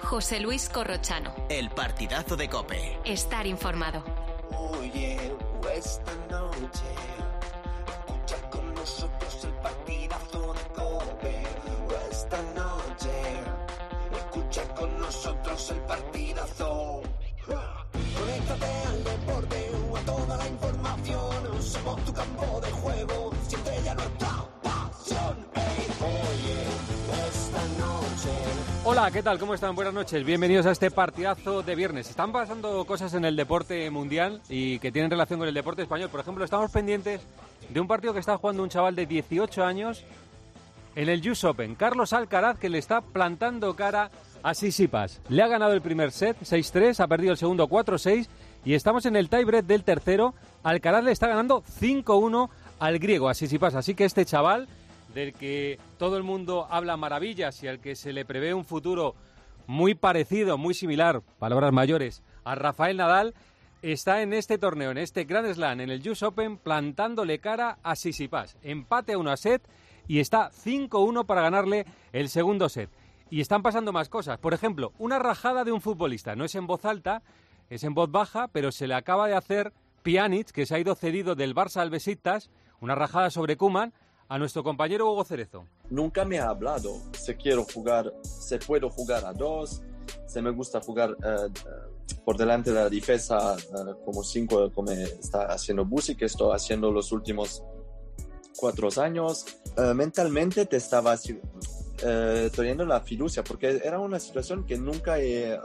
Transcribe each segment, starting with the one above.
José Luis Corrochano. El partidazo de COPE. Estar informado. Oye, esta noche escucha con nosotros el partidazo de COPE. Esta noche escucha con nosotros el partidazo. Conéctate al deporte, a toda la información. Somos tu campo de juego, siempre ya nuestra pasión. Oye, esta noche. Hola, ¿qué tal? ¿Cómo están? Buenas noches. Bienvenidos a este partidazo de viernes. Están pasando cosas en el deporte mundial y que tienen relación con el deporte español. Por ejemplo, estamos pendientes de un partido que está jugando un chaval de 18 años en el US Open. Carlos Alcaraz, que le está plantando cara a Tsitsipas. Le ha ganado el primer set, 6-3, ha perdido el segundo, 4-6, y estamos en el tiebreak del tercero. Alcaraz le está ganando 5-1 al griego, a Tsitsipas. Así que este chaval, del que todo el mundo habla maravillas y al que se le prevé un futuro muy parecido, muy similar, palabras mayores, a Rafael Nadal, está en este torneo, en este Grand Slam, en el US Open, plantándole cara a Tsitsipas. Empate a 1 set y está 5-1 para ganarle el segundo set. Y están pasando más cosas. Por ejemplo, una rajada de un futbolista. No es en voz alta, es en voz baja, pero se le acaba de hacer Pjanic, que se ha ido cedido del Barça al Besiktas, una rajada sobre Koeman, a nuestro compañero Hugo Cerezo. Nunca me ha hablado. Si quiero jugar, se puedo jugar a dos. Si me gusta jugar por delante de la defensa como 5, como está haciendo Busi, que estoy haciendo los últimos 4 años. Mentalmente te estaba teniendo la fiducia, porque era una situación que nunca he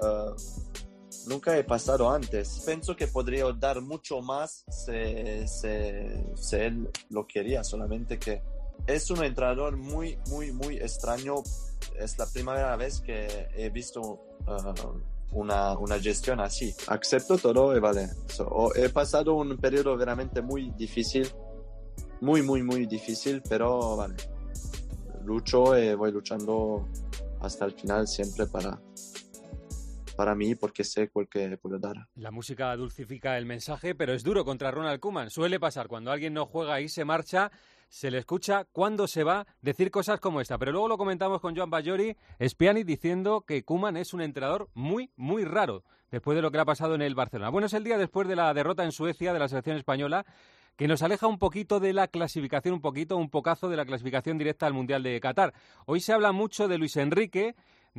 pasado antes. Pienso que podría dar mucho más si él lo quería, solamente que es un entrenador muy extraño. Es la primera vez que he visto una gestión así. Acepto todo y vale. He pasado un periodo realmente muy difícil, muy difícil, pero vale. Lucho y voy luchando hasta el final siempre para mí, porque sé cuál que puedo dar. La música dulcifica el mensaje, pero es duro contra Ronald Koeman. Suele pasar, cuando alguien no juega y se marcha, se le escucha cuando se va decir cosas como esta. Pero luego lo comentamos con Joan Bajori, Pjanic, diciendo que Koeman es un entrenador muy raro, después de lo que le ha pasado en el Barcelona. Bueno, es el día después de la derrota en Suecia de la selección española, que nos aleja un poquito de la clasificación, un pocazo de la clasificación directa al Mundial de Qatar. Hoy se habla mucho de Luis Enrique,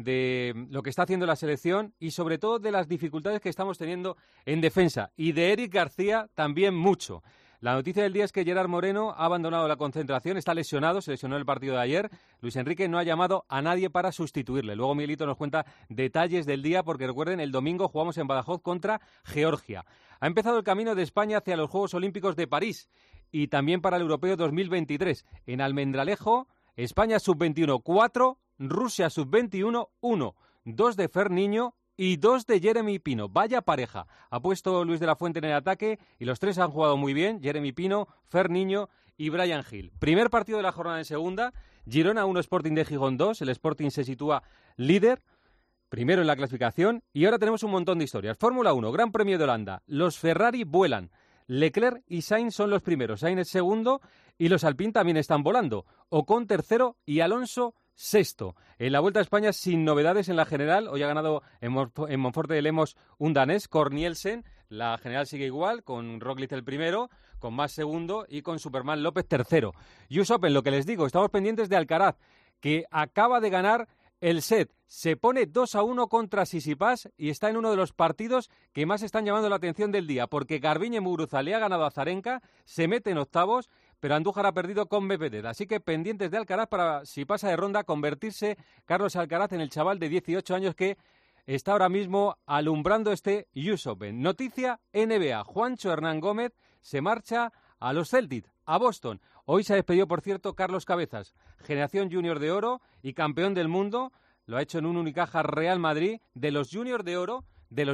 de lo que está haciendo la selección y sobre todo de las dificultades que estamos teniendo en defensa, y de Eric García también mucho. La noticia del día es que Gerard Moreno ha abandonado la concentración, está lesionado, se lesionó en el partido de ayer. Luis Enrique no ha llamado a nadie para sustituirle. Luego Miguelito nos cuenta detalles del día, porque recuerden, el domingo jugamos en Badajoz contra Georgia. Ha empezado el camino de España hacia los Juegos Olímpicos de París y también para el Europeo 2023. En Almendralejo, España sub-21 4, Rusia sub-21 1, 2 de Fer Niño y 2 de Jeremy Pino. Vaya pareja. Ha puesto Luis de la Fuente en el ataque y los tres han jugado muy bien. Jeremy Pino, Fer Niño y Brian Hill. Primer partido de la jornada en segunda. Girona 1, Sporting de Gijón 2. El Sporting se sitúa líder, primero en la clasificación. Y ahora tenemos un montón de historias. Fórmula 1, Gran Premio de Holanda. Los Ferrari vuelan. Leclerc y Sainz son los primeros. Sainz es segundo y los Alpine también están volando. Ocon tercero y Alonso sexto. En la Vuelta a España sin novedades en la general. Hoy ha ganado en Monforte de Lemos un danés, Cornielsen. La general sigue igual, con Roglic el primero, con Mas segundo y con Superman López tercero. US Open, lo que les digo, estamos pendientes de Alcaraz, que acaba de ganar el set. Se pone 2-1 contra Tsitsipas y está en uno de los partidos que más están llamando la atención del día, porque Garbiñe Muguruza le ha ganado a Azarenka, se mete en octavos, pero Andújar ha perdido con Medvedev. Así que pendientes de Alcaraz para, si pasa de ronda, convertirse Carlos Alcaraz en el chaval de 18 años que está ahora mismo alumbrando este US Open. Noticia NBA. Juancho Hernán Gómez se marcha a los Celtics, a Boston. Hoy se ha despedido, por cierto, Carlos Cabezas, generación junior de oro y campeón del mundo. Lo ha hecho en un Unicaja Real Madrid, de los juniors de oro,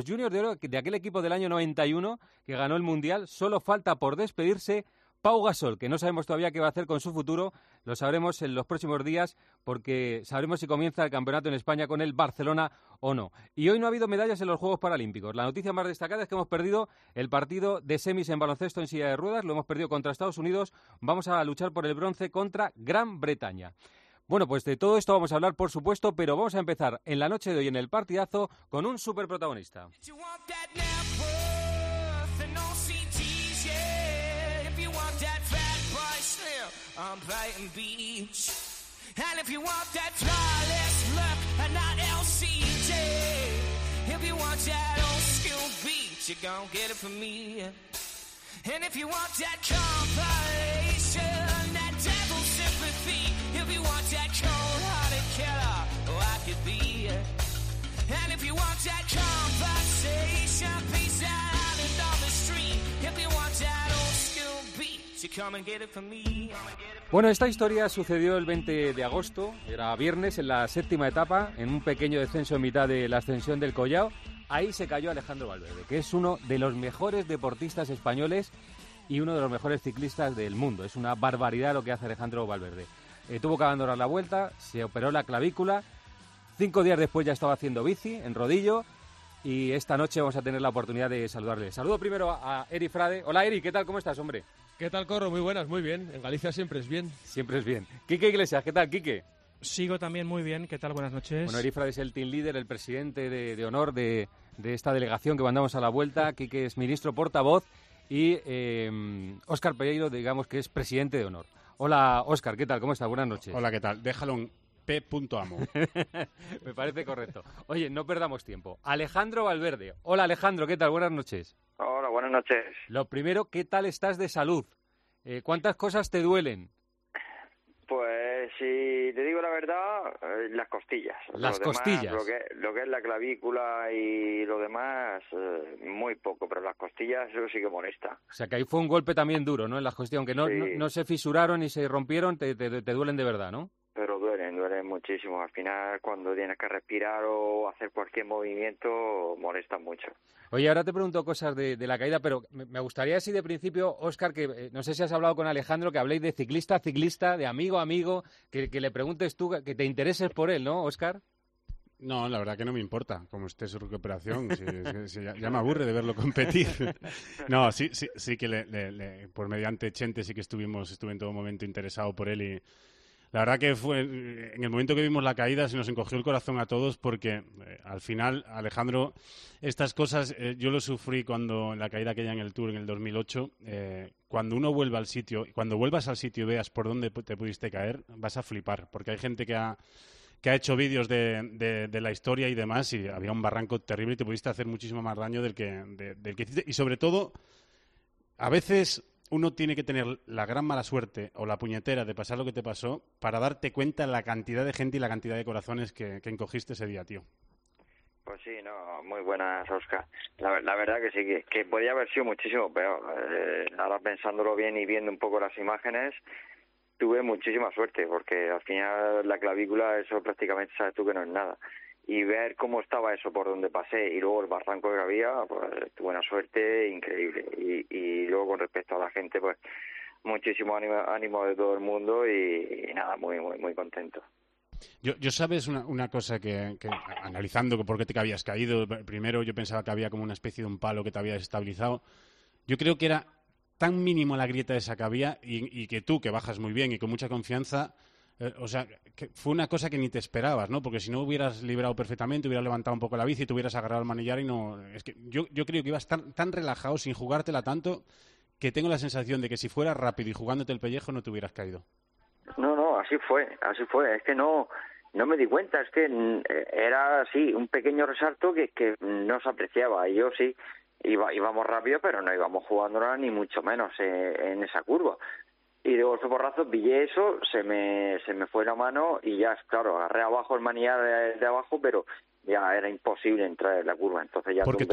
de aquel equipo del año 91 que ganó el Mundial. Solo falta por despedirse Pau Gasol, que no sabemos todavía qué va a hacer con su futuro. Lo sabremos en los próximos días, porque sabremos si comienza el campeonato en España con el Barcelona o no. Y hoy no ha habido medallas en los Juegos Paralímpicos. La noticia más destacada es que hemos perdido el partido de semis en baloncesto en silla de ruedas. Lo hemos perdido contra Estados Unidos. Vamos a luchar por el bronce contra Gran Bretaña. Bueno, pues de todo esto vamos a hablar, por supuesto, pero vamos a empezar en la noche de hoy en el partidazo con un superprotagonista. And if you want that compilation, that devil sympathy, if you want that cold-hearted killer, oh, I could be. And if you want that conversation, peace out and on the street, if you want that old school beat, you come and get it from me. Bueno, esta historia sucedió el 20 de agosto, era viernes, en la 7ª etapa, en un pequeño descenso en mitad de la ascensión del Collao. Ahí se cayó Alejandro Valverde, que es uno de los mejores deportistas españoles y uno de los mejores ciclistas del mundo. Es una barbaridad lo que hace Alejandro Valverde. Tuvo que abandonar la vuelta, se operó la clavícula, 5 días después ya estaba haciendo bici en rodillo y esta noche vamos a tener la oportunidad de saludarle. Saludo primero a Eri Frade. Hola Eri, ¿qué tal? ¿Cómo estás, hombre? ¿Qué tal, Corro? Muy buenas, muy bien. En Galicia siempre es bien. Siempre es bien. Quique Iglesias, ¿qué tal, Quique? Sigo también muy bien. ¿Qué tal? Buenas noches. Bueno, Eri Frade es el team leader, el presidente de honor de esta delegación que mandamos a la vuelta. Quique es ministro portavoz y Óscar Pereiro, digamos que es presidente de honor. Hola, Óscar, ¿qué tal? ¿Cómo estás? Buenas noches. Hola, ¿qué tal? Déjalo en p.amo. Me parece correcto. Oye, no perdamos tiempo. Alejandro Valverde. Hola, Alejandro, ¿qué tal? Buenas noches. Hola, buenas noches. Lo primero, ¿qué tal estás de salud? ¿Cuántas cosas te duelen? Pues si te digo la verdad, las costillas. Las lo demás, costillas. Lo que es la clavícula y lo demás, muy poco, pero las costillas eso sí que molesta. O sea que ahí fue un golpe también duro, ¿no? En las costillas, aunque no se fisuraron ni se rompieron, te duelen de verdad, ¿no? Pero duelen muchísimo. Al final, cuando tienes que respirar o hacer cualquier movimiento, molesta mucho. Oye, ahora te pregunto cosas de la caída, pero me gustaría así de principio, Óscar, que no sé si has hablado con Alejandro, que habléis de ciclista, de amigo, que le preguntes tú, que te intereses por él, ¿no, Óscar? No, la verdad que no me importa cómo esté su recuperación. Ya me aburre de verlo competir. No, sí que por mediante Chente sí que estuve en todo momento interesado por él y la verdad que fue en el momento que vimos la caída se nos encogió el corazón a todos porque al final, Alejandro, estas cosas yo lo sufrí cuando en la caída aquella en el Tour en el 2008. Cuando uno vuelve al sitio, cuando vuelvas al sitio y veas por dónde te pudiste caer, vas a flipar porque hay gente que ha hecho vídeos de la historia y demás y había un barranco terrible y te pudiste hacer muchísimo más daño del que hiciste. Y sobre todo, a veces uno tiene que tener la gran mala suerte o la puñetera de pasar lo que te pasó para darte cuenta de la cantidad de gente y la cantidad de corazones que encogiste ese día, tío. Pues sí, no, muy buenas, Óscar. La verdad que sí, que podía haber sido muchísimo peor. Ahora pensándolo bien y viendo un poco las imágenes, tuve muchísima suerte, porque al final la clavícula, eso prácticamente sabes tú que no es nada. Y ver cómo estaba eso por donde pasé y luego el barranco que había, pues tuve una suerte increíble. Y luego con respecto a la gente, pues muchísimo ánimo de todo el mundo y nada, muy, muy, muy contento. Yo sabes una cosa que analizando por qué te habías caído, primero yo pensaba que había como una especie de un palo que te había desestabilizado. Yo creo que era tan mínimo la grieta esa que había y que tú, que bajas muy bien y con mucha confianza, o sea, que fue una cosa que ni te esperabas, ¿no? Porque si no hubieras librado perfectamente, hubieras levantado un poco la bici, te hubieras agarrado al manillar y no... Es que yo creo que ibas tan relajado, sin jugártela tanto, que tengo la sensación de que si fueras rápido y jugándote el pellejo no te hubieras caído. No, así fue. Es que no me di cuenta, es que era así, un pequeño resalto que no se apreciaba. Y yo sí, íbamos rápido, pero no íbamos jugándola ni mucho menos en esa curva. Y de golpe porrazo pillé eso, se me fue la mano y ya, claro, agarré abajo el manillar de abajo, pero ya era imposible entrar en la curva. Entonces ya porque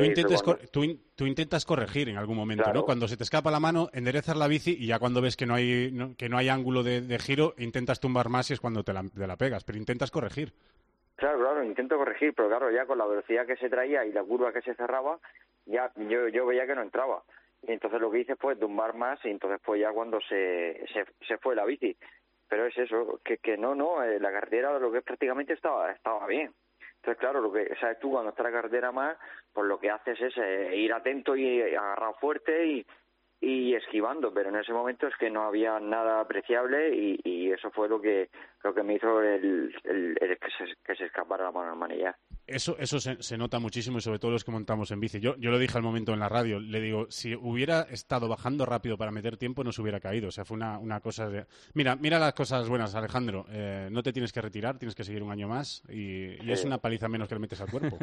tú intentas corregir en algún momento, claro, ¿no? Cuando se te escapa la mano, enderezas la bici y ya cuando ves que no hay ángulo de giro, intentas tumbar más y es cuando te la pegas, pero intentas corregir. Claro, intento corregir, pero claro, ya con la velocidad que se traía y la curva que se cerraba, ya yo veía que no entraba. Y entonces lo que hice fue tumbar más y entonces fue ya cuando se fue la bici. Pero es eso, que no, la carretera lo que prácticamente estaba bien. Entonces, claro, lo que sabes tú, cuando está la carretera más, pues lo que haces es ir atento y agarrar fuerte y esquivando, pero en ese momento es que no había nada apreciable y eso fue lo que me hizo el que se escapara la mano en manillar. Eso se nota muchísimo, y sobre todo los que montamos en bici. Yo lo dije al momento en la radio, le digo, si hubiera estado bajando rápido para meter tiempo, no se hubiera caído. O sea, fue una cosa de... Mira las cosas buenas, Alejandro. No te tienes que retirar, tienes que seguir un año más y es una paliza menos que le metes al cuerpo.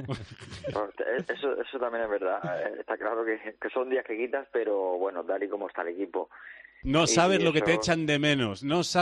Eso también es verdad. Está claro que son días que quitas, pero bueno, tal y como está el equipo. No sabes lo que te echan de menos,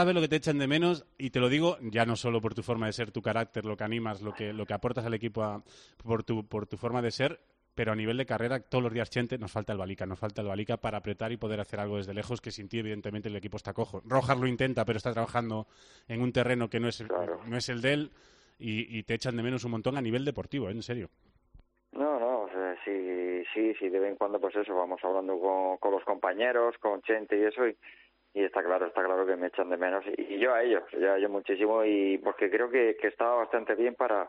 y te lo digo ya no solo por tu forma de ser, tu carácter, lo que animas, lo que aportas al equipo por tu forma de ser, pero a nivel de carrera todos los días, Chente, nos falta el Balica para apretar y poder hacer algo desde lejos, que sin ti evidentemente el equipo está cojo. Rojas lo intenta, pero está trabajando en un terreno que no es el de él y te echan de menos un montón a nivel deportivo, en serio. No, sí, de vez en cuando pues eso, vamos hablando con los compañeros, con Chente y eso, y está claro que me echan de menos, y yo a ellos muchísimo, y porque creo que estaba bastante bien para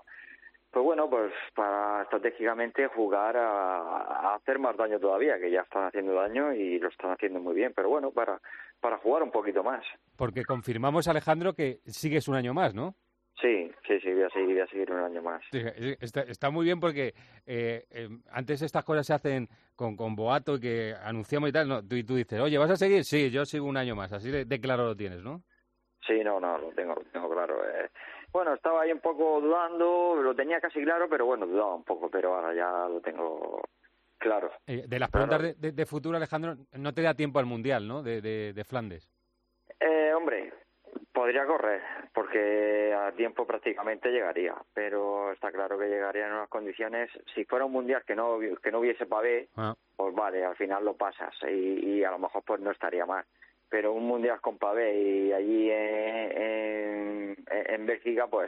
estratégicamente jugar a hacer más daño todavía, que ya están haciendo daño y lo están haciendo muy bien, pero bueno, para jugar un poquito más. Porque confirmamos, Alejandro, que sigues un año más, ¿no? Sí, voy a seguir un año más. Sí, está muy bien porque antes estas cosas se hacen con boato, que anunciamos y tal, ¿no? Y tú dices, oye, ¿vas a seguir? Sí, yo sigo un año más, así de claro lo tienes, ¿no? Sí, no, lo tengo claro. Bueno, estaba ahí un poco dudando, lo tenía casi claro, pero bueno, dudaba un poco, pero ahora ya lo tengo claro. De las preguntas de futuro, Alejandro, no te da tiempo al Mundial, ¿no? De Flandes. Hombre, podría correr, porque a tiempo prácticamente llegaría, pero está claro que llegaría en unas condiciones, si fuera un mundial que no hubiese pavé, pues vale, al final lo pasas y a lo mejor pues no estaría mal, pero un mundial con pavé y allí en Bélgica pues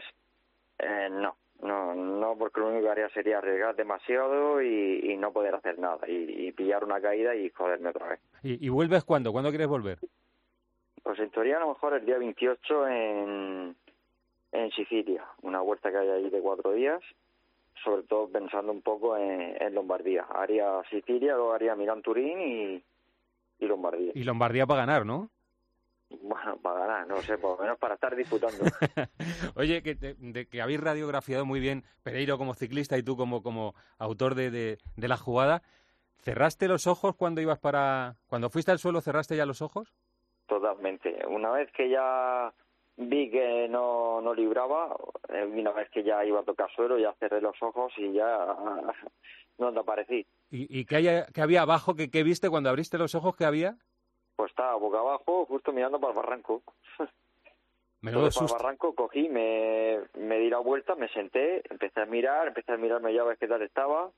no, porque lo único que haría sería arriesgar demasiado y no poder hacer nada y pillar una caída y joderme otra vez. ¿Y vuelves cuándo? ¿Cuándo quieres volver? Pues en teoría a lo mejor el día 28 en Sicilia, una vuelta que hay ahí de 4 días, sobre todo pensando un poco en Lombardía. Haría Sicilia, luego haría Milán-Turín y Lombardía. Y Lombardía para ganar, ¿no? Bueno, para ganar, no sé, por lo menos para estar disputando. Oye, que habéis radiografiado muy bien, Pereiro como ciclista y tú como autor de la jugada. ¿Cerraste los ojos cuando fuiste al suelo, cerraste ya los ojos? Totalmente. Una vez que ya vi que no libraba, una vez que ya iba a tocar suelo, ya cerré los ojos y ya no desaparecí. ¿Y qué había abajo? ¿Qué viste cuando abriste los ojos? ¿Qué había? Pues estaba boca abajo, justo mirando para el barranco. Menudo susto. Para el barranco cogí, me di la vuelta, me senté, empecé a mirarme ya a ver qué tal estaba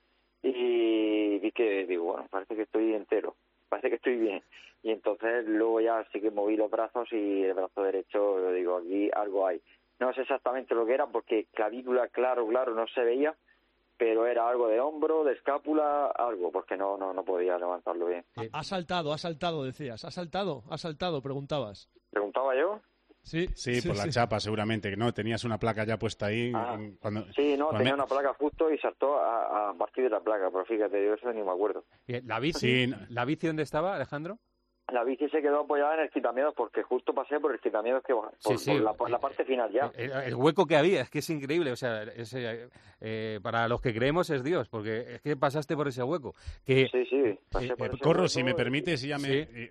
y vi que, bueno, parece que estoy entero, parece que estoy bien. Y entonces luego ya sí que moví los brazos y el brazo derecho, digo, aquí algo hay. No sé exactamente lo que era porque clavícula, claro, no se veía, pero era algo de hombro, de escápula, algo, porque no podía levantarlo bien. Ha saltado, decías. ¿Ha saltado? Preguntabas. ¿Preguntaba yo? Sí, por la chapa seguramente, que no, tenías una placa ya puesta ahí. Tenía una placa justo y saltó a partir de la placa, pero fíjate, yo eso ni me acuerdo. ¿La bici dónde estaba, Alejandro? La bici se quedó apoyada en el quitamientos porque justo pasé por el quitamientos que por la parte final ya. El hueco que había, es que es increíble, o sea, para los que creemos es Dios, porque es que pasaste por ese hueco. Sí, pasé por ese Corro, hueco. si me permites, y ya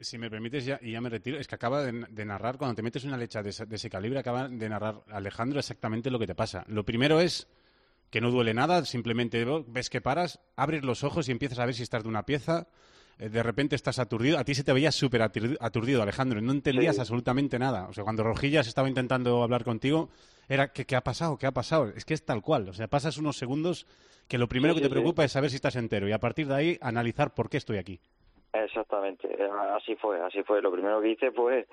me retiro, es que acaba de narrar, cuando te metes una lecha de ese calibre, acaba de narrar Alejandro exactamente lo que te pasa. Lo primero es que no duele nada, simplemente ves que paras, abres los ojos y empiezas a ver si estás de una pieza. De repente estás aturdido. A ti se te veía súper aturdido, Alejandro. No entendías absolutamente nada. O sea, cuando Rojillas estaba intentando hablar contigo, era ¿qué ha pasado? ¿Qué ha pasado? Es que es tal cual. O sea, pasas unos segundos que lo primero que te preocupa es saber si estás entero y a partir de ahí analizar por qué estoy aquí. Exactamente. Así fue. Lo primero que hice fue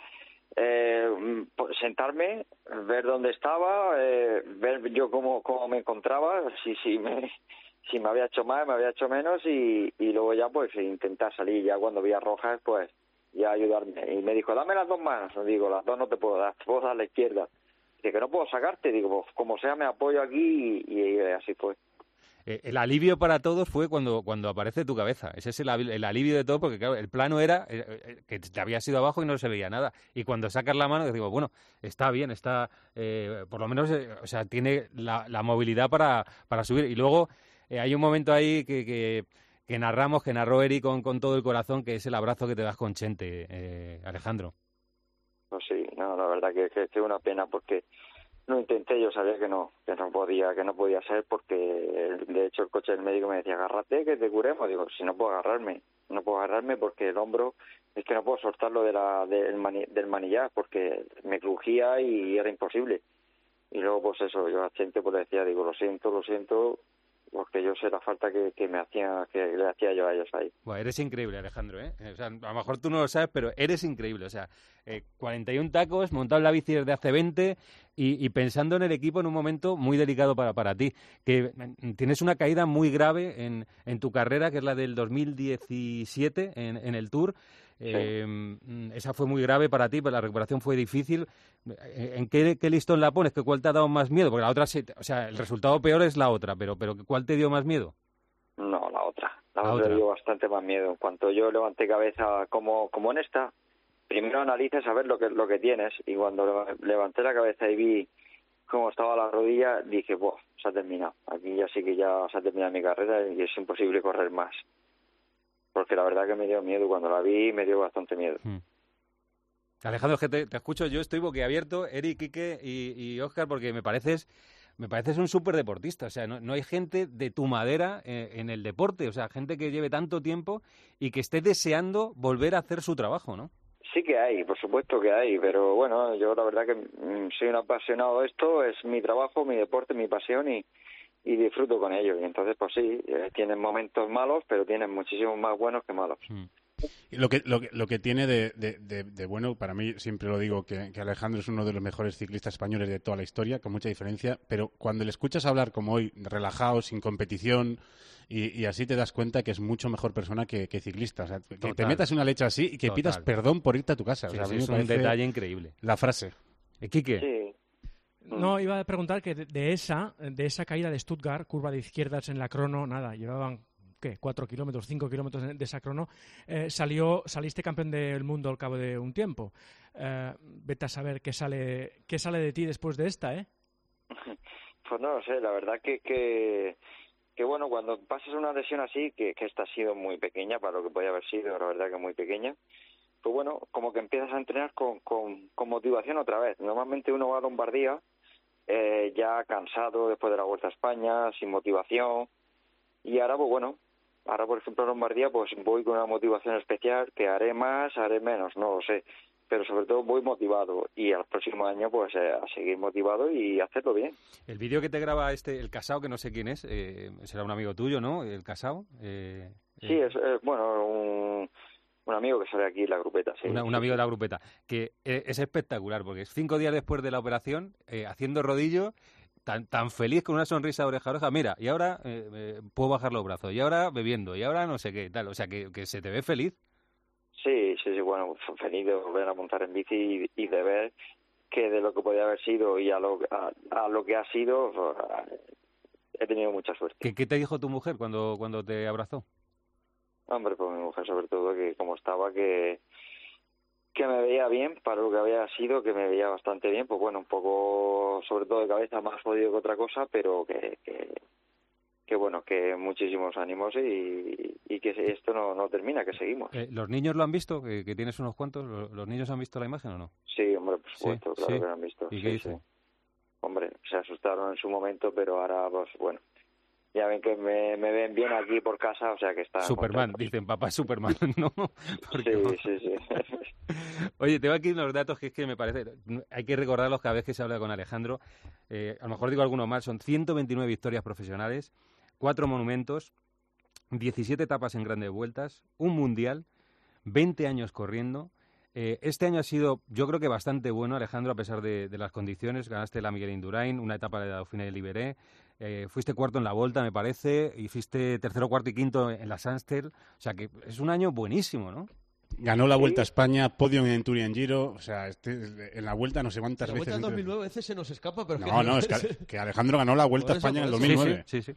sentarme, ver dónde estaba, ver yo cómo me encontraba, si me había hecho más, me había hecho menos y luego ya pues intentar salir. Ya cuando vi a Rojas pues ya ayudarme y me dijo, dame las dos manos. Digo, las dos no te puedo dar, te puedo dar la izquierda. Dice que no puedo sacarte, digo, pues como sea me apoyo aquí y así fue. el alivio para todos fue cuando aparece tu cabeza. Ese es el alivio de todo, porque claro, el plano era que te habías ido abajo y no se veía nada. Y cuando sacas la mano, digo, bueno, está bien, está por lo menos, o sea, tiene la movilidad para subir. Y luego hay un momento ahí que narró Eri con todo el corazón, que es el abrazo que te das con Chente, Alejandro. Pues sí, no, la verdad que es una pena porque lo intenté, yo sabía que no podía ser, porque de hecho el coche del médico me decía, agárrate que te curemos. Digo, si no puedo agarrarme porque el hombro es que no puedo soltarlo del manillar porque me crujía y era imposible. Y luego pues eso, yo a Chente pues le decía, digo, lo siento, porque yo sé la falta que le hacía yo a ellos ahí. Bueno, eres increíble, Alejandro, ¿eh? O sea, a lo mejor tú no lo sabes, pero eres increíble. O sea, 41 tacos, montado en la bici desde hace 20 y pensando en el equipo en un momento muy delicado para ti. Que tienes una caída muy grave en tu carrera, que es la del 2017 en el Tour. Sí. Esa fue muy grave para ti, pero la recuperación fue difícil. ¿En qué listón la pones? ¿Cuál te ha dado más miedo? Porque la otra, o sea, el resultado peor es la otra, pero ¿cuál te dio más miedo? No, la otra. La otra dio bastante más miedo. En cuanto yo levanté cabeza, como en esta, primero analices a ver lo que tienes, y cuando levanté la cabeza y vi cómo estaba la rodilla, dije, ¡buah! Se ha terminado. Aquí ya sí que ya se ha terminado mi carrera y es imposible correr más. Porque la verdad que me dio miedo. Cuando la vi, me dio bastante miedo. Alejandro, es que te escucho, yo estoy boquiabierto, Eric, Quique y Óscar, porque me pareces un súper deportista. O sea, no hay gente de tu madera en el deporte. O sea, gente que lleve tanto tiempo y que esté deseando volver a hacer su trabajo, ¿no? Sí que hay, por supuesto que hay, pero bueno, yo la verdad que soy un apasionado de esto, es mi trabajo, mi deporte, mi pasión y disfruto con ello. Y entonces, pues sí, tienen momentos malos, pero tienen muchísimos más buenos que malos. Lo que tiene de bueno, para mí siempre lo digo, que Alejandro es uno de los mejores ciclistas españoles de toda la historia, con mucha diferencia, pero cuando le escuchas hablar como hoy, relajado, sin competición, y así te das cuenta que es mucho mejor persona que ciclista. O sea, que te metas una leche así y que pidas perdón por irte a tu casa. Sí, o sea, a mí es me un parece detalle increíble. La frase. Quique. Sí. No, iba a preguntar que de esa caída de Stuttgart, curva de izquierdas en la crono, nada, llevaban, ¿qué? 4 kilómetros, 5 kilómetros de esa crono, saliste campeón del mundo al cabo de un tiempo. Vete a saber qué sale de ti después de esta, ¿eh? Pues no lo sé, la verdad que bueno, cuando pasas una lesión así, que esta ha sido muy pequeña para lo que podía haber sido, la verdad que muy pequeña, pues bueno, como que empiezas a entrenar con motivación otra vez. Normalmente uno va a Lombardía ya cansado después de la Vuelta a España, sin motivación, y ahora pues bueno, por ejemplo en Lombardía pues voy con una motivación especial, que haré más, haré menos, no lo sé, pero sobre todo voy motivado, y al próximo año pues a seguir motivado y hacerlo bien. El vídeo que te graba el Casao, que no sé quién es, será un amigo tuyo, ¿no? El Casao. Sí, es bueno, un amigo que sale aquí en la grupeta, sí. Un amigo de la grupeta, que es espectacular, porque 5 días después de la operación, haciendo rodillo, tan feliz, con una sonrisa de oreja a oreja, mira, y ahora puedo bajar los brazos, y ahora bebiendo, y ahora no sé qué, tal, o sea, que se te ve feliz. Sí, bueno, feliz de volver a montar en bici y de ver que de lo que podía haber sido y a lo que ha sido, he tenido mucha suerte. ¿Qué te dijo tu mujer cuando te abrazó? Hombre, pues mi mujer sobre todo, que como estaba, que me veía bien para lo que había sido, que me veía bastante bien, pues bueno, un poco sobre todo de cabeza más jodido que otra cosa, pero que bueno, que muchísimos ánimos y que esto no termina, que seguimos. ¿Los niños lo han visto? ¿Que tienes unos cuantos? ¿Los niños han visto la imagen o no? Sí, hombre, por supuesto, sí, claro sí. Que lo han visto. ¿Y qué dicen? Sí. Hombre, se asustaron en su momento, pero ahora, pues bueno, ya ven que me ven bien aquí por casa, o sea que está... Superman, contento. dicen, papá es Superman, ¿no? Porque... Sí. Oye, tengo aquí unos datos que es que me parece... Hay que recordarlos cada vez que se habla con Alejandro. A lo mejor digo algunos más. Son 129 victorias profesionales, 4 monumentos, 17 etapas en grandes vueltas, un mundial, 20 años corriendo. Este año ha sido, yo creo que bastante bueno, Alejandro, a pesar de las condiciones. Ganaste la Miguel Indurain, una etapa de la Dauphiné de Libéré. Fuiste cuarto en la Volta, me parece, y fuiste tercero, cuarto y quinto en la Sanster. O sea que es un año buenísimo, ¿no? Ganó la Vuelta a España, podio en Turia en Giro, o sea, en la Vuelta no sé cuántas veces... La Vuelta en 2009 a veces se nos escapa, pero... No, es que Alejandro ganó la Vuelta a España en el 2009. Sí.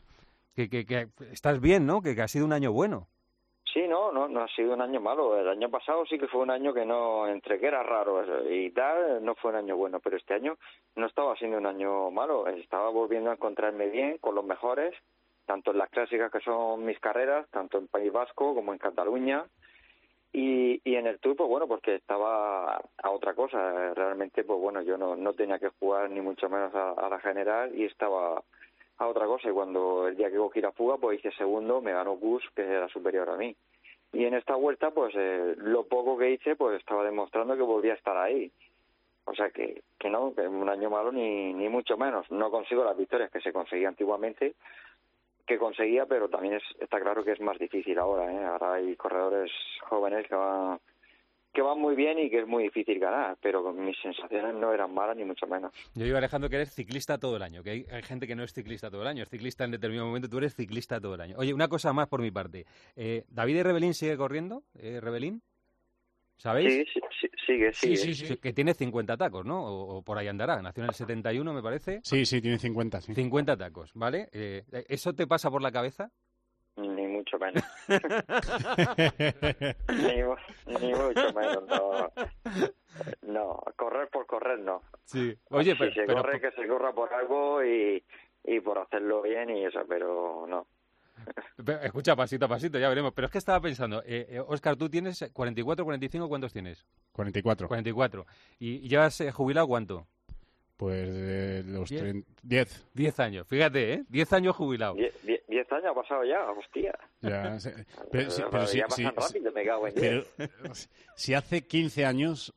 que estás bien, ¿no? Que ha sido un año bueno. Sí, no ha sido un año malo. El año pasado sí que fue un año que no, entre que era raro y tal, no fue un año bueno, pero este año no estaba siendo un año malo. Estaba volviendo a encontrarme bien con los mejores, tanto en las clásicas que son mis carreras, tanto en País Vasco como en Cataluña. Y en el Tour, pues bueno, porque estaba a otra cosa. Realmente, pues bueno, yo no tenía que jugar ni mucho menos a la general y estaba a otra cosa. Y cuando el día que cogí la fuga, pues hice segundo, me ganó Gus, que era superior a mí. Y en esta vuelta, pues lo poco que hice, pues estaba demostrando que volvía a estar ahí. O sea que no, que un año malo ni mucho menos. No consigo las victorias que se conseguía antiguamente, que conseguía, pero también está claro que es más difícil ahora, ¿eh? Ahora hay corredores jóvenes que van muy bien y que es muy difícil ganar, pero mis sensaciones no eran malas ni mucho menos. Yo digo, Alejandro, que eres ciclista todo el año, que hay gente que no es ciclista todo el año, es ciclista en determinado momento, tú eres ciclista todo el año. Oye, una cosa más por mi parte. ¿David Rebelín sigue corriendo? ¿Rebelín? ¿Sabéis? Sí, sigue. Sí. Que tiene 50 tacos, ¿no? O por ahí andará. Nació en el 71, me parece. Sí, tiene 50, sí. 50 tacos, ¿vale? ¿Eso te pasa por la cabeza? Ni mucho menos. ni mucho menos, no. No, correr por correr no. Sí. Oye, si se corre, que se corra por algo y por hacerlo bien y eso, pero no. Escucha, pasito a pasito, ya veremos. Pero es que estaba pensando, Óscar, tú tienes 44, 45, ¿cuántos tienes? 44. 44. ¿Y llevas jubilado cuánto? Pues los 10. 10. 10 años, fíjate, ¿eh? 10 años jubilado. 10 años ha pasado ya, hostia. Ya, pero ya pasan rápido, me cago en 10. Si hace 15 años...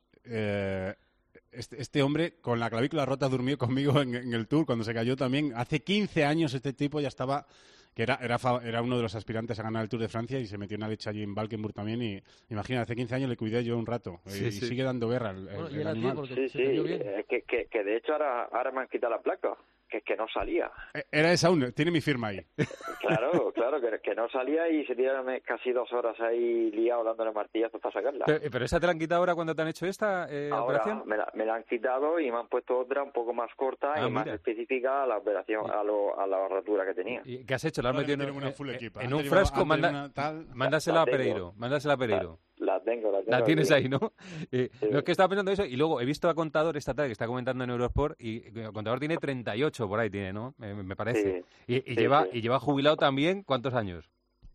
Este hombre con la clavícula rota durmió conmigo en el Tour cuando se cayó también. Hace 15 años este tipo ya estaba, que era uno de los aspirantes a ganar el Tour de Francia y se metió una leche allí en Valkenburg también. Y imagina, hace 15 años le cuidé yo un rato y sigue dando guerra el animal. Sí, que de hecho ahora me han quitado la placa, que no salía. Era esa aún, tiene mi firma ahí. Claro, que no salía y se tiraron casi 2 horas ahí liado dándole martillazos para sacarla. ¿Pero esa te la han quitado ahora cuando te han hecho esta operación? Ahora me la han quitado y me han puesto otra un poco más corta y más específica a la operación, a la rotura que tenía. ¿Y qué has hecho? ¿La has metido en un Antes frasco? mándasela Mándasela a Pereiro. La tengo. La tienes aquí. ahí, ¿no? No es que estaba pensando eso y luego he visto a Contador esta tarde que está comentando en Eurosport y Contador tiene 38 por ahí, tiene, ¿no? Me parece. Sí. Y lleva jubilado también, ¿cuántos años?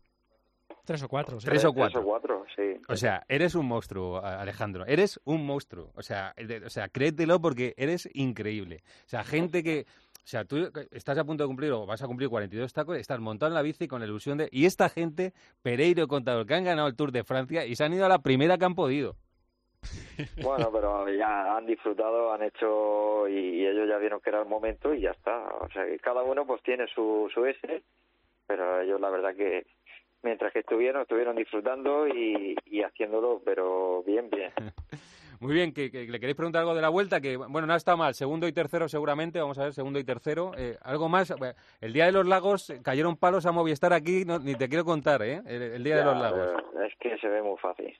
3 o 4. Sí. 3 o 4. 3 o 4, sí. O sea, eres un monstruo, Alejandro. Eres un monstruo. O sea, créetelo porque eres increíble. O sea, gente que... O sea, tú estás a punto de cumplir o vas a cumplir 42 tacos, estás montado en la bici con la ilusión de... Y esta gente, Pereiro y Contador, que han ganado el Tour de Francia y se han ido a la primera que han podido. Bueno, pero ya han disfrutado, han hecho y ellos ya vieron que era el momento y ya está. O sea, que cada uno pues tiene su ese, pero ellos la verdad que mientras que estuvieron disfrutando y haciéndolo, pero bien. Muy bien, que le queréis preguntar algo de la Vuelta, que bueno, no está mal, segundo y tercero seguramente, vamos a ver, segundo y tercero. Algo más, el Día de los Lagos cayeron palos a Movistar aquí, ni te quiero contar, el Día de los Lagos. Es que se ve muy fácil.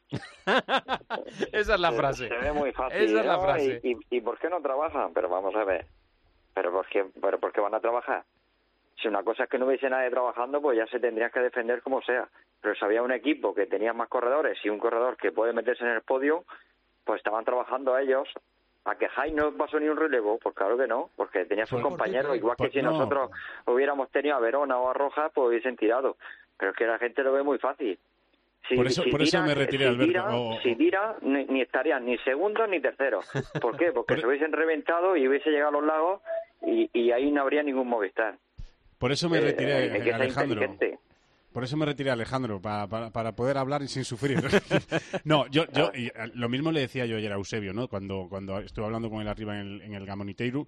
Esa es la frase. Se ve muy fácil. Esa es la frase. ¿Y por qué no trabajan? Pero vamos a ver, ¿pero por qué van a trabajar? Si una cosa es que no hubiese nadie trabajando, pues ya se tendrían que defender como sea. Pero si había un equipo que tenía más corredores y un corredor que puede meterse en el podio, pues estaban trabajando a ellos. ¿A que Jai no pasó ni un relevo? Pues claro que no, porque tenía sus compañeros, igual que si nosotros hubiéramos tenido a Verona o a Rojas, pues hubiesen tirado. Pero es que la gente lo ve muy fácil. Por eso me retiré, Alberto. Si tira, ni estarían ni segundos ni terceros. ¿Por qué? Porque se hubiesen reventado y hubiese llegado a los lagos y ahí no habría ningún Movistar. Por eso me retiré, que Alejandro. Por eso me retiré, Alejandro, para poder hablar sin sufrir. No, yo lo mismo le decía yo ayer a Eusebio, ¿no? Cuando estuve hablando con él arriba en el Gamoniteiro.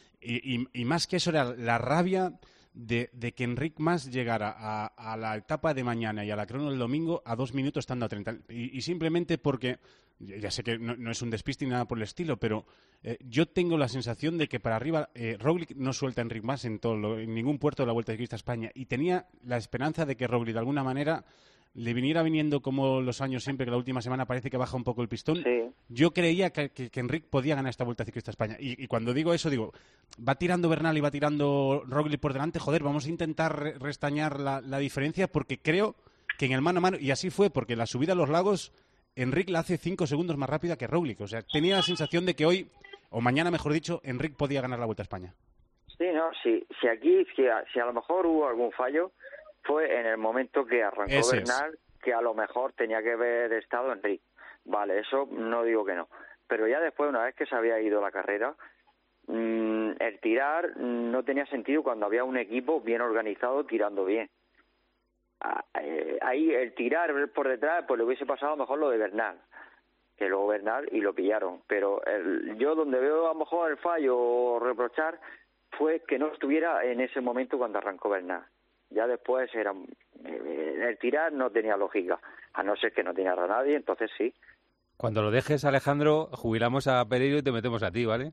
Y más que eso era la rabia de que Enric Mas llegara a la etapa de mañana y a la crono del domingo a 2 minutos estando a 30. Y simplemente porque, ya sé que no es un despiste ni nada por el estilo, pero yo tengo la sensación de que para arriba Roglic no suelta a Enric Mas en ningún puerto de la Vuelta Ciclista a España. Y tenía la esperanza de que Roglic de alguna manera le viniera viniendo como los años siempre, que la última semana parece que baja un poco el pistón, Sí. yo creía que Enric podía ganar esta Vuelta Ciclista a España. Y cuando digo eso, digo, va tirando Bernal y va tirando Roglic por delante, joder, vamos a intentar restañar la diferencia, porque creo que en el mano a mano, y así fue, porque la subida a los lagos, Enric la hace 5 segundos más rápida que Roglic. O sea, tenía la sensación de que hoy, o mañana mejor dicho, Enric podía ganar la Vuelta a España. Sí, no, si a lo mejor hubo algún fallo, fue en el momento que arrancó Ese Bernal, que a lo mejor tenía que haber estado Enric. Vale, eso no digo que no. Pero ya después, una vez que se había ido la carrera, el tirar no tenía sentido cuando había un equipo bien organizado tirando bien. Ahí el tirar por detrás, pues le hubiese pasado mejor lo de Bernal, que luego Bernal y lo pillaron. Pero yo donde veo a lo mejor el fallo o reprochar fue que no estuviera en ese momento cuando arrancó Bernal. Ya después el tirar no tenía lógica, a no ser que no tirara a nadie, entonces sí. Cuando lo dejes, Alejandro, jubilamos a Pereiro y te metemos a ti, ¿vale?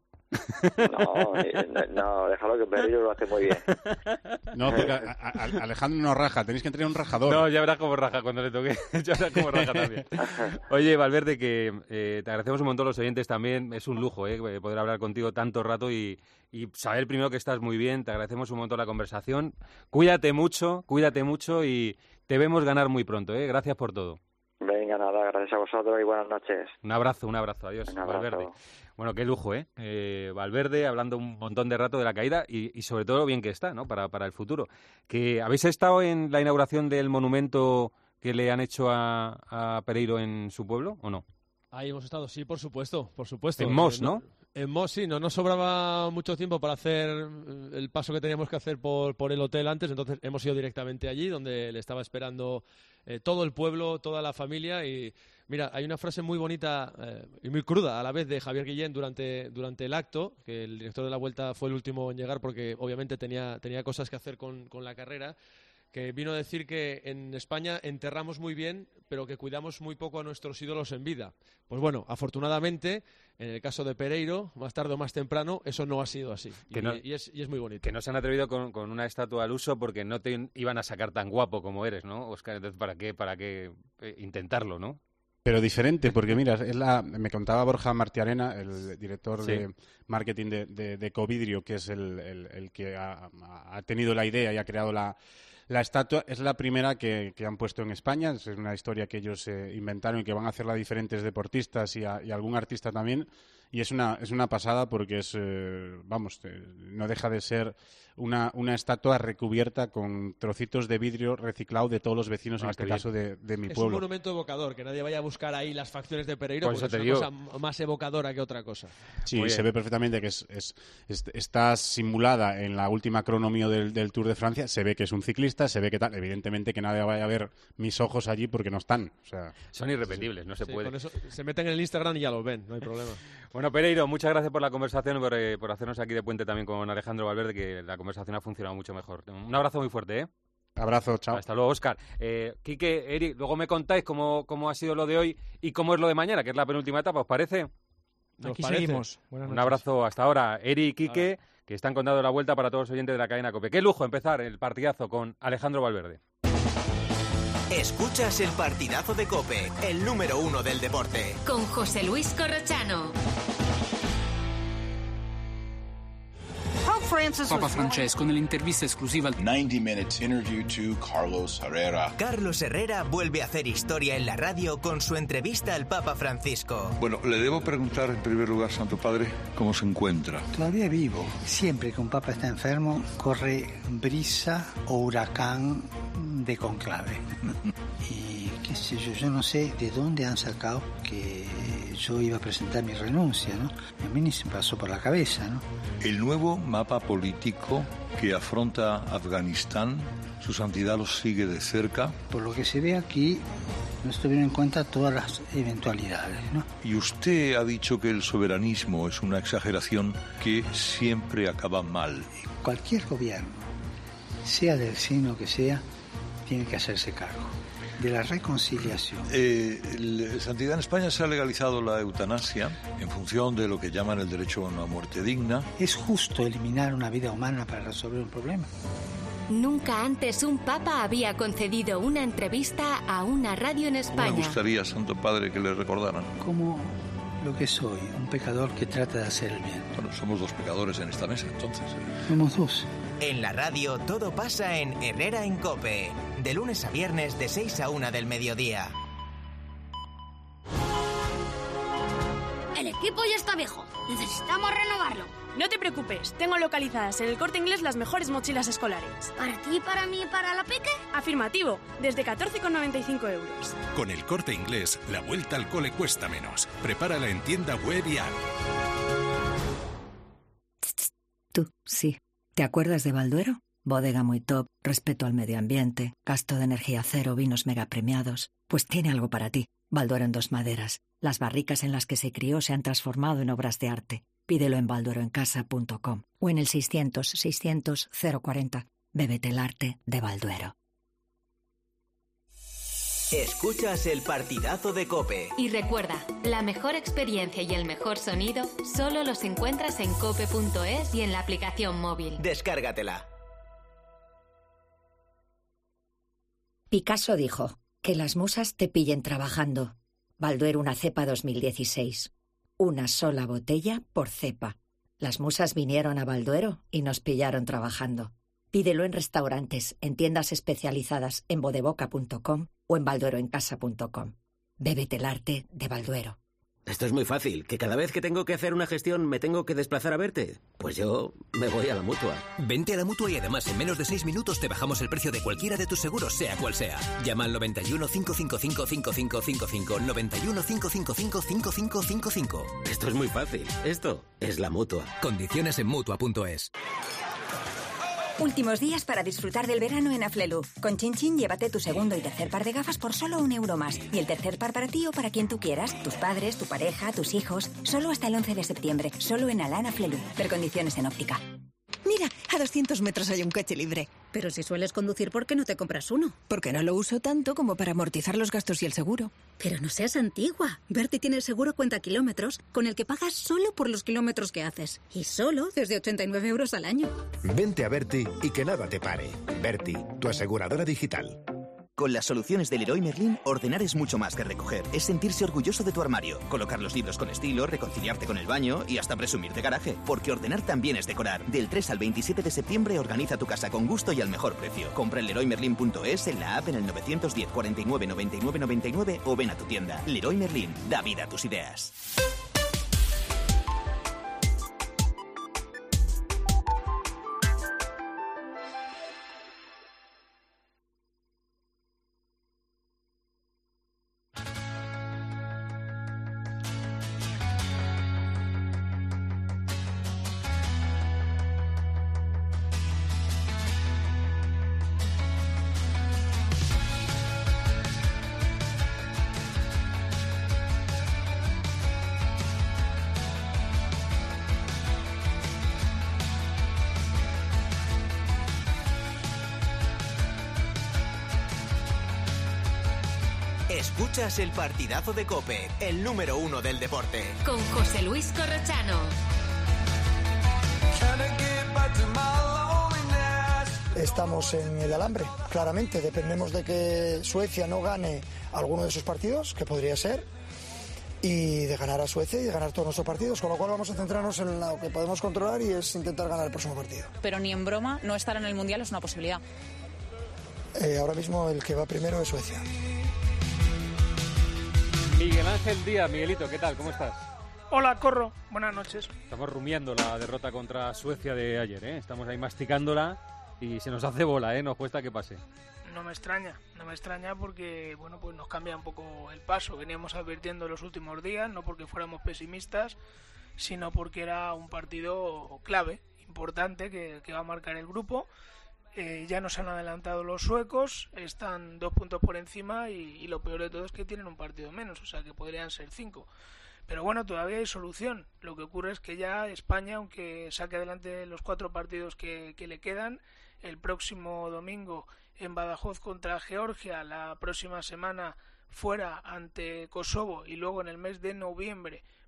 No, déjalo que Pereiro lo hace muy bien. No, porque Alejandro no raja, tenéis que tener un rajador. No, ya verás cómo raja cuando le toque. Ya verás cómo raja también. Oye, Valverde, que te agradecemos un montón los oyentes también. Es un lujo poder hablar contigo tanto rato y saber primero que estás muy bien. Te agradecemos un montón la conversación. Cuídate mucho y te vemos ganar muy pronto. Gracias por todo. Venga, nada, gracias a vosotros y buenas noches. Un abrazo, adiós, Un abrazo. Valverde. Bueno, qué lujo, Valverde hablando un montón de rato de la caída y sobre todo lo bien que está, ¿no? Para el futuro. Que ¿habéis estado en la inauguración del monumento que le han hecho a Pereiro en su pueblo o no? Ahí hemos estado, sí, por supuesto. En Mos, ¿no? En Mos, sí, no nos sobraba mucho tiempo para hacer el paso que teníamos que hacer por el hotel antes, entonces hemos ido directamente allí, donde le estaba esperando todo el pueblo, toda la familia. Y mira, hay una frase muy bonita y muy cruda a la vez de Javier Guillén durante el acto, que el director de la Vuelta fue el último en llegar porque obviamente tenía cosas que hacer con la carrera, que vino a decir que en España enterramos muy bien, pero que cuidamos muy poco a nuestros ídolos en vida. Pues bueno, afortunadamente, en el caso de Pereiro, más tarde o más temprano, eso no ha sido así. Y es muy bonito. Que no se han atrevido con una estatua al uso porque no te iban a sacar tan guapo como eres, ¿no, Óscar? Entonces, ¿para qué intentarlo, no? Pero diferente, porque mira, me contaba Borja Martiarena, el director de marketing de Covidrio, que es el que ha tenido la idea y ha creado la estatua. Es la primera que han puesto en España. Es una historia que ellos inventaron y que van a hacerla a diferentes deportistas y algún artista también. Y es una pasada porque no deja de ser una estatua recubierta con trocitos de vidrio reciclado de todos los vecinos, en este caso de mi pueblo. Es un monumento evocador, que nadie vaya a buscar ahí las facciones de Pereiro, Pues porque es una cosa más evocadora que otra cosa. Sí, se ve perfectamente que está simulada en la última cronomía del Tour de Francia. Se ve que es un ciclista, se ve que tal. Evidentemente que nadie vaya a ver mis ojos allí porque no están. O sea, son irrepetibles, no se puede. Con eso se meten en el Instagram y ya los ven, no hay problema. Bueno, Pereiro, muchas gracias por la conversación y por hacernos aquí de puente también con Alejandro Valverde, que la conversación ha funcionado mucho mejor. Un abrazo muy fuerte, Abrazo, chao. Hasta luego, Óscar. Quique, Eric, luego me contáis cómo ha sido lo de hoy y cómo es lo de mañana, que es la penúltima etapa, ¿os parece? Aquí seguimos. Un abrazo hasta ahora, Eric y Quique, que están contando la vuelta para todos los oyentes de la cadena COPE. Qué lujo empezar el partidazo con Alejandro Valverde. Escuchas el partidazo de COPE, el número 1 del deporte. Con José Luis Corrochano. Papa Francesco nell'intervista esclusiva 90 Minutes interview to Carlos Herrera. Carlos Herrera vuelve a hacer historia en la radio con su entrevista al Papa Francisco. Bueno, le debo preguntar en primer lugar, Santo Padre, ¿cómo se encuentra? Todavía vivo. Siempre que un papa está enfermo, corre brisa o huracán de conclave. Y qué sé yo no sé de dónde han sacado que yo iba a presentar mi renuncia, ¿no? A mí ni se me pasó por la cabeza, ¿no? El nuevo mapa político que afronta Afganistán, su santidad los sigue de cerca. Por lo que se ve aquí, no estuvieron en cuenta todas las eventualidades, ¿no? Y usted ha dicho que el soberanismo es una exageración que siempre acaba mal. Cualquier gobierno, sea del signo que sea, tiene que hacerse cargo de la reconciliación. Santidad, en España se ha legalizado la eutanasia en función de lo que llaman el derecho a una muerte digna. ¿Es justo eliminar una vida humana para resolver un problema? Nunca antes un papa había concedido una entrevista a una radio en Me España. gustaría, Santo Padre, que le recordaran. Como lo que soy, un pecador que trata de hacer el bien. Bueno, somos dos pecadores en esta mesa, entonces. Somos dos. En la radio todo pasa en Herrera en COPE. De lunes a viernes de 6 a 1 del mediodía. El equipo ya está viejo. Necesitamos renovarlo. No te preocupes, tengo localizadas en El Corte Inglés las mejores mochilas escolares. ¿Para ti, para mí y para la Peque? Afirmativo, desde 14,95 euros. Con El Corte Inglés, la vuelta al cole cuesta menos. Prepárala en tienda web y app. Tú, sí. ¿Te acuerdas de Balduero? Bodega muy top, respeto al medio ambiente, gasto de energía cero, vinos mega premiados. Pues tiene algo para ti. Balduero en Dos Maderas. Las barricas en las que se crió se han transformado en obras de arte. Pídelo en baldueroencasa.com o en el 600-600-040. Bébete el arte de Balduero. Escuchas el partidazo de COPE. Y recuerda, la mejor experiencia y el mejor sonido solo los encuentras en cope.es y en la aplicación móvil. Descárgatela. Picasso dijo, que las musas te pillen trabajando. Balduero una cepa 2016. Una sola botella por cepa. Las musas vinieron a Balduero y nos pillaron trabajando. Pídelo en restaurantes, en tiendas especializadas, en bodeboca.com o en baldueroencasa.com. Bébete el arte de Balduero. Esto es muy fácil, que cada vez que tengo que hacer una gestión me tengo que desplazar a verte. Pues yo me voy a la Mutua. Vente a la Mutua y además en menos de 6 minutos te bajamos el precio de cualquiera de tus seguros, sea cual sea. Llama al 91 555 5555, 91 555 5555. Esto es muy fácil, esto es la Mutua. Condiciones en Mutua.es. Últimos días para disfrutar del verano en Aflelu. Con Chin Chin llévate tu segundo y tercer par de gafas por solo €1 más. Y el tercer par para ti o para quien tú quieras. Tus padres, tu pareja, tus hijos. Solo hasta el 11 de septiembre. Solo en Alana Aflelu. Ver condiciones en óptica. Mira, a 200 metros hay un coche libre. Pero si sueles conducir, ¿por qué no te compras uno? Porque no lo uso tanto como para amortizar los gastos y el seguro. Pero no seas antigua. Berti tiene el seguro cuenta kilómetros, con el que pagas solo por los kilómetros que haces. Y solo desde 89 euros al año. Vente a Berti y que nada te pare. Berti, tu aseguradora digital. Con las soluciones del Leroy Merlin, ordenar es mucho más que recoger. Es sentirse orgulloso de tu armario, colocar los libros con estilo, reconciliarte con el baño y hasta presumir de garaje. Porque ordenar también es decorar. Del 3 al 27 de septiembre organiza tu casa con gusto y al mejor precio. Compra en leroymerlin.es, en la app, en el 910 49 99 99 o ven a tu tienda. Leroy Merlin, da vida a tus ideas. Escuchas el partidazo de COPE, el número 1 del deporte. Con José Luis Corrochano. Estamos en el alambre, claramente. Dependemos de que Suecia no gane alguno de sus partidos, que podría ser, y de ganar a Suecia y de ganar todos nuestros partidos, con lo cual vamos a centrarnos en lo que podemos controlar y es intentar ganar el próximo partido. Pero ni en broma, no estar en el Mundial es una posibilidad. Ahora mismo el que va primero es Suecia. Miguel Ángel Díaz. Miguelito, ¿qué tal? ¿Cómo estás? Hola, Corro. Buenas noches. Estamos rumiando la derrota contra Suecia de ayer, ¿eh? Estamos ahí masticándola y se nos hace bola, ¿eh? Nos cuesta que pase. No me extraña porque, bueno, pues nos cambia un poco el paso. Veníamos advirtiendo los últimos días, no porque fuéramos pesimistas, sino porque era un partido clave, importante, que va a marcar el grupo. Ya nos han adelantado los suecos, están 2 puntos por encima y lo peor de todo es que tienen un partido menos, o sea que podrían ser 5. Pero bueno, todavía hay solución. Lo que ocurre es que ya España, aunque saque adelante los 4 partidos que le quedan, el próximo domingo en Badajoz contra Georgia, la próxima semana fuera ante Kosovo y luego en el mes de noviembre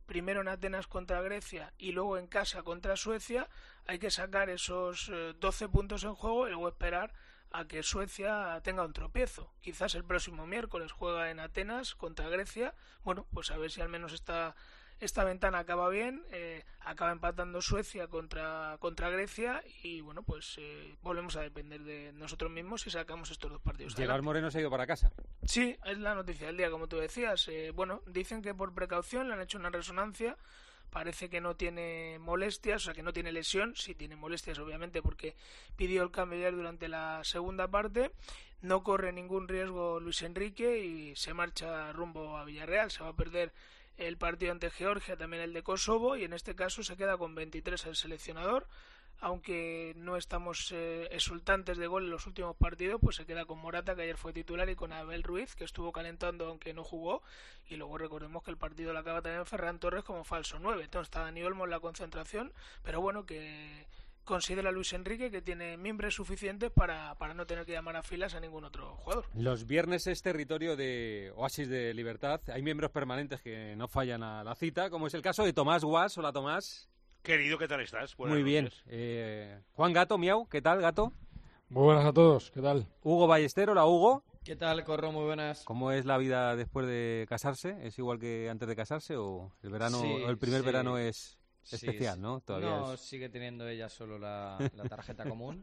primero en Atenas contra Grecia y luego en casa contra Suecia, hay que sacar esos 12 puntos en juego y luego esperar a que Suecia tenga un tropiezo. Quizás el próximo miércoles juega en Atenas contra Grecia. Bueno, pues a ver si al menos esta ventana acaba bien, acaba empatando Suecia contra Grecia y bueno, pues volvemos a depender de nosotros mismos si sacamos estos dos partidos. Gerard Moreno se ha ido para casa. Sí, es la noticia del día, como tú decías. Bueno, dicen que por precaución le han hecho una resonancia, parece que no tiene molestias, o sea que no tiene lesión, sí tiene molestias obviamente porque pidió el cambio ayer durante la segunda parte. No corre ningún riesgo Luis Enrique y se marcha rumbo a Villarreal, se va a perder el partido ante Georgia, también el de Kosovo, y en este caso se queda con 23 el seleccionador, aunque no estamos exultantes de gol en los últimos partidos, pues se queda con Morata, que ayer fue titular, y con Abel Ruiz, que estuvo calentando aunque no jugó, y luego recordemos que el partido lo acaba también Ferran Torres como falso 9, entonces está Dani Olmo en la concentración, pero bueno, que considera Luis Enrique que tiene mimbres suficientes para no tener que llamar a filas a ningún otro jugador. Los viernes es territorio de oasis de libertad. Hay miembros permanentes que no fallan a la cita, como es el caso de Tomás Guas. Hola, Tomás. Querido, ¿qué tal estás? Buenas Muy noches. bien. Juan Gato, miau, ¿qué tal, Gato? Muy buenas a todos, ¿qué tal? Hugo Ballester, hola, Hugo. ¿Qué tal, Corro? Muy buenas. ¿Cómo es la vida después de casarse? ¿Es igual que antes de casarse o el verano, Sí, el primer sí. verano es especial, Sí. ¿no? Todavía no, es... sigue teniendo ella solo la tarjeta común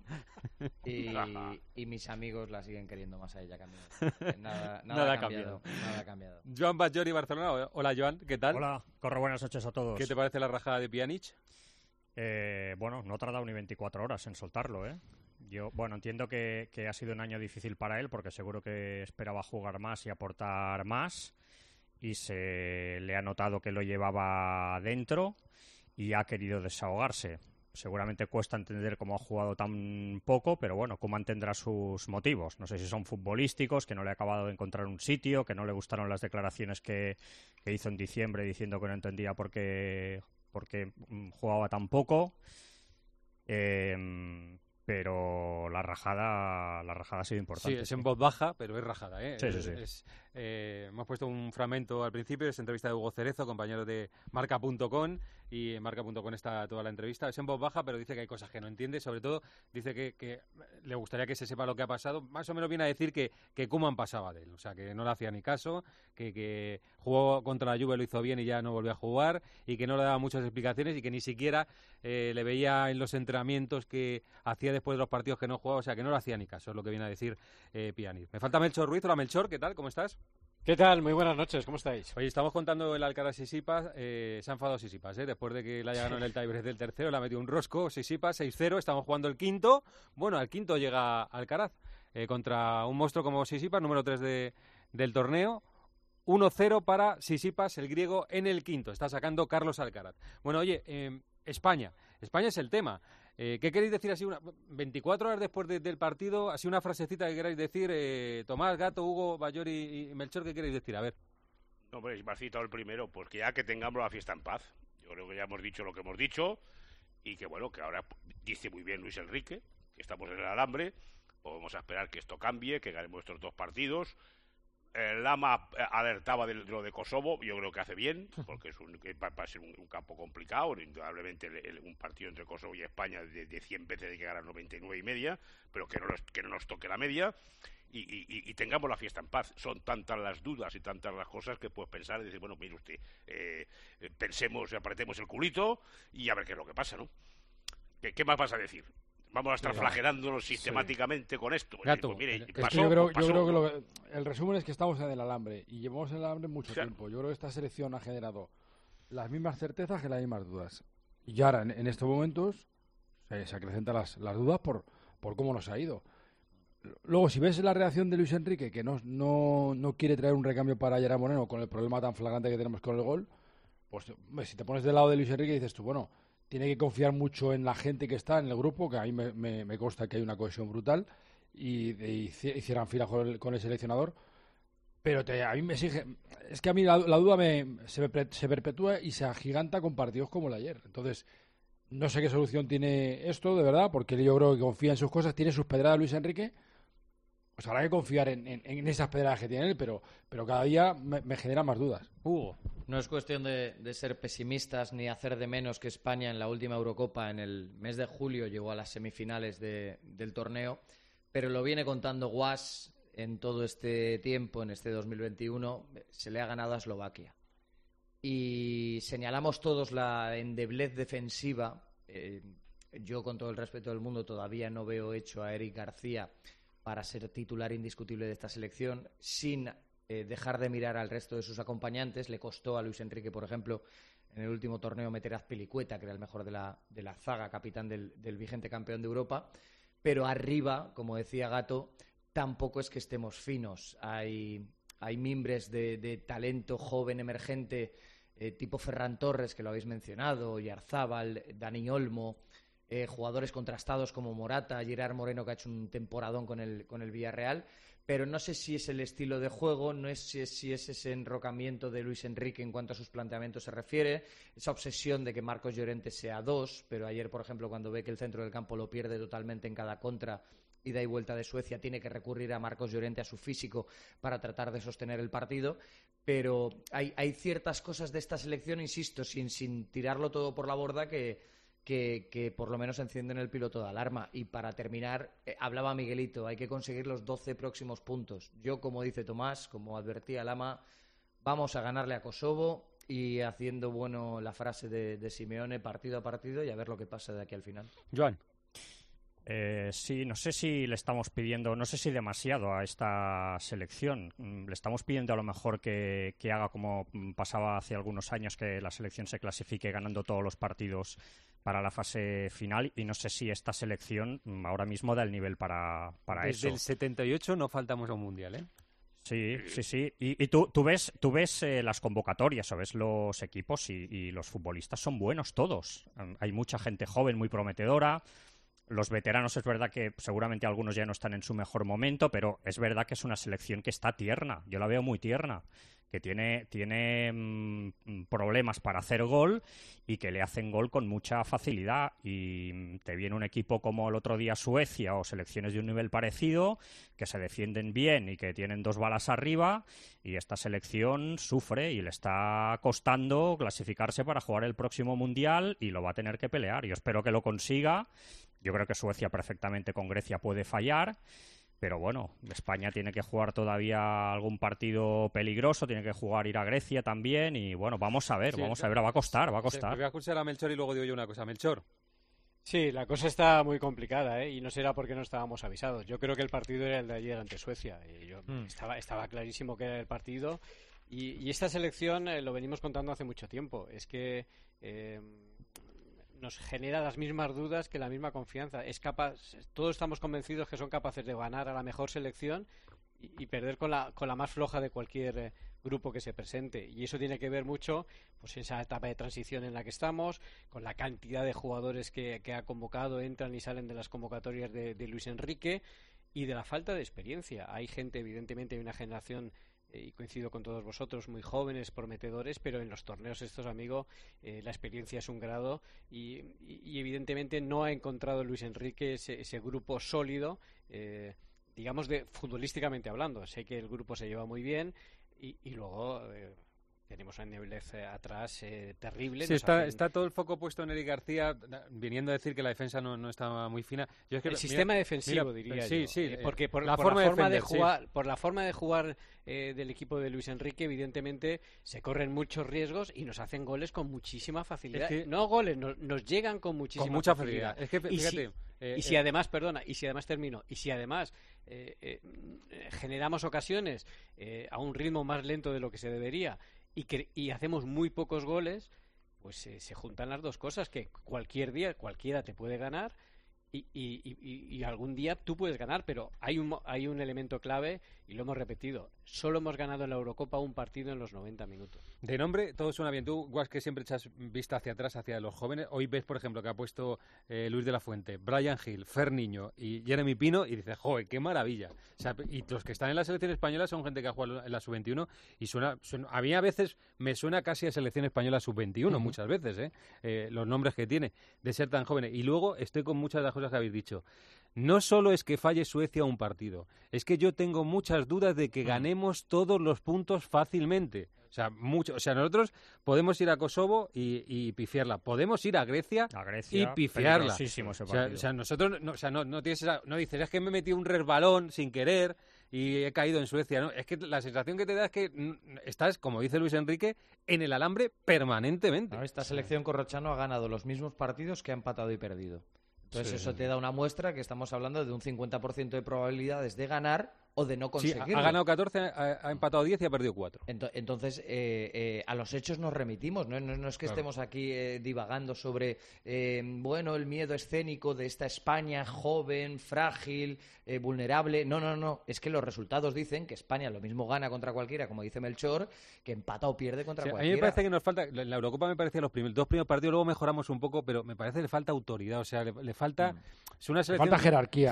y mis amigos la siguen queriendo más a ella que a mí. Nada ha cambiado. Nada ha cambiado. Joan Bajori, Barcelona. Hola, Joan, ¿qué tal? Hola, Corro, buenas noches a todos. ¿Qué te parece la rajada de Pjanic? Bueno, no ha tardado ni 24 horas en soltarlo, ¿eh? Yo, bueno, entiendo que ha sido un año difícil para él porque seguro que esperaba jugar más y aportar más y se le ha notado que lo llevaba dentro y ha querido desahogarse. Seguramente cuesta entender cómo ha jugado tan poco, pero bueno, Koeman tendrá sus motivos. No sé si son futbolísticos, que no le ha acabado de encontrar un sitio, que no le gustaron las declaraciones que hizo en diciembre diciendo que no entendía por qué jugaba tan poco. Pero la rajada ha sido importante. Sí, es en voz baja, pero es rajada, ¿eh? Sí. Hemos puesto un fragmento al principio de esta entrevista de Hugo Cerezo, compañero de Marca.com, y en Marca.com está toda la entrevista. Es en voz baja, pero dice que hay cosas que no entiende. Sobre todo, dice que le gustaría que se sepa lo que ha pasado. Más o menos viene a decir que Koeman pasaba de él. O sea, que no le hacía ni caso, que jugó contra la Juve, lo hizo bien y ya no volvió a jugar, y que no le daba muchas explicaciones y que ni siquiera le veía en los entrenamientos que hacía después de los partidos que no jugaba. O sea, que no le hacía ni caso, es lo que viene a decir Pjanic. Me falta Melchor Ruiz. Hola, Melchor, ¿qué tal? ¿Cómo estás? ¿Qué tal? Muy buenas noches, ¿cómo estáis? Oye, estamos contando el Alcaraz Tsitsipas, se ha enfadado Tsitsipas, después de que le haya ganado en el tiebreak del tercero, le ha metido un rosco, Tsitsipas 6-0, estamos jugando el quinto, bueno, al quinto llega Alcaraz, contra un monstruo como Tsitsipas, número 3 del torneo, 1-0 para Tsitsipas, el griego, en el quinto, está sacando Carlos Alcaraz. Bueno, oye, España es el tema. ¿Qué queréis decir así? 24 horas después del partido, así una frasecita que queráis decir, Tomás, Gato, Hugo, Bajori y Melchor, ¿qué queréis decir? A ver. No, hombre, me has citado el primero, pues que ya que tengamos la fiesta en paz. Yo creo que ya hemos dicho lo que hemos dicho y que bueno, que ahora dice muy bien Luis Enrique, que estamos en el alambre, podemos esperar que esto cambie, que ganemos estos dos partidos. Lama alertaba de lo de Kosovo, yo creo que hace bien, porque va a ser un campo complicado, indudablemente un partido entre Kosovo y España de 100 veces hay que ganar 99 y media, pero que no nos toque la media y tengamos la fiesta en paz. Son tantas las dudas y tantas las cosas que puedes pensar y decir, bueno, mire usted, pensemos, apretemos el culito y a ver qué es lo que pasa, ¿no? ¿Qué más vas a decir? Vamos a estar flagelándonos sistemáticamente con esto. Gato, pues mire, yo creo que el resumen es que estamos en el alambre y llevamos en el alambre mucho tiempo. Yo creo que esta selección ha generado las mismas certezas que las mismas dudas. Y ahora, en estos momentos, se acrecentan las dudas por cómo nos ha ido. Luego, si ves la reacción de Luis Enrique, que no quiere traer un recambio para Gerard Moreno con el problema tan flagrante que tenemos con el gol, pues si te pones del lado de Luis Enrique dices tú, bueno, tiene que confiar mucho en la gente que está en el grupo, que a mí me consta que hay una cohesión brutal, y hicieran fila con el seleccionador, pero a mí me exige... Es que a mí la duda se perpetúa y se agiganta con partidos como el de ayer. Entonces, no sé qué solución tiene esto, de verdad, porque yo creo que confía en sus cosas, tiene sus pedradas Luis Enrique, pues habrá que confiar en esas pedradas que tiene él, pero cada día me genera más dudas. Hugo, no es cuestión de ser pesimistas ni hacer de menos que España en la última Eurocopa en el mes de julio llegó a las semifinales del torneo, pero lo viene contando Guas en todo este tiempo, en este 2021, se le ha ganado a Eslovaquia. Y señalamos todos la endeblez defensiva. Yo, con todo el respeto del mundo, todavía no veo hecho a Eric García para ser titular indiscutible de esta selección, sin dejar de mirar al resto de sus acompañantes. Le costó a Luis Enrique, por ejemplo, en el último torneo meter a Azpilicueta, que era el mejor de la zaga, capitán del vigente campeón de Europa. Pero arriba, como decía Gato, tampoco es que estemos finos. Hay mimbres de talento joven emergente, tipo Ferran Torres, que lo habéis mencionado, Oyarzábal, Dani Olmo, jugadores contrastados como Morata, Gerard Moreno, que ha hecho un temporadón con el Villarreal, pero no sé si es el estilo de juego, no es si es ese enrocamiento de Luis Enrique en cuanto a sus planteamientos se refiere, esa obsesión de que Marcos Llorente sea 2, pero ayer, por ejemplo, cuando ve que el centro del campo lo pierde totalmente en cada contra, ida y vuelta de Suecia, tiene que recurrir a Marcos Llorente, a su físico, para tratar de sostener el partido. Pero hay ciertas cosas de esta selección, insisto, sin tirarlo todo por la borda, que por lo menos encienden el piloto de alarma. Y para terminar, hablaba Miguelito, hay que conseguir los 12 próximos puntos. Yo, como dice Tomás, como advertía Lama, vamos a ganarle a Kosovo, y haciendo la frase de Simeone, partido a partido, y a ver lo que pasa de aquí al final. Joan. Sí, no sé si le estamos pidiendo, no sé si demasiado a esta selección. Le estamos pidiendo a lo mejor que haga como pasaba hace algunos años, que la selección se clasifique ganando todos los partidos para la fase final, y no sé si esta selección ahora mismo da el nivel para eso. Desde el 78 no faltamos a un mundial, ¿eh? Sí. Y tú ves las convocatorias, o ves los equipos, y los futbolistas son buenos todos. Hay mucha gente joven, muy prometedora. Los veteranos, es verdad que seguramente algunos ya no están en su mejor momento, pero es verdad que es una selección que está tierna. Yo la veo muy tierna, que tiene problemas para hacer gol, y que le hacen gol con mucha facilidad. Y te viene un equipo como el otro día Suecia, o selecciones de un nivel parecido, que se defienden bien y que tienen 2 balas arriba, y esta selección sufre y le está costando clasificarse para jugar el próximo Mundial, y lo va a tener que pelear. Yo espero que lo consiga. Yo creo que Suecia perfectamente con Grecia puede fallar, pero bueno, España tiene que jugar todavía algún partido peligroso, tiene que ir a Grecia también, y bueno, vamos a ver, va a costar. Sí, voy a escuchar a Melchor y luego digo yo una cosa. Melchor. Sí, la cosa está muy complicada, y no será porque no estábamos avisados. Yo creo que el partido era el de ayer ante Suecia, y estaba clarísimo que era el partido, y esta selección lo venimos contando hace mucho tiempo. Es que nos genera las mismas dudas que la misma confianza. Todos estamos convencidos que son capaces de ganar a la mejor selección y perder con la más floja de cualquier grupo que se presente, y eso tiene que ver mucho pues esa etapa de transición en la que estamos, con la cantidad de jugadores que ha convocado, entran y salen de las convocatorias de Luis Enrique, y de la falta de experiencia. Hay gente, evidentemente, hay una generación, y coincido con todos vosotros, muy jóvenes, prometedores, pero en los torneos estos, amigo, la experiencia es un grado, y evidentemente no ha encontrado Luis Enrique ese grupo sólido, digamos, futbolísticamente hablando. Sé que el grupo se lleva muy bien, y luego tenemos a Neblez atrás terrible. Sí, está todo el foco puesto en Eric García, viniendo a decir que la defensa no estaba muy fina. Yo es que, el sistema defensivo, diría yo. Sí, porque por la forma de jugar del equipo de Luis Enrique, evidentemente se corren muchos riesgos y nos hacen goles con muchísima facilidad. Es que, no goles, nos llegan con muchísima facilidad. Es que, fíjate, y si además generamos ocasiones a un ritmo más lento de lo que se debería, y hacemos muy pocos goles, pues se juntan las dos cosas, que cualquier día cualquiera te puede ganar, y algún día tú puedes ganar, pero hay un elemento clave, y lo hemos repetido: solo hemos ganado en la Eurocopa un partido en los 90 minutos. De nombre todo suena bien. Tú, Guas, que siempre echas vista hacia atrás, hacia los jóvenes, hoy ves, por ejemplo, que ha puesto Luis de la Fuente, Brian Hill, Fer Niño y Jeremy Pino, y dices, joder, qué maravilla. O sea, y los que están en la selección española son gente que ha jugado en la sub-21, y a mí a veces me suena casi a selección española sub-21, muchas veces, los nombres que tiene, de ser tan jóvenes. Y luego estoy con muchas de las cosas cosas que habéis dicho. No solo es que falle Suecia un partido, es que yo tengo muchas dudas de que ganemos todos los puntos fácilmente. O sea, nosotros podemos ir a Kosovo y pifiarla. Podemos ir a Grecia y pifiarla. O sea, nosotros no dices, es que me he metido un resbalón sin querer y he caído en Suecia. ¿No? Es que la sensación que te da es que estás, como dice Luis Enrique, en el alambre permanentemente. No, esta selección Corrochano ha ganado los mismos partidos que ha empatado y perdido. Entonces eso te da una muestra que estamos hablando de un 50% de probabilidades de ganar o de no conseguirlo. Sí, ha ganado 14, ha empatado 10 y ha perdido 4. Entonces, a los hechos nos remitimos, no es que estemos aquí divagando sobre, el miedo escénico de esta España joven, frágil, vulnerable. No, es que los resultados dicen que España lo mismo gana contra cualquiera, como dice Melchor, que empata o pierde contra cualquiera. A mí me parece que nos falta, en la Eurocopa me parecía los dos primeros partidos, luego mejoramos un poco, pero me parece que le falta autoridad, o sea, le falta... Es una selección... Falta jerarquía.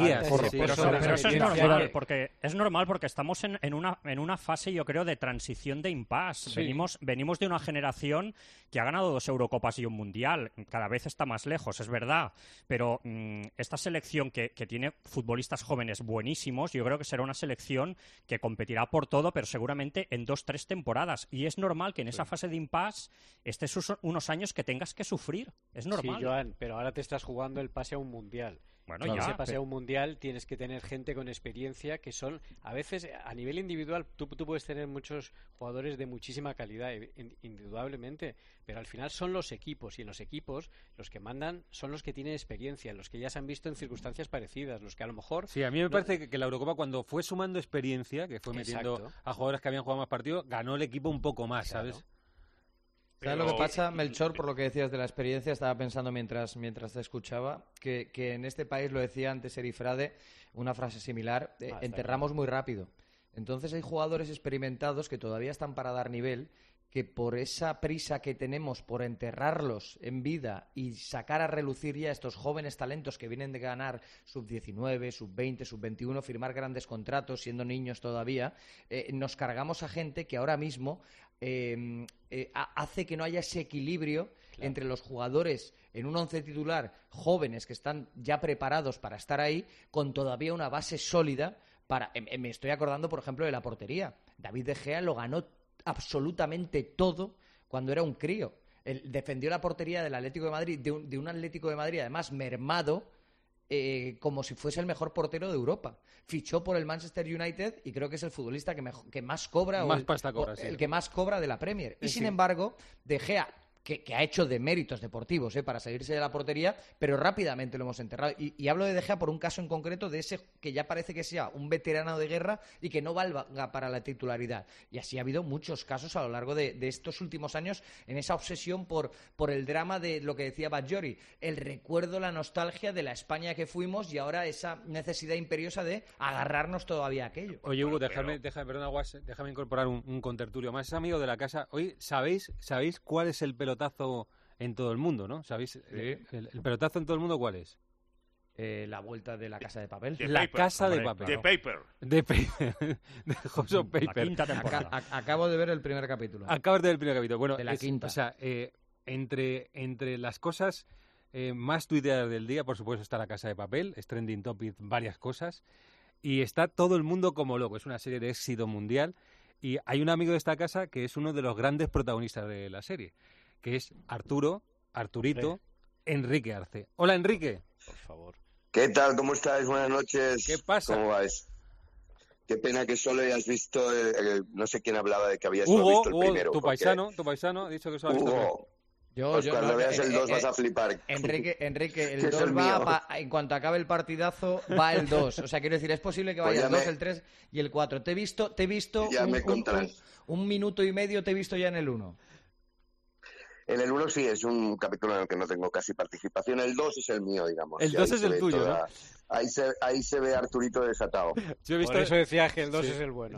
Pero eso es normal, es normal porque estamos en una fase, yo creo, de transición de impasse. Sí. Venimos de una generación que ha ganado 2 Eurocopas y un Mundial. Cada vez está más lejos, es verdad. Pero esta selección que tiene futbolistas jóvenes buenísimos, yo creo que será una selección que competirá por todo, pero seguramente en 2-3 temporadas. Y es normal que en esa fase de impasse estés unos años que tengas que sufrir. Es normal. Sí, Joan, pero ahora te estás jugando el pase a un Mundial. Bueno, Cuando se pase a un mundial tienes que tener gente con experiencia que son, a veces, a nivel individual, tú puedes tener muchos jugadores de muchísima calidad, indudablemente, pero al final son los equipos, y en los equipos los que mandan son los que tienen experiencia, los que ya se han visto en circunstancias parecidas, los que a lo mejor... Sí, a mí me parece que la Eurocopa, cuando fue sumando experiencia, que fue metiendo a jugadores que habían jugado más partidos, ganó el equipo un poco más, ¿sabes? ¿Sabes lo que pasa, Melchor, por lo que decías de la experiencia? Estaba pensando mientras te escuchaba que en este país, lo decía antes Erifrade, una frase similar, enterramos muy rápido. Entonces hay jugadores experimentados que todavía están para dar nivel, que por esa prisa que tenemos por enterrarlos en vida y sacar a relucir ya estos jóvenes talentos que vienen de ganar sub-19, sub-20, sub-21, firmar grandes contratos siendo niños todavía, nos cargamos a gente que ahora mismo hace que no haya ese equilibrio entre los jugadores en un once titular jóvenes que están ya preparados para estar ahí, con todavía una base sólida para... me estoy acordando, por ejemplo, de la portería. David De Gea lo ganó absolutamente todo cuando era un crío. Él defendió la portería del Atlético de Madrid, de un Atlético de Madrid además mermado, como si fuese el mejor portero de Europa. Fichó por el Manchester United y creo que es el futbolista que más cobra, el que más cobra de la Premier. Y sin embargo, De Gea, que ha hecho de méritos deportivos para salirse de la portería, pero rápidamente lo hemos enterrado. Y hablo de De Gea por un caso en concreto de ese que ya parece que sea un veterano de guerra y que no valga para la titularidad. Y así ha habido muchos casos a lo largo de estos últimos años en esa obsesión por el drama de lo que decía Bajori, el recuerdo, la nostalgia de la España que fuimos y ahora esa necesidad imperiosa de agarrarnos todavía a aquello. Oye, Hugo, déjame incorporar un contertulio más. Es amigo de la casa. Hoy, ¿sabéis cuál es el pelotazo en todo el mundo, ¿no? ¿Sabéis? Sí. ¿El pelotazo en todo el mundo cuál es? La vuelta de la Casa de Papel. Casa de Papel. The Paper. The Paper. The House of Paper. La quinta temporada. Acabo de ver el primer capítulo. Acabas de ver el primer capítulo. Bueno, de la quinta. O sea, entre las cosas más tuiteadas del día, por supuesto, está la Casa de Papel. Es trending topic varias cosas. Y está todo el mundo como loco. Es una serie de éxito mundial. Y hay un amigo de esta casa que es uno de los grandes protagonistas de la serie, que es Arturito, Enrique Arce. Hola, Enrique. Por favor. ¿Qué tal? ¿Cómo estáis? Buenas noches. ¿Qué pasa? ¿Cómo vais? Qué pena que solo hayas visto, no sé quién hablaba de que habías Hugo, visto el primero. Tu paisano, ha dicho que solo has visto Hugo, cuando veas el 2 vas a flipar. Enrique, el 2 va, en cuanto acabe el partidazo, va el 2. O sea, quiero decir, es posible que vaya el 2, el 3 y el 4. Te he visto un minuto y medio, te he visto ya en el 1. En el 1 sí, es un capítulo en el que no tengo casi participación. El 2 es el mío, digamos. El 2 es el tuyo, ¿no? Ahí se ve a Arturito desatado. Por eso decía que el 2 es el bueno.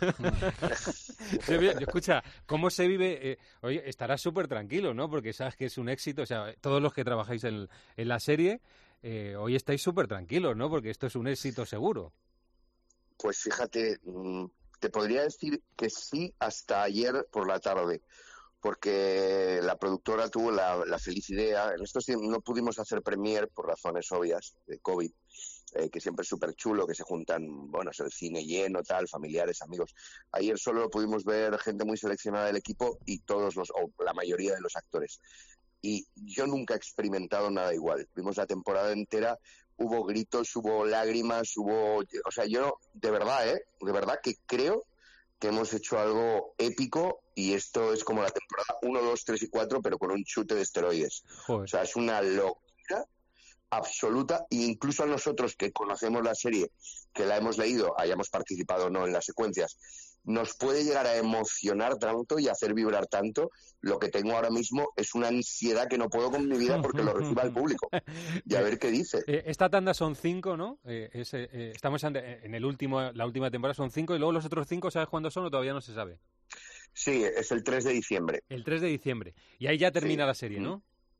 Escucha, ¿cómo se vive? Oye, estarás súper tranquilo, ¿no? Porque sabes que es un éxito. O sea, todos los que trabajáis en la serie, hoy estáis súper tranquilos, ¿no? Porque esto es un éxito seguro. Pues fíjate, te podría decir que sí hasta ayer por la tarde. porque la productora tuvo la feliz idea. En estos tiempos no pudimos hacer premier por razones obvias de COVID, que siempre es súper chulo, que se juntan, bueno, es el cine lleno, tal, familiares, amigos. Ayer solo pudimos ver gente muy seleccionada del equipo y o la mayoría de los actores. Y yo nunca he experimentado nada igual. Vimos la temporada entera, hubo gritos, hubo lágrimas, o sea, yo de verdad que creo que hemos hecho algo épico, y esto es como la temporada 1, 2, 3 y 4, pero con un chute de esteroides. Joder. O sea, es una locura absoluta, e incluso a nosotros que conocemos la serie, que la hemos leído, hayamos participado o no en las secuencias, nos puede llegar a emocionar tanto y hacer vibrar tanto. Lo que tengo ahora mismo es una ansiedad que no puedo con mi vida porque lo reciba el público. Y a ver qué dice. Esta tanda son 5, ¿no? Estamos en la última temporada, son 5, y luego los otros 5, ¿sabes cuándo son o todavía no se sabe? Sí, es el 3 de diciembre. El 3 de diciembre. Y ahí ya termina la serie, ¿no?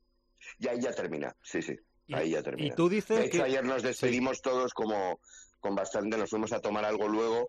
Y ahí ya termina, sí. Ahí ya termina. Y tú dices de hecho, ayer nos despedimos todos como con bastante, nos fuimos a tomar algo luego,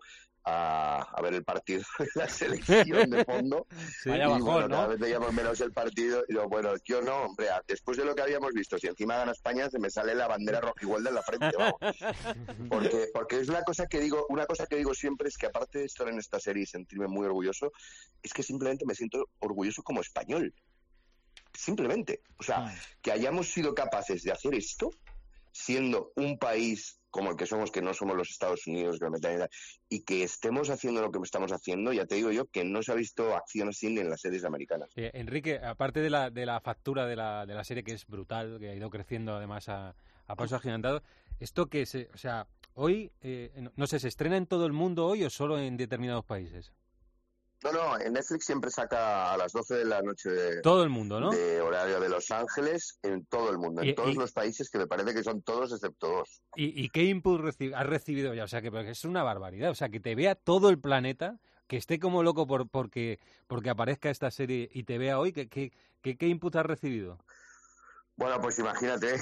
a ver el partido de la selección de fondo. Sí, y bajón, bueno, ¿no? cada vez veíamos menos el partido. Y yo, bueno, yo no, hombre, después de lo que habíamos visto, si encima gana España, se me sale la bandera rojigualda en la frente, vamos. Porque es una cosa que digo siempre, es que aparte de estar en esta serie y sentirme muy orgulloso, es que simplemente me siento orgulloso como español. Simplemente. O sea, que hayamos sido capaces de hacer esto, siendo un país como el que somos, que no somos los Estados Unidos, y que estemos haciendo lo que estamos haciendo, ya te digo yo que no se ha visto acción así ni en las series americanas. Enrique, aparte de la factura de la serie, que es brutal, que ha ido creciendo además a pasos agigantados, esto que o sea, hoy, no sé, ¿se estrena en todo el mundo hoy o solo en determinados países? No, en Netflix siempre saca a las 12 de la noche todo el mundo, ¿no? De horario de Los Ángeles, en todo el mundo, en todos los países, que me parece que son todos excepto 2. ¿Y qué input has recibido ya? O sea, que es una barbaridad. O sea, que te vea todo el planeta, que esté como loco porque aparezca esta serie y te vea hoy. ¿Qué input has recibido? Bueno, pues imagínate,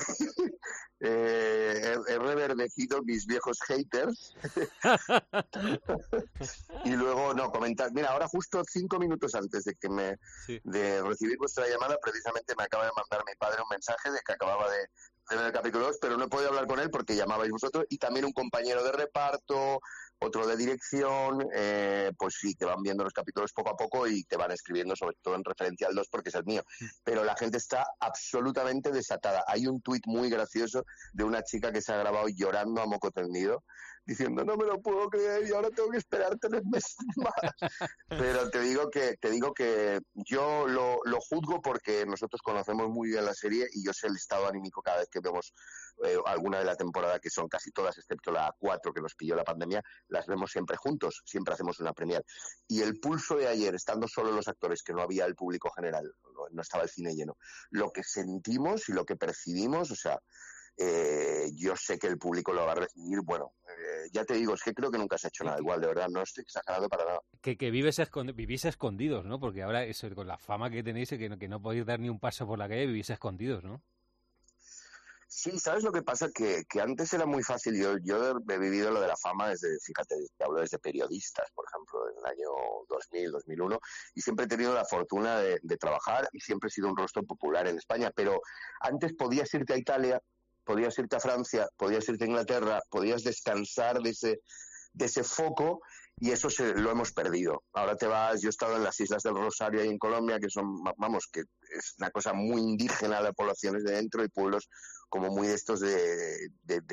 he reverdecido mis viejos haters y luego, comentar. Mira, ahora justo 5 minutos antes de recibir vuestra llamada, precisamente me acaba de mandar mi padre un mensaje de que acababa de ver el capítulo 2, pero no he podido hablar con él porque llamabais vosotros, y también un compañero de reparto, otro de dirección, pues sí, que van viendo los capítulos poco a poco y te van escribiendo, sobre todo en referencia al 2 porque es el mío. Pero la gente está absolutamente desatada. Hay un tuit muy gracioso de una chica que se ha grabado llorando a moco tendido, diciendo, no me lo puedo creer y ahora tengo que esperar 3 meses más. Pero te digo que yo lo juzgo porque nosotros conocemos muy bien la serie y yo sé el estado anímico cada vez que vemos alguna de la temporada, que son casi todas, excepto la 4 que nos pilló la pandemia, las vemos siempre juntos, siempre hacemos una premier. Y el pulso de ayer, estando solo los actores, que no había el público general, no estaba el cine lleno, lo que sentimos y lo que percibimos, o sea, yo sé que el público lo va a recibir, ya te digo, es que creo que nunca se ha hecho nada igual, de verdad, no estoy exagerando para nada. Que vivís escondidos, ¿no? Porque ahora, con la fama que tenéis, que no podéis dar ni un paso por la calle, vivís escondidos, ¿no? Sí, ¿sabes lo que pasa? Que antes era muy fácil. Yo he vivido lo de la fama fíjate, te hablo desde periodistas, por ejemplo, en el año 2000, 2001, y siempre he tenido la fortuna de trabajar y siempre he sido un rostro popular en España, pero antes podías irte a Italia, podías irte a Francia, podías irte a Inglaterra, podías descansar de ese foco, y eso lo hemos perdido. Ahora te vas, yo he estado en las Islas del Rosario ahí en Colombia, que son, que es una cosa muy indígena, las poblaciones de dentro, y pueblos como muy de estos de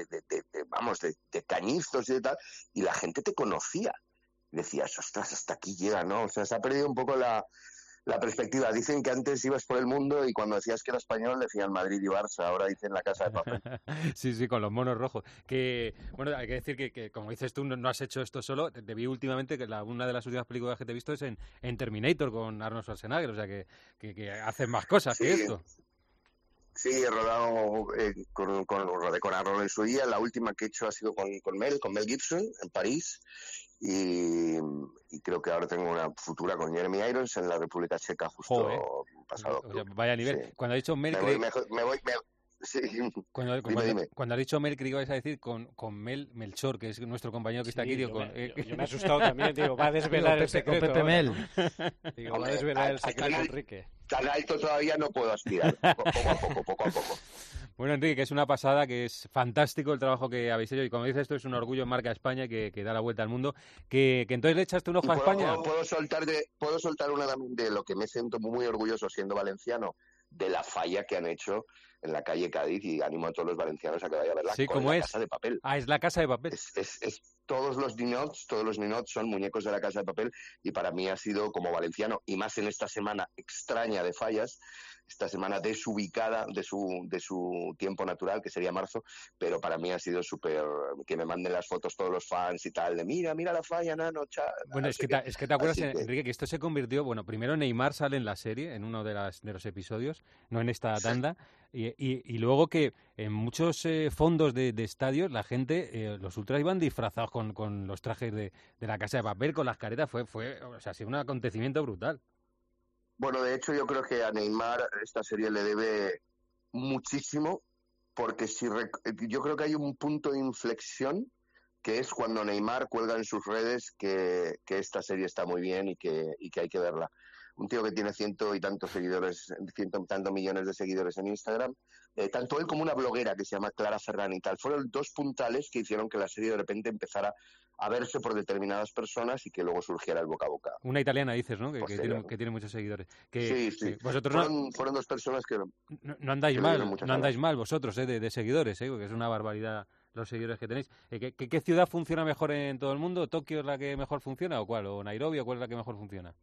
cañizos y de tal, y la gente te conocía. Decías, ostras, hasta aquí llega, ¿no? O sea, se ha perdido un poco la perspectiva. Dicen que antes ibas por el mundo y cuando decías que era español decían Madrid y Barça, ahora dicen La Casa de Papel. Sí, con los monos rojos. Que, bueno, hay que decir que como dices tú, no has hecho esto solo. Te vi últimamente, que una de las últimas películas que te he visto es en Terminator con Arnold Schwarzenegger, o sea que haces más cosas que esto. Sí, he rodado con Arnold en su día. La última que he hecho ha sido con Mel Gibson en París. Y creo que ahora tengo una futura con Jeremy Irons en la República Checa justo pasado. O sea, vaya nivel. Sí. Cuando ha dicho Mel... Sí. Cuando has dicho Mel, creí que ibas a decir con Melchor, que es nuestro compañero que está aquí. Yo me he asustado también, digo, va a desvelar el secreto. Pepe Mel. Digo, va a desvelar el secreto, Enrique. Tan alto todavía no puedo aspirar, poco a poco. Bueno, Enrique, que es una pasada, que es fantástico el trabajo que habéis hecho, y como dices, esto es un orgullo en marca España que da la vuelta al mundo. Que entonces le echaste un ojo a España. Puedo soltar una también de lo que me siento muy orgulloso siendo valenciano, de la falla que han hecho en la calle Cádiz, y animo a todos los valencianos a que vayan a verla. Sí, con ¿cómo la es? Casa de Papel. Ah, es la Casa de Papel. Todos los ninots son muñecos de la Casa de Papel, y para mí ha sido, como valenciano, y más en esta semana extraña de fallas, esta semana desubicada de su tiempo natural, que sería marzo, pero para mí ha sido súper, que me manden las fotos todos los fans y tal, de mira la falla, nano, Bueno, es que te acuerdas, Enrique, que esto se convirtió, bueno, primero Neymar sale en la serie, en uno de los episodios, no en esta tanda, y luego que en muchos fondos de estadios la gente, los ultras iban disfrazados con los trajes de la Casa de Papel, con las caretas, fue o sea, ha sido un acontecimiento brutal. Bueno, de hecho yo creo que a Neymar esta serie le debe muchísimo, porque yo creo que hay un punto de inflexión, que es cuando Neymar cuelga en sus redes que esta serie está muy bien y que hay que verla. Un tío que tiene 100 y tantos millones de seguidores en Instagram, tanto él como una bloguera que se llama Clara Ferran y tal, fueron dos puntales que hicieron que la serie de repente empezara a verse por determinadas personas y que luego surgiera el boca a boca. Una italiana dices, ¿no? Que tiene muchos seguidores. Sí. Vosotros fueron dos personas que no andáis mal vosotros, de seguidores, porque es una barbaridad los seguidores que tenéis. ¿Qué ciudad funciona mejor en todo el mundo? ¿Tokio es la que mejor funciona o cuál? ¿O Nairobi o cuál es la que mejor funciona?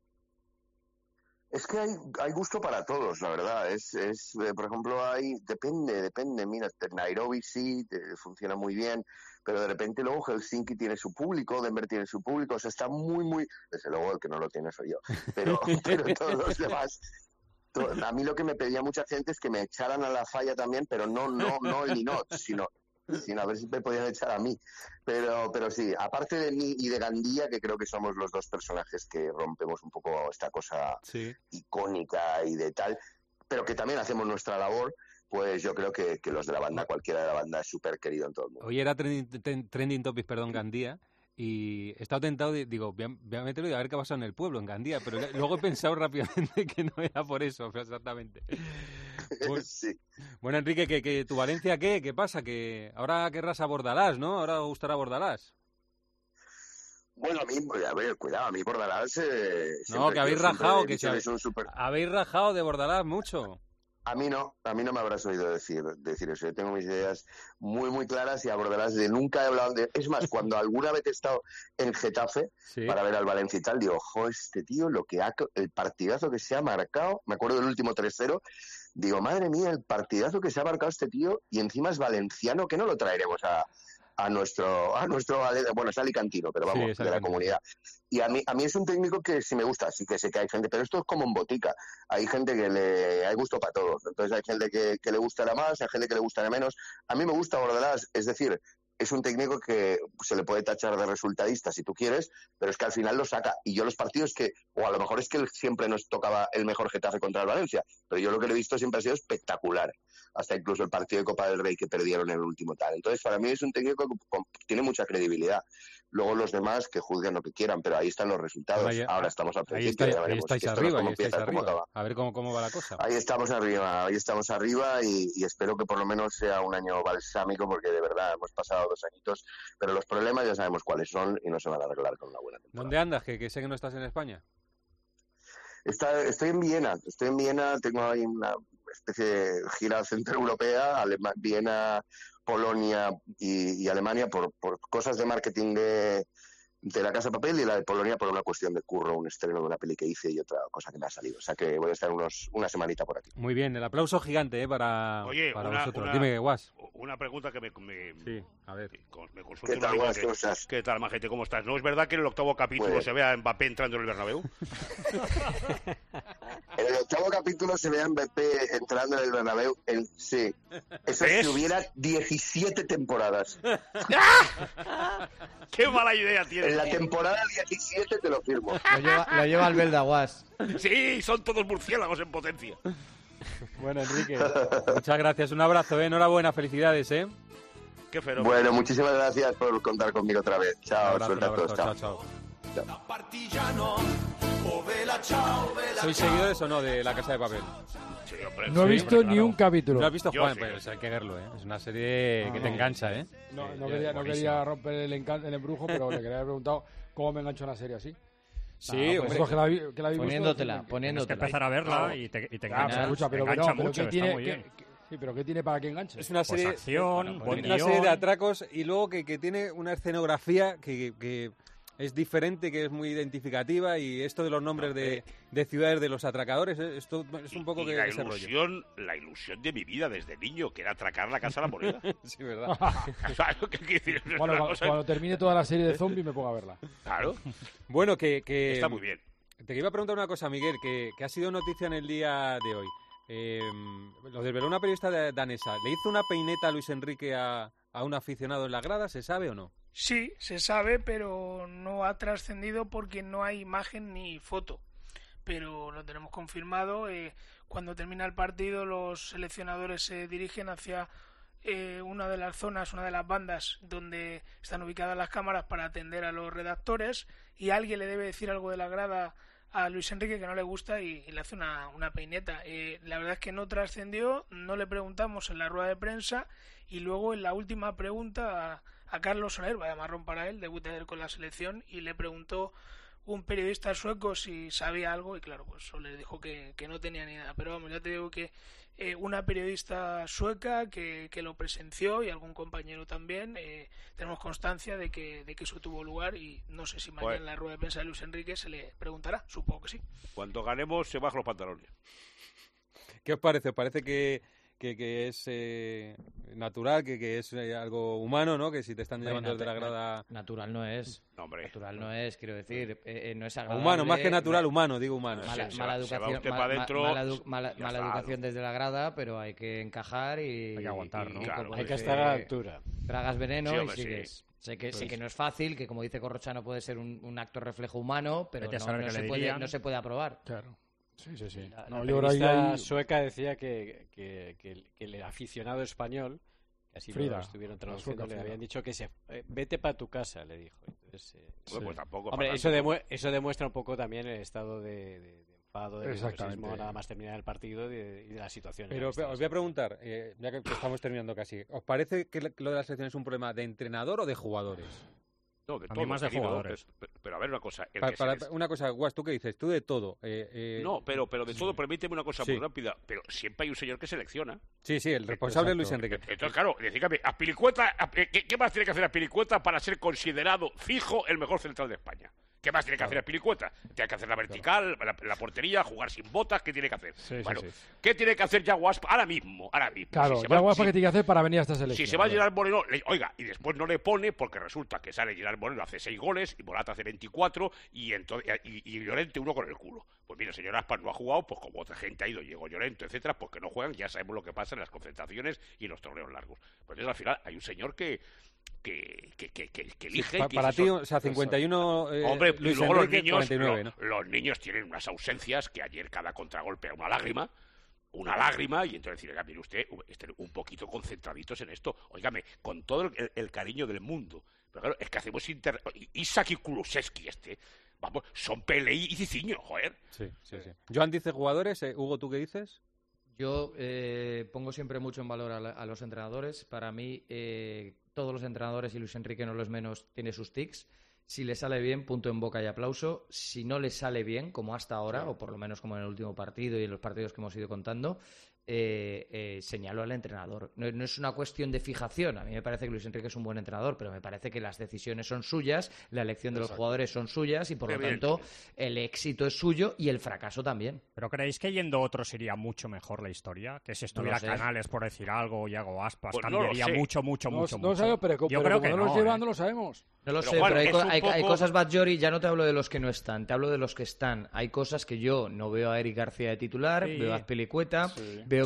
Es que hay gusto para todos, la verdad. Por ejemplo, depende. Mira, Nairobi sí funciona muy bien, pero de repente luego Helsinki tiene su público, Denver tiene su público, o sea, está muy, desde luego el que no lo tiene soy yo, pero todos los demás. A mí lo que me pedía mucha gente es que me echaran a la falla también, pero no el Ninot, sino a ver si me podían echar a mí. Pero sí, aparte de mí y de Gandía, que creo que somos los dos personajes que rompemos un poco esta cosa icónica y de tal, pero que también hacemos nuestra labor, pues yo creo que los de la banda, cualquiera de la banda, es súper querido en todo el mundo. Hoy era trending topic, Gandía, y he estado tentado, digo, voy a meterlo y a ver qué ha pasado en el pueblo, en Gandía, pero luego he pensado rápidamente que no era por eso, exactamente. Bueno, Enrique, que tu Valencia, ¿qué pasa? Que ahora querrás a Bordalás, ¿no? Ahora gustará Bordalás. Bueno, a mí, cuidado, a mí Bordalás... no, que habéis rajado, habéis rajado de Bordalás mucho. A mí no me habrás oído decir eso. Yo tengo mis ideas muy, muy claras y a Bordalás nunca he hablado de... Es más, cuando alguna vez he estado en Getafe para ver al Valencia y tal, digo, este tío, el partidazo que se ha marcado, me acuerdo del último 3-0, digo, madre mía, el partidazo que se ha marcado este tío, y encima es valenciano, que no lo traeremos a nuestro bueno, es alicantino, pero vamos, de la comunidad. Y a mí es un técnico que sí me gusta, sí que sé que hay gente, pero esto es como en botica. Hay gente que hay gusto para todos. Entonces hay gente que le gustará más, hay gente que le gustará menos. A mí me gusta Bordalás, es decir, es un técnico que se le puede tachar de resultadista si tú quieres, pero es que al final lo saca. Y yo los partidos o a lo mejor es que él siempre nos tocaba el mejor Getafe contra el Valencia, pero yo lo que le he visto siempre ha sido espectacular. Hasta incluso el partido de Copa del Rey que perdieron en el último tal. Entonces, para mí es un técnico que tiene mucha credibilidad. Luego los demás que juzguen lo que quieran, pero ahí están los resultados. Ahora estamos al principio. Ahí estáis arriba. A ver cómo va la cosa. Ahí estamos arriba y espero que por lo menos sea un año balsámico, porque de verdad hemos pasado 2 añitos, pero los problemas ya sabemos cuáles son y no se van a arreglar con una buena temporada. ¿Dónde andas? Que sé que no estás en España. Estoy en Viena, tengo ahí una especie de gira centroeuropea, Viena, Polonia y Alemania por cosas de marketing de la Casa de Papel, y la de Polonia por una cuestión de curro, un estreno de una peli que hice y otra cosa que me ha salido. O sea que voy a estar una semanita por aquí. Muy bien, el aplauso gigante para vosotros. Dime, Guas. Una pregunta que Sí, a ver. Me consulta. ¿Qué tal, Guas? ¿Cómo estás? ¿Qué tal, majete? ¿Cómo estás? ¿No es verdad que en el 8º capítulo se vea a Mbappé entrando en el Bernabéu? En el 8º capítulo se ve a Mbappé entrando en el Bernabéu. Sí. Eso es si hubiera 17 temporadas. ¡Qué mala idea tienes! En la temporada 17 te lo firmo. Lo lleva al Belda, Guas. Sí, son todos murciélagos en potencia. Bueno, Enrique, muchas gracias. Un abrazo, enhorabuena, felicidades, Qué fenómeno. Bueno, muchísimas gracias por contar conmigo otra vez. Chao, Un suelta a abrazo, todos. chao. ¿Sois seguidores o no de La Casa de Papel? Sí, hombre, No he visto ni un capítulo. ¿No has visto, Yo Juan? sí. Pues hay que verlo, Es una serie que te engancha, No quería romper el embrujo, pero le quería haber preguntado cómo me engancho en una serie así. Sí, pues hombre. que la vi Poniéndotela. Tienes que empezar a verla y te engancha. Escucha, pero engancha pero mucho, ¿qué está tiene, muy bien. Sí, pero ¿qué tiene para que enganche? Es una Pues serie, acción, buen una serie guión. de atracos y luego que tiene una escenografía que es diferente, que es muy identificativa, y esto de los nombres de ciudades de los atracadores, esto es un poco y que la ese rollo. ilusión de mi vida desde niño, que era atracar la Casa de la Moneda. Sí, verdad. ¿Sabes lo que quiero decir? Es Bueno, una cosa- cuando termine toda la serie de zombies me pongo a verla. Claro, Bueno, que está muy bien. te iba a preguntar una cosa, Miguel, que ha sido noticia en el día de hoy. Lo desveló una periodista danesa. ¿Le hizo una peineta a Luis Enrique a un aficionado en la grada? ¿Se sabe o no? Sí, se sabe, pero no ha trascendido porque no hay imagen ni foto. Pero lo tenemos confirmado. Cuando termina el partido, los seleccionadores se dirigen hacia una de las zonas, una de las bandas donde están ubicadas las cámaras para atender a los redactores, y alguien le debe decir algo de la grada a Luis Enrique que no le gusta y le hace una peineta. La verdad es que no trascendió, no le preguntamos en la rueda de prensa, y luego en la última pregunta a Carlos Soler, vaya marrón para él, debuta él con la selección, y le preguntó un periodista sueco si sabía algo, y claro, pues Soler dijo que no tenía ni nada. Pero vamos, ya te digo que una periodista sueca que lo presenció, y algún compañero también, tenemos constancia de que eso tuvo lugar, y no sé si mañana en la rueda de prensa de Luis Enrique se le preguntará, supongo que sí. Cuando ganemos se bajan los pantalones. ¿Qué os parece? ¿Os parece que es natural, que es algo humano, ¿no? Que si te están llevando desde la grada... Natural no es. No, hombre. Natural no es, quiero decir. No es agradable. Humano, más que natural, humano, digo humano. Mala educación, mala educación desde la grada, pero hay que encajar y... Hay que aguantar, ¿no? Claro, hay que estar a la altura. Tragas veneno, Sí, hombre, y sigues. sí. Sé que no es fácil, que como dice Corrochano puede ser un acto reflejo humano, pero Vete a saber qué le dirían. no se puede aprobar. Claro. Sí. La No, yo ahora periodista ahí- sueca decía que el aficionado español, que así Frida, lo estuvieron la traduciendo, sueca le Frida. habían dicho que vete para tu casa, le dijo. Entonces, Bueno, pues tampoco. hombre, para eso, tanto. eso demuestra un poco también el estado de enfado, de Exactamente. nerviosismo, nada más terminar el partido y de la situación. en la Pero que está os voy a preguntar, ya que estamos terminando casi, ¿os parece que lo de la selección es un problema de entrenador o de jugadores? No, de A mí todo, más de querido, jugadores. Pero a ver una cosa. Una cosa, Guas, ¿tú qué dices? Tú de todo. No, pero de todo, permíteme una cosa Sí. muy rápida. Pero siempre hay un señor que selecciona. Sí, el responsable es Luis Exacto. Enrique. Entonces, claro, decígame, Azpilicueta, ¿qué más tiene que hacer Azpilicueta para ser considerado fijo el mejor central de España? ¿Qué más tiene que hacer Azpilicueta? Tiene que hacer la vertical, la portería, jugar sin botas, ¿qué tiene que hacer? Sí, bueno, sí. ¿qué tiene que hacer Yaguas ahora mismo? Claro, Si se ya va- guapa si- que tiene que hacer para venir a esta selección. Si se va a claro. Gerard Moreno, oiga, y después no le pone porque resulta que sale Gerard Moreno, hace 6 goles y Morata hace 24 y Llorente uno con el culo. Pues mire, señor Aspas no ha jugado, pues como otra gente ha ido, llegó Llorente, etcétera, pues que no juegan, ya sabemos lo que pasa en las concentraciones y en los torneos largos. Pues entonces al final hay un señor que elige. que Para dice, ti, son- o sea, 51 Hombre, y Luis luego Enrique, los niños, 49, ¿no? los niños tienen unas ausencias que ayer cada contragolpe era una lágrima, y entonces decir, oiga, mire usted, estén un poquito concentraditos en esto. Óigame, con todo el cariño del mundo. Pero claro, es que hacemos Isaac y Kulusevski vamos, son Pelé y Cicinho, joder. Sí. Joan dice jugadores, Hugo, ¿tú qué dices? Yo pongo siempre mucho en valor a los entrenadores. Para mí, todos los entrenadores, y Luis Enrique no lo es menos, tiene sus tics. Si le sale bien, punto en boca y aplauso. Si no le sale bien, como hasta ahora, o por lo menos como en el último partido y en los partidos que hemos ido contando, señalo al entrenador. No es una cuestión de fijación. A mí me parece que Luis Enrique es un buen entrenador, pero me parece que las decisiones son suyas, la elección de los jugadores son suyas y, por lo tanto, el éxito es suyo y el fracaso también. ¿Pero creéis que yendo otros iría mucho mejor la historia? Que si estuviera sé. Canales, por decir algo, y Yago Aspas, Pues no lo cambiaría sé. mucho. No sabemos, pero yo creo como que no nos no, llevan, no lo sabemos. No lo sé, pero hay cosas, Badjori, ya no te hablo de los que no están, te hablo de los que están. Hay cosas que yo no veo a Eric García de titular, veo a Azpilicueta, veo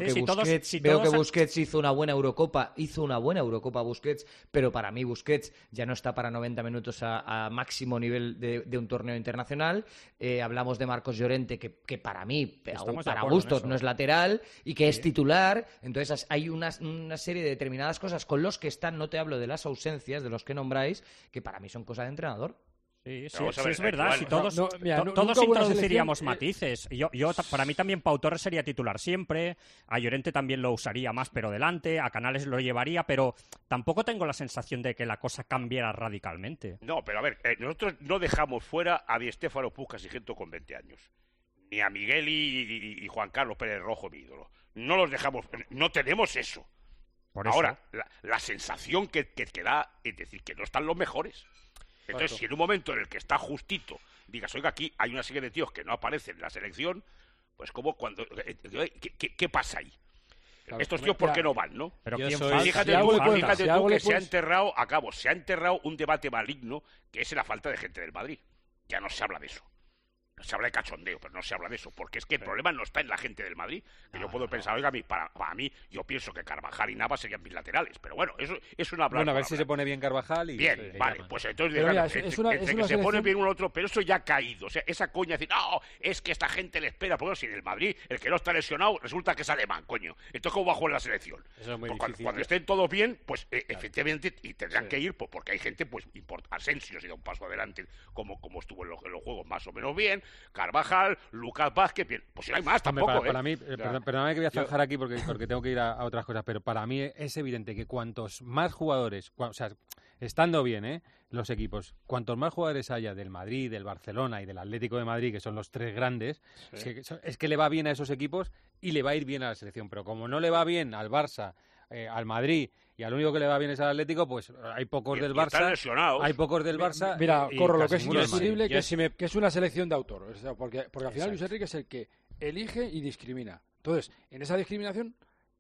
que Busquets hizo una buena Eurocopa Busquets, pero para mí Busquets ya no está para 90 minutos a máximo nivel de un torneo internacional. Hablamos de Marcos Llorente, que para mí, para gustos, no es lateral y que es titular. Entonces hay una serie de determinadas cosas con los que están, no te hablo de las ausencias, de los que nombráis, que para mí son cosas de entrenador. Sí, es verdad. Si todos introduciríamos matices. Para mí también Pau Torres sería titular siempre. A Llorente también lo usaría más, pero delante. A Canales lo llevaría, pero tampoco tengo la sensación de que la cosa cambiara radicalmente. No, pero a ver, nosotros no dejamos fuera a Di Stéfano, Puskás y gente con 20 años. Ni a Miguel y Juan Carlos Pérez Rojo, mi ídolo. No los dejamos, no tenemos eso. Ahora, la sensación que da es decir que no están los mejores. Entonces, si en un momento en el que está justito digas, oiga, aquí hay una serie de tíos que no aparecen en la selección, pues como cuando... ¿Qué pasa ahí? Claro, estos tíos, ¿por qué no van, no? Pero fíjate tú que se ha enterrado un debate maligno, que es la falta de gente del Madrid. Ya no se habla de eso. Se habla de cachondeo, pero no se habla de eso, porque es que el problema no está en la gente del Madrid. Que yo puedo pensar, oiga, para mí, yo pienso que Carvajal y Navas serían mis laterales, pero bueno, eso es una hablar. Bueno, a ver si se pone bien Carvajal y... Bien, vale, pues entonces que se pone bien uno al otro, pero eso ya ha caído. O sea, esa coña de decir, no, es que esta gente le espera, porque si en el Madrid, el que no está lesionado, resulta que es alemán, coño. Entonces, ¿cómo va a jugar la selección? Eso es muy difícil. Cuando estén todos bien, pues efectivamente, y tendrán que ir, pues porque hay gente, pues, Asensio se da un paso adelante, como estuvo en los juegos más o menos bien, Carvajal, Lucas Vázquez, bien. Pues si no hay más tampoco, para mí, perdóname que voy a zanjar aquí porque tengo que ir a otras cosas, pero para mí es evidente que cuantos más jugadores, o sea, estando bien, los equipos, cuantos más jugadores haya del Madrid, del Barcelona y del Atlético de Madrid, que son los tres grandes, es que le va bien a esos equipos y le va a ir bien a la selección, pero como no le va bien al Barça, al Madrid, y al único que le va bien es al Atlético, pues hay pocos del Barça. Hay pocos del Barça. Mira, Corro, lo que es indiscutible que es una selección de autor. O sea, porque al final Luis Enrique es el que elige y discrimina. Entonces, en esa discriminación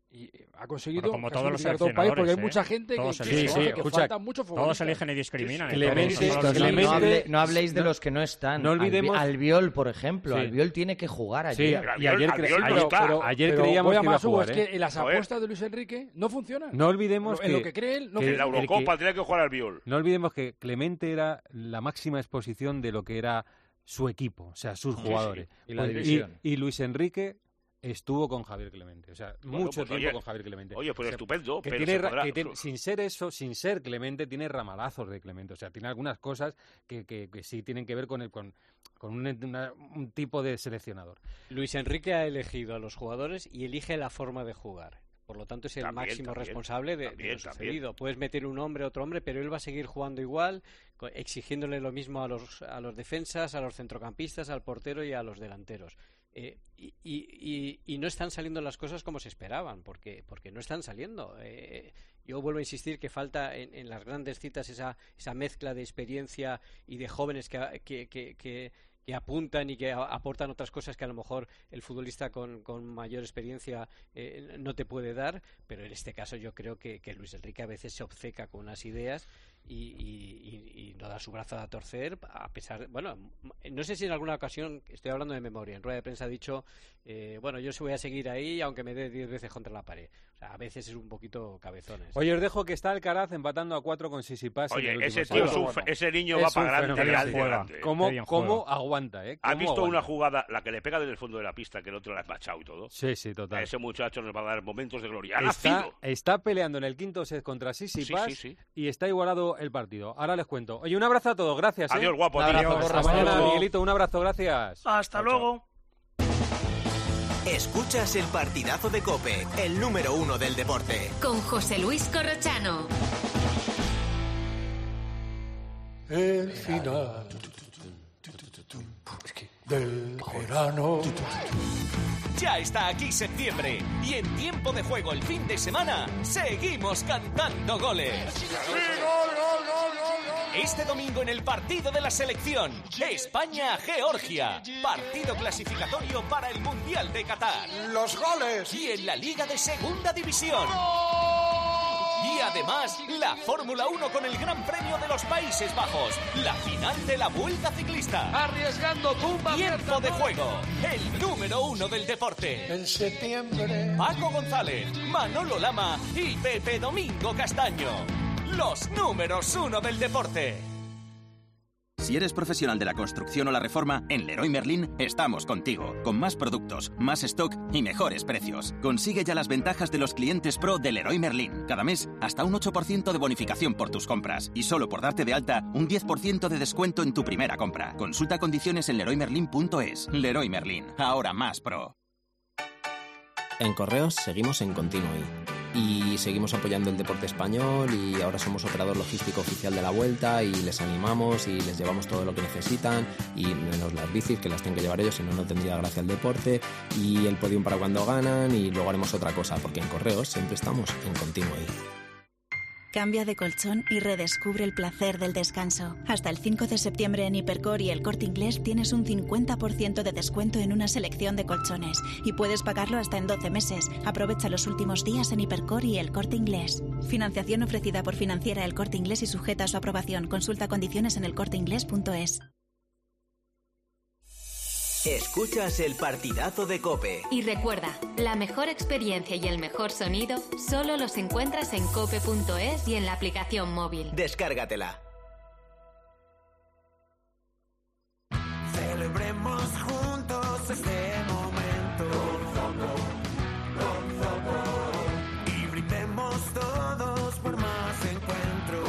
ha conseguido como todos los todo el país, porque hay mucha gente que falta mucho futbolista. Todos eligen y discriminan. No habléis de los que no están. No olvidemos Albiol, por ejemplo. Albiol tiene que jugar allí. Y ayer creíamos que iba a jugar. Es que las apuestas de Luis Enrique no funcionan. No olvidemos en lo que cree él. En la Eurocopa tiene que jugar Albiol. No olvidemos que Clemente era la máxima exposición de lo que era su equipo, o sea, sus jugadores. Y la división. Y Luis Enrique estuvo con Javier Clemente, o sea, mucho tiempo con Javier Clemente. Oye, pues estupendo, sin ser eso, sin ser Clemente, tiene ramalazos de Clemente, o sea, tiene algunas cosas que sí tienen que ver con un tipo de seleccionador. Luis Enrique ha elegido a los jugadores y elige la forma de jugar. Por lo tanto, es el máximo responsable de lo sucedido. Puedes meter un hombre, otro hombre, pero él va a seguir jugando igual, exigiéndole lo mismo a los defensas, a los centrocampistas, al portero y a los delanteros. Y no están saliendo las cosas como se esperaban, porque no están saliendo. Yo vuelvo a insistir que falta en las grandes citas esa mezcla de experiencia y de jóvenes que apuntan y que aportan otras cosas que a lo mejor el futbolista con mayor experiencia no te puede dar, pero en este caso yo creo que Luis Enrique a veces se obceca con unas ideas y no da su brazo a torcer, a pesar de, bueno, no sé si en alguna ocasión, estoy hablando de memoria, en rueda de prensa ha dicho yo voy a seguir ahí aunque me dé 10 veces contra la pared. O sea, a veces es un poquito cabezones. Oye, os dejo que está Alcaraz empatando a 4 con Sisipas. Oye, ese niño va para adelante. ¿Cómo aguanta? ¿Has visto una jugada, la que le pega desde el fondo de la pista, que el otro la ha machado y todo? Sí, total. A ese muchacho nos va a dar momentos de gloria. Está peleando en el quinto set contra Sisipas y está igualado el partido. Ahora les cuento. Oye, un abrazo a todos, gracias. Adiós, guapo. Hasta mañana, Miguelito, un abrazo, gracias. Hasta luego. Escuchas el partidazo de COPE, el número 1 del deporte. Con José Luis Corrochano. El final del verano. Ya está aquí septiembre y en tiempo de juego el fin de semana seguimos cantando goles. Este domingo en el partido de la selección, España-Georgia, partido clasificatorio para el Mundial de Qatar. ¡Los goles! Y en la Liga de Segunda División. Y además, la Fórmula 1 con el Gran Premio de los Países Bajos. La final de la Vuelta Ciclista. Arriesgando tumba. Tiempo de juego. El número 1 del deporte. En septiembre. Paco González, Manolo Lama y Pepe Domingo Castaño. Los números 1 del deporte. Si eres profesional de la construcción o la reforma, en Leroy Merlin estamos contigo, con más productos, más stock y mejores precios. Consigue ya las ventajas de los clientes pro de Leroy Merlin. Cada mes, hasta un 8% de bonificación por tus compras. Y solo por darte de alta, un 10% de descuento en tu primera compra. Consulta condiciones en leroymerlin.es. Leroy Merlin, ahora más pro. En Correos seguimos en Continuo y seguimos apoyando el deporte español y ahora somos operador logístico oficial de la Vuelta y les animamos y les llevamos todo lo que necesitan y menos las bicis que las tienen que llevar ellos, si no, no tendría gracia el deporte, y el podium para cuando ganan, y luego haremos otra cosa porque en Correos siempre estamos en Continuo. Cambia de colchón y redescubre el placer del descanso. Hasta el 5 de septiembre en Hipercor y El Corte Inglés tienes un 50% de descuento en una selección de colchones y puedes pagarlo hasta en 12 meses. Aprovecha los últimos días en Hipercor y El Corte Inglés. Financiación ofrecida por Financiera El Corte Inglés y sujeta a su aprobación. Consulta condiciones en elcorteinglés.es. Escuchas el partidazo de COPE. Y recuerda, la mejor experiencia y el mejor sonido solo los encuentras en cope.es y en la aplicación móvil. Descárgatela. Celebremos juntos este momento. Y brindemos todos por más encuentros.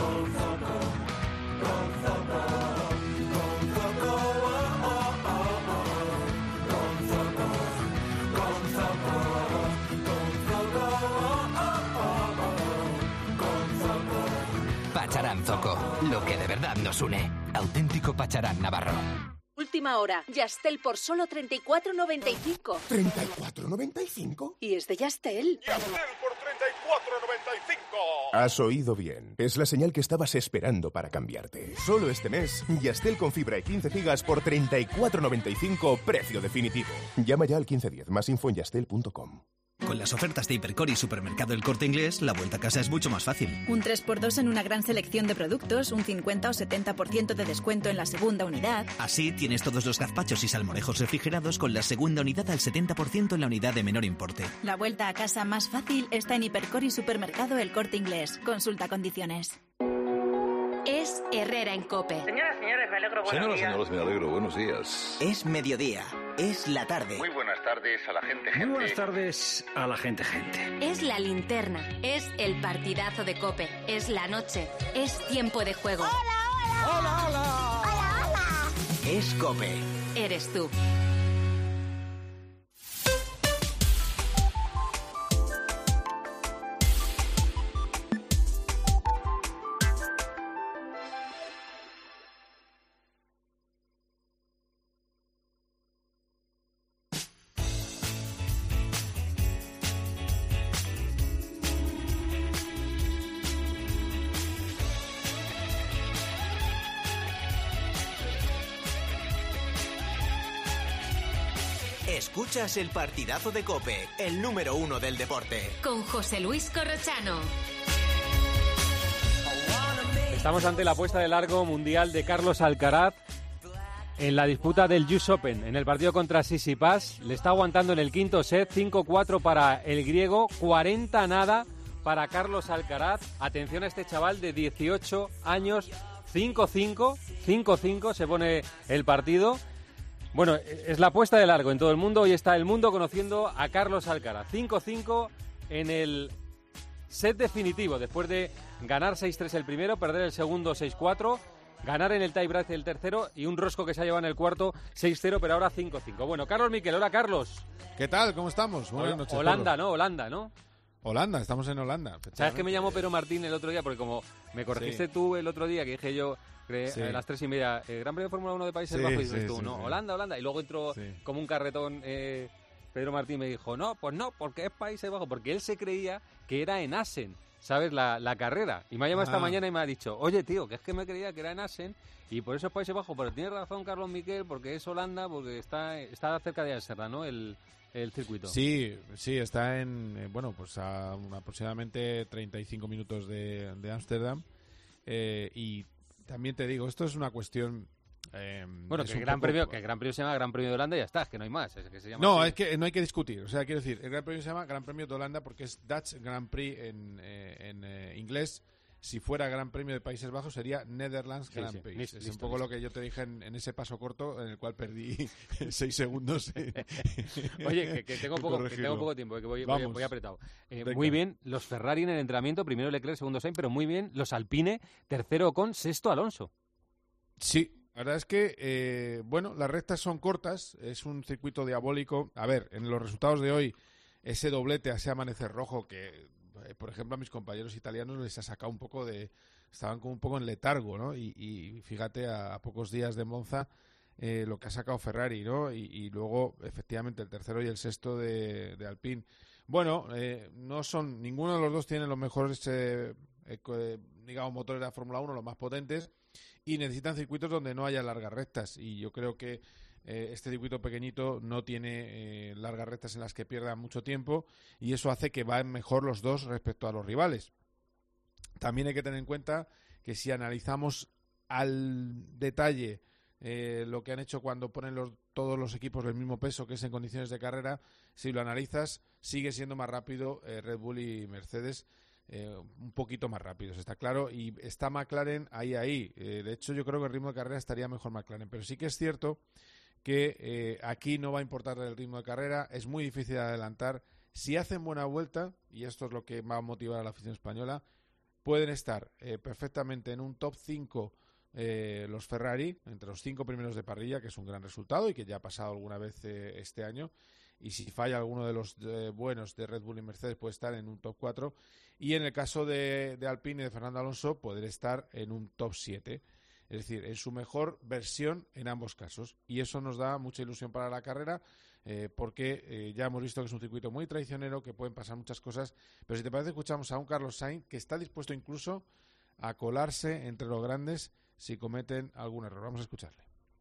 Pacharán Zoco, lo que de verdad nos une. Auténtico Pacharán navarro. Última hora, Yastel por solo 34,95. ¿34,95? Y es de Yastel. Yastel por 34,95. Has oído bien. Es la señal que estabas esperando para cambiarte. Solo este mes, Yastel con fibra y 15 gigas por 34,95, precio definitivo. Llama ya al 1510, más info en yastel.com. Con las ofertas de Hipercor y Supermercado El Corte Inglés, la vuelta a casa es mucho más fácil. Un 3x2 en una gran selección de productos, un 50 o 70% de descuento en la segunda unidad. Así tienes todos los gazpachos y salmorejos refrigerados con la segunda unidad al 70% en la unidad de menor importe. La vuelta a casa más fácil está en Hipercor y Supermercado El Corte Inglés. Consulta condiciones. Es Herrera en COPE. Señoras, señores, me alegro, buenos días. Señoras, me alegro, buenos días. Es mediodía. Es la tarde. Muy buenas tardes a la gente. Muy buenas tardes a la gente. Es la linterna. Es el partidazo de COPE. Es la noche. Es tiempo de juego. ¡Hola! Es COPE. Eres tú. Escuchas el partidazo de COPE, el número 1 del deporte. Con José Luis Corrochano. Estamos ante la apuesta de largo mundial de Carlos Alcaraz en la disputa del US Open. En el partido contra Tsitsipas le está aguantando en el quinto set, 5-4 para el griego, 40-0 para Carlos Alcaraz. Atención a este chaval de 18 años, 5-5 se pone el partido. Bueno, es la apuesta de largo en todo el mundo. Hoy está el mundo conociendo a Carlos Alcaraz. 5-5 en el set definitivo, después de ganar 6-3 el primero, perder el segundo 6-4, ganar en el tiebreak el tercero y un rosco que se ha llevado en el cuarto 6-0, pero ahora 5-5. Bueno, Carlos Miquel, hola Carlos. ¿Qué tal? ¿Cómo estamos? Buenas noches. Holanda, ¿no? Holanda, estamos en Holanda. ¿Sabes que me llamó Pedro Martín el otro día? Porque como me corregiste tú el otro día, que dije yo... Sí. A las 3:30, Gran Premio de Fórmula 1 de Países Bajos, y dices tú, no, Holanda, y luego entró como un carretón Pedro Martín me dijo, no, pues no, porque es Países Bajos, porque él se creía que era en Assen, ¿sabes? La carrera. Y me ha llamado esta mañana y me ha dicho, oye, tío, que es que me creía que era en Assen y por eso es Países Bajos. Pero tiene razón Carlos Miquel, porque es Holanda, porque está cerca de Amsterdam, ¿no? El circuito. Sí, está en, pues a aproximadamente 35 minutos de Ámsterdam. Y también te digo, esto es una cuestión... bueno, que el Gran Premio se llama Gran Premio de Holanda y ya está, es que no hay más. Es que se llama no, así. es que no hay que discutir. O sea, quiero decir, el Gran Premio se llama Gran Premio de Holanda porque es Dutch Grand Prix en inglés. Si fuera Gran Premio de Países Bajos sería Netherlands Grand Prix. Es un poco lo que yo te dije en ese paso corto en el cual perdí 6 segundos. Oye, que tengo poco tiempo, que voy apretado. Muy bien los Ferrari en el entrenamiento, primero Leclerc, segundo Sainz, pero muy bien los Alpine, tercero Ocon, sexto Alonso. Sí. La verdad es que, las rectas son cortas, es un circuito diabólico. A ver, en los resultados de hoy, ese doblete, ese amanecer rojo, que, por ejemplo, a mis compañeros italianos les ha sacado un poco estaban como un poco en letargo, ¿no? Y fíjate, a pocos días de Monza, lo que ha sacado Ferrari, ¿no? Y luego, efectivamente, el tercero y el sexto de Alpine. Bueno, ninguno de los dos tiene los mejores, motores de la Fórmula 1, los más potentes, y necesitan circuitos donde no haya largas rectas, y yo creo que este circuito pequeñito no tiene largas rectas en las que pierdan mucho tiempo, y eso hace que vayan mejor los dos respecto a los rivales. También hay que tener en cuenta que si analizamos al detalle lo que han hecho cuando ponen todos los equipos del mismo peso, que es en condiciones de carrera, si lo analizas, sigue siendo más rápido Red Bull y Mercedes, un poquito más rápidos, está claro, y está McLaren ahí. De hecho, yo creo que el ritmo de carrera estaría mejor McLaren, pero sí que es cierto que aquí no va a importar el ritmo de carrera, es muy difícil de adelantar. Si hacen buena vuelta, y esto es lo que va a motivar a la afición española, pueden estar perfectamente en un top 5 los Ferrari, entre los 5 primeros de parrilla, que es un gran resultado y que ya ha pasado alguna vez este año. Y si falla alguno de los buenos de Red Bull y Mercedes, puede estar en un top 4. Y en el caso de Alpine y de Fernando Alonso, poder estar en un top 7. Es decir, en su mejor versión en ambos casos. Y eso nos da mucha ilusión para la carrera, porque ya hemos visto que es un circuito muy traicionero, que pueden pasar muchas cosas. Pero si te parece, escuchamos a un Carlos Sainz que está dispuesto incluso a colarse entre los grandes si cometen algún error. Vamos a escucharle.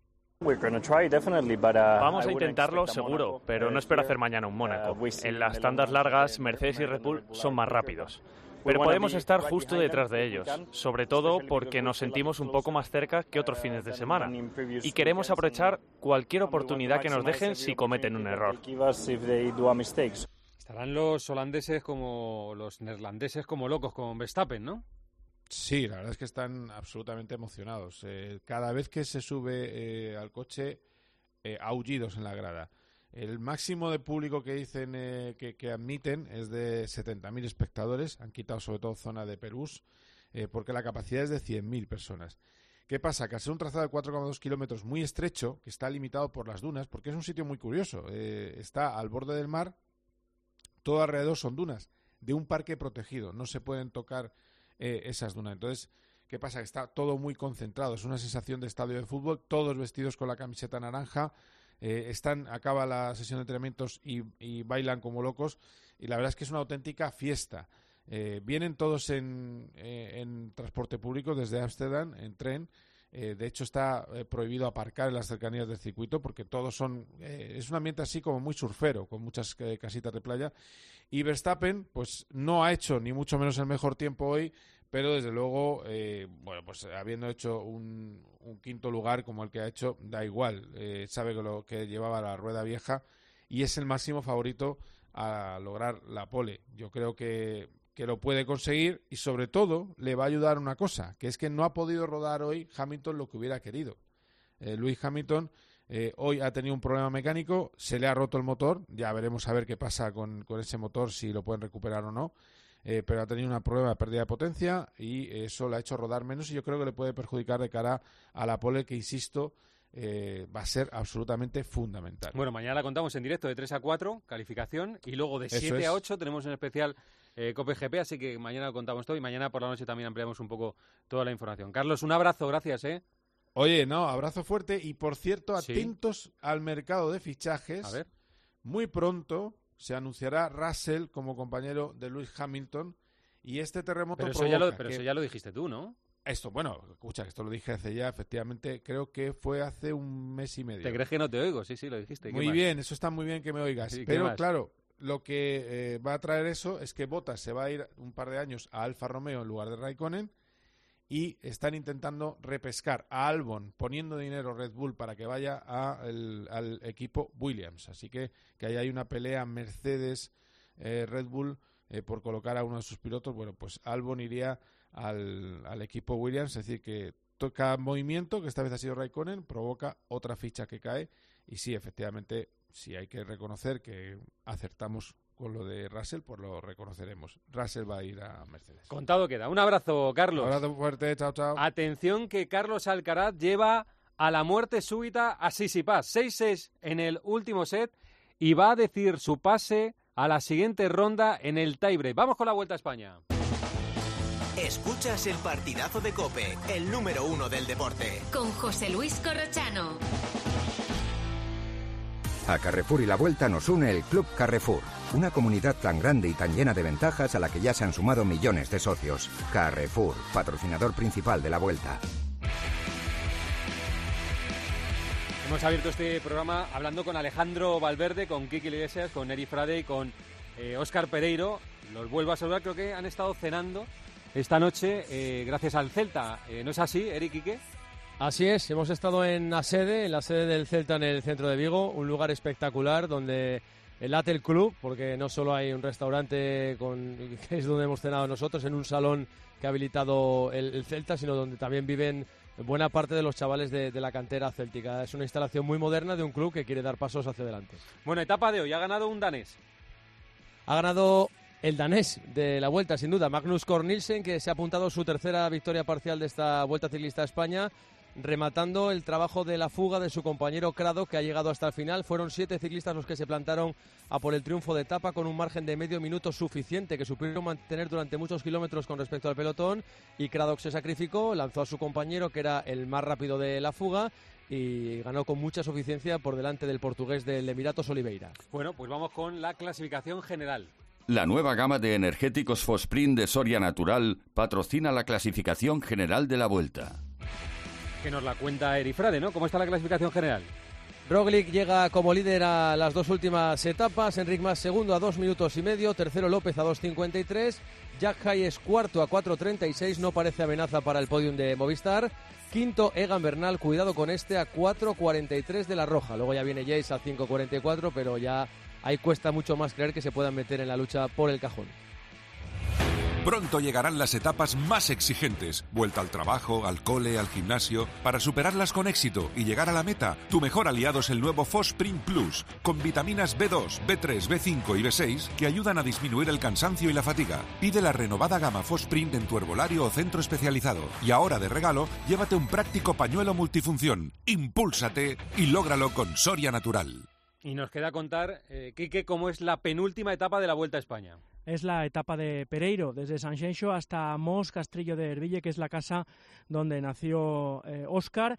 Vamos a intentarlo seguro, pero no espero hacer mañana un Mónaco. En las tandas largas, Mercedes y Red Bull son más rápidos. Pero podemos estar justo detrás de ellos, sobre todo porque nos sentimos un poco más cerca que otros fines de semana. Y queremos aprovechar cualquier oportunidad que nos dejen si cometen un error. Estarán los holandeses como los neerlandeses como locos con Verstappen, ¿no? Sí, la verdad es que están absolutamente emocionados. Cada vez que se sube al coche, aullidos en la grada. El máximo de público que dicen que admiten es de 70.000 espectadores. Han quitado sobre todo zona de Perús, porque la capacidad es de 100.000 personas. ¿Qué pasa? Que al ser un trazado de 4,2 kilómetros muy estrecho, que está limitado por las dunas, porque es un sitio muy curioso. Está al borde del mar, todo alrededor son dunas, de un parque protegido. No se pueden tocar esas dunas. Entonces, ¿qué pasa? Que está todo muy concentrado. Es una sensación de estadio de fútbol, todos vestidos con la camiseta naranja. Acaba la sesión de entrenamientos y bailan como locos, y la verdad es que es una auténtica fiesta. Vienen todos en transporte público desde Ámsterdam, en tren. De hecho, está prohibido aparcar en las cercanías del circuito porque todos es un ambiente así como muy surfero, con muchas casitas de playa. Y Verstappen, pues no ha hecho ni mucho menos el mejor tiempo hoy, pero desde luego, pues habiendo hecho un quinto lugar como el que ha hecho, da igual. Sabe que llevaba la rueda vieja y es el máximo favorito a lograr la pole. Yo creo que lo puede conseguir, y sobre todo le va a ayudar una cosa, que es que no ha podido rodar hoy Hamilton lo que hubiera querido. Lewis Hamilton hoy ha tenido un problema mecánico, se le ha roto el motor, ya veremos a ver qué pasa con ese motor, si lo pueden recuperar o no, pero ha tenido una prueba de pérdida de potencia y eso le ha hecho rodar menos, y yo creo que le puede perjudicar de cara a la pole, que insisto, va a ser absolutamente fundamental. Bueno, mañana la contamos en directo de 3 a 4, calificación, y luego de 7 a 8 tenemos en especial Cope GP, así que mañana lo contamos todo y mañana por la noche también ampliamos un poco toda la información. Carlos, un abrazo, gracias. Oye, abrazo fuerte, y por cierto, atentos al mercado de fichajes. A ver. Muy pronto se anunciará Russell como compañero de Lewis Hamilton, Y este terremoto Pero eso ya lo dijiste tú, ¿no? Esto, bueno, escucha, esto lo dije hace ya, efectivamente, creo que fue hace un mes y medio. ¿Te crees que no te oigo? Sí, lo dijiste. Muy bien, eso está muy bien que me oigas. Sí, pero claro, lo que va a traer eso es que Bottas se va a ir un par de años a Alfa Romeo en lugar de Raikkonen y están intentando repescar a Albon poniendo dinero Red Bull para que vaya al equipo Williams. Así que ahí hay una pelea Mercedes-Red Bull por colocar a uno de sus pilotos. Bueno, pues Albon iría al equipo Williams, es decir, que cada movimiento, que esta vez ha sido Raikkonen, provoca otra ficha que cae. Y sí, efectivamente, sí hay que reconocer que acertamos con lo de Russell, pues lo reconoceremos. Russell va a ir a Mercedes. Contado queda. Un abrazo, Carlos. Un abrazo fuerte, chao, chao. Atención que Carlos Alcaraz lleva a la muerte súbita a Tsitsipas. 6-6 en el último set y va a decir su pase a la siguiente ronda en el tiebreak. Vamos con la Vuelta a España. Escuchas el partidazo de COPE, el número 1 del deporte. Con José Luis Corrochano. A Carrefour y la Vuelta nos une el Club Carrefour, una comunidad tan grande y tan llena de ventajas a la que ya se han sumado millones de socios. Carrefour, patrocinador principal de la Vuelta. Hemos abierto este programa hablando con Alejandro Valverde, con Quique Iglesias, con Eri Frade y con Óscar Pereiro. Los vuelvo a saludar, creo que han estado cenando esta noche gracias al Celta. ¿No es así, Eri, Quique? Así es, hemos estado en la sede del Celta en el centro de Vigo, un lugar espectacular donde late el club, porque no solo hay un restaurante que es donde hemos cenado nosotros, en un salón que ha habilitado el Celta, sino donde también viven buena parte de los chavales de la cantera céltica. Es una instalación muy moderna de un club que quiere dar pasos hacia adelante. Bueno, etapa de hoy, ha ganado un danés. Ha ganado el danés de la Vuelta, sin duda, Magnus Cort Nielsen, que se ha apuntado su tercera victoria parcial de esta Vuelta Ciclista a España, rematando el trabajo de la fuga de su compañero Craddock, que ha llegado hasta el final. Fueron 7 ciclistas los que se plantaron a por el triunfo de etapa con un margen de medio minuto suficiente que supieron mantener durante muchos kilómetros con respecto al pelotón, y Craddock se sacrificó, lanzó a su compañero, que era el más rápido de la fuga, y ganó con mucha suficiencia por delante del portugués del Emiratos Oliveira. Bueno, pues vamos con la clasificación general. La nueva gama de energéticos Fosprint de Soria Natural patrocina la clasificación general de la Vuelta. Que nos la cuenta Eri Frade, ¿no? ¿Cómo está la clasificación general? Roglic llega como líder a las dos últimas etapas, Enric Mas segundo a 2 minutos y medio, tercero López a 2.53, Jack Hayes cuarto a 4.36, no parece amenaza para el podium de Movistar, quinto Egan Bernal, cuidado con este, a 4.43 de la Roja, luego ya viene Yates a 5.44, pero ya ahí cuesta mucho más creer que se puedan meter en la lucha por el cajón. Pronto llegarán las etapas más exigentes. Vuelta al trabajo, al cole, al gimnasio. Para superarlas con éxito y llegar a la meta, tu mejor aliado es el nuevo Fosprint Plus, con vitaminas B2, B3, B5 y B6 que ayudan a disminuir el cansancio y la fatiga. Pide la renovada gama Fosprint en tu herbolario o centro especializado. Y ahora, de regalo, llévate un práctico pañuelo multifunción. Impúlsate y lógralo con Soria Natural. Y nos queda contar, Quique, cómo es la penúltima etapa de la Vuelta a España. Es la etapa de Pereiro, desde Sanxenxo hasta Mos Castrillo de Herville, que es la casa donde nació Óscar.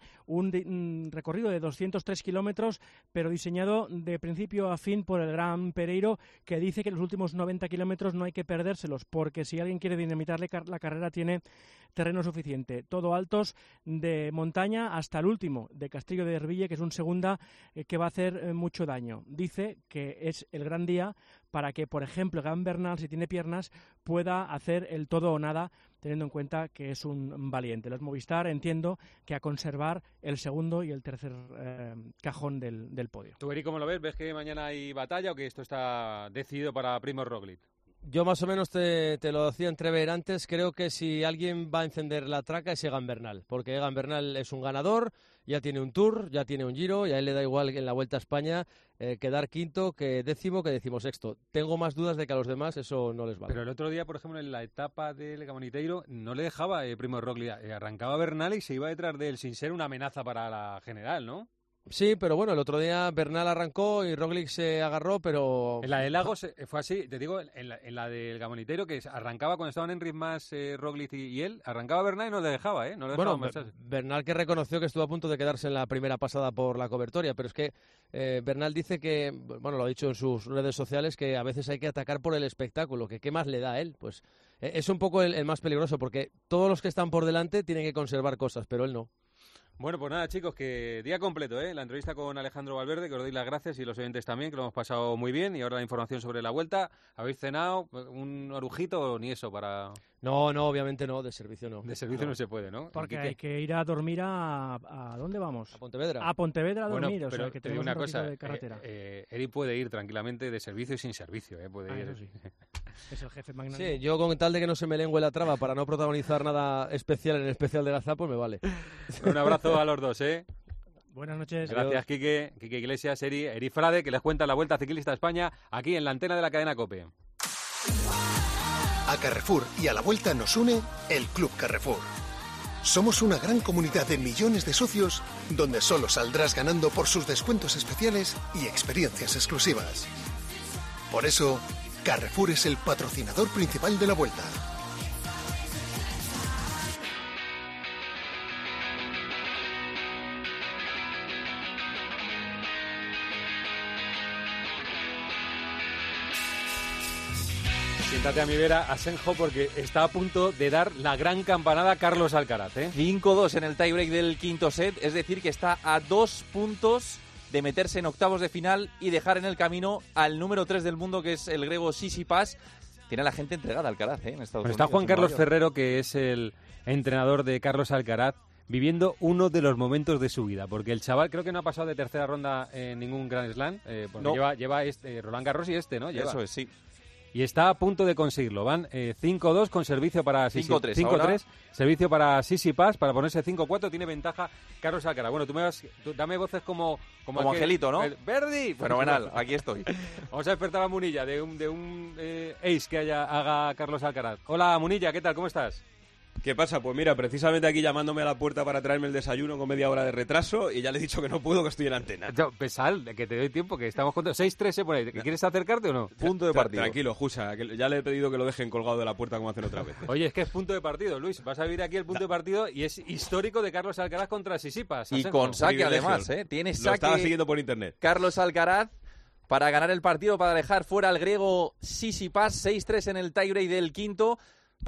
Un recorrido de 203 kilómetros, pero diseñado de principio a fin por el Gran Pereiro, que dice que los últimos 90 kilómetros no hay que perdérselos, porque si alguien quiere dinamitarle la carrera tiene terreno suficiente. Todo altos de montaña hasta el último, de Castrillo de Herville, que es un segunda que va a hacer mucho daño. Dice que es el gran día para que, por ejemplo, Egan Bernal, si tiene piernas, pueda hacer el todo o nada, teniendo en cuenta que es un valiente. Los Movistar, entiendo que a conservar el segundo y el tercer cajón del podio. ¿Tú, Eri, cómo lo ves? ¿Ves que mañana hay batalla o que esto está decidido para Primož Roglič? Yo más o menos te lo decía entrever antes, creo que si alguien va a encender la traca es Egan Bernal, porque Egan Bernal es un ganador, ya tiene un Tour, ya tiene un Giro, y a él le da igual en la Vuelta a España quedar quinto, que décimo, que decimosexto. Tengo más dudas de que a los demás eso no les vale. Pero el otro día, por ejemplo, en la etapa del Gamoniteiro, no le dejaba Primož Roglič, arrancaba Bernal y se iba detrás de él sin ser una amenaza para la general, ¿no? Sí, pero bueno, el otro día Bernal arrancó y Roglič se agarró, pero... En la de Lagos fue así, te digo, en la del Gamoniteiro, que arrancaba cuando estaban Enric Mas, Roglič y él, arrancaba Bernal y no le dejaba, ¿eh? No le dejaba bueno, Bernal, que reconoció que estuvo a punto de quedarse en la primera pasada por la cobertoria, pero es que Bernal dice que, bueno, lo ha dicho en sus redes sociales, que a veces hay que atacar por el espectáculo, que qué más le da a él, pues Es un poco el más peligroso, porque todos los que están por delante tienen que conservar cosas, pero él no. Bueno, pues nada, chicos, que día completo, ¿eh? La entrevista con Alejandro Valverde, que os doy las gracias, y los oyentes también, que lo hemos pasado muy bien. Y ahora la información sobre la Vuelta. ¿Habéis cenado? ¿Un orujito o ni eso para...? No, obviamente no, de servicio no. De servicio no se puede, ¿no? Porque hay que ir a dormir ¿a dónde vamos? A Pontevedra. A Pontevedra a dormir, bueno, o sea, que te digo tenemos una cosa, de carretera. Eri puede ir tranquilamente de servicio y sin servicio, puede ir. Eso sí. Es el jefe magnánimo. Sí, yo con tal de que no se me lengüe la traba para no protagonizar nada especial en el especial de Gaza, pues me vale. Un abrazo a los dos, Buenas noches. Gracias, Quique Iglesias, Eri Frade, que les cuenta la Vuelta Ciclista a España aquí en la antena de la cadena COPE. A Carrefour y a la Vuelta nos une el Club Carrefour. Somos una gran comunidad de millones de socios donde solo saldrás ganando por sus descuentos especiales y experiencias exclusivas. Por eso, Carrefour es el patrocinador principal de la Vuelta. Siéntate a mi vera, Asenjo, porque está a punto de dar la gran campanada Carlos Alcaraz, 5-2 en el tiebreak del quinto set, es decir, que está a 2 puntos de meterse en octavos de final y dejar en el camino al número 3 del mundo, que es el griego Tsitsipas. Tiene a la gente entregada a Alcaraz, en Estados Unidos. Está Juan Carlos Ferrero, que es el entrenador de Carlos Alcaraz, viviendo uno de los momentos de su vida, porque el chaval creo que no ha pasado de tercera ronda en ningún Grand Slam, porque no. lleva Roland Garros y ¿no? Lleva. Eso es, sí. Y está a punto de conseguirlo. Van 5-2 con servicio para 5-3. Servicio para Tsitsipas para ponerse 5-4. Tiene ventaja Carlos Alcaraz. Bueno, tú dame voces como Angelito, ¿no? Verdi. Fenomenal, aquí estoy. Vamos a despertar a Munilla de un ace que haga Carlos Alcaraz. Hola, Munilla, ¿qué tal? ¿Cómo estás? ¿Qué pasa? Pues mira, precisamente aquí llamándome a la puerta para traerme el desayuno con media hora de retraso y ya le he dicho que no puedo, que estoy en antena. Pesal, que te doy tiempo, que estamos con 6-3 por ahí. ¿Quieres acercarte o no? Punto de partido. Tranquilo, Jusa, que ya le he pedido que lo dejen colgado de la puerta como hacen otra vez. Oye, es que es punto de partido, Luis. Vas a vivir aquí el punto de partido y es histórico de Carlos Alcaraz contra Tsitsipas. Y con saque además, Tiene saque. Lo estaba siguiendo por internet. Carlos Alcaraz para ganar el partido, para dejar fuera al griego Tsitsipas. 6-3 en el tiebreak del quinto.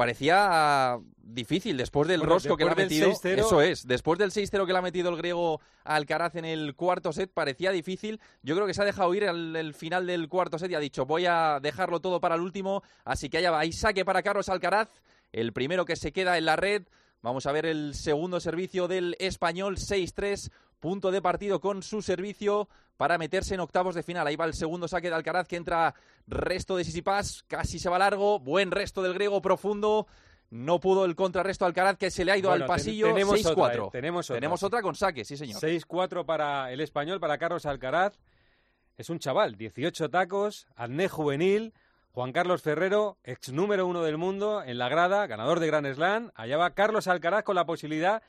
Parecía difícil después del rosco que le ha metido. Eso es, después del 6-0 que le ha metido el griego Alcaraz en el cuarto set, parecía difícil. Yo creo que se ha dejado ir al final del cuarto set y ha dicho, voy a dejarlo todo para el último. Así que allá va, hay saque para Carlos Alcaraz, el primero que se queda en la red. Vamos a ver el segundo servicio del español, 6-3, punto de partido con su servicio para meterse en octavos de final. Ahí va el segundo saque de Alcaraz, que entra resto de Tsitsipas, casi se va largo, buen resto del griego profundo, no pudo el contrarresto de Alcaraz, que se le ha ido al pasillo. 6-4. Tenemos otra con saque, sí señor. 6-4 para el español, para Carlos Alcaraz. Es un chaval, 18 tacos, acné juvenil. Juan Carlos Ferrero, ex número 1 del mundo en la grada, ganador de Grand Slam. Allá va Carlos Alcaraz con la posibilidad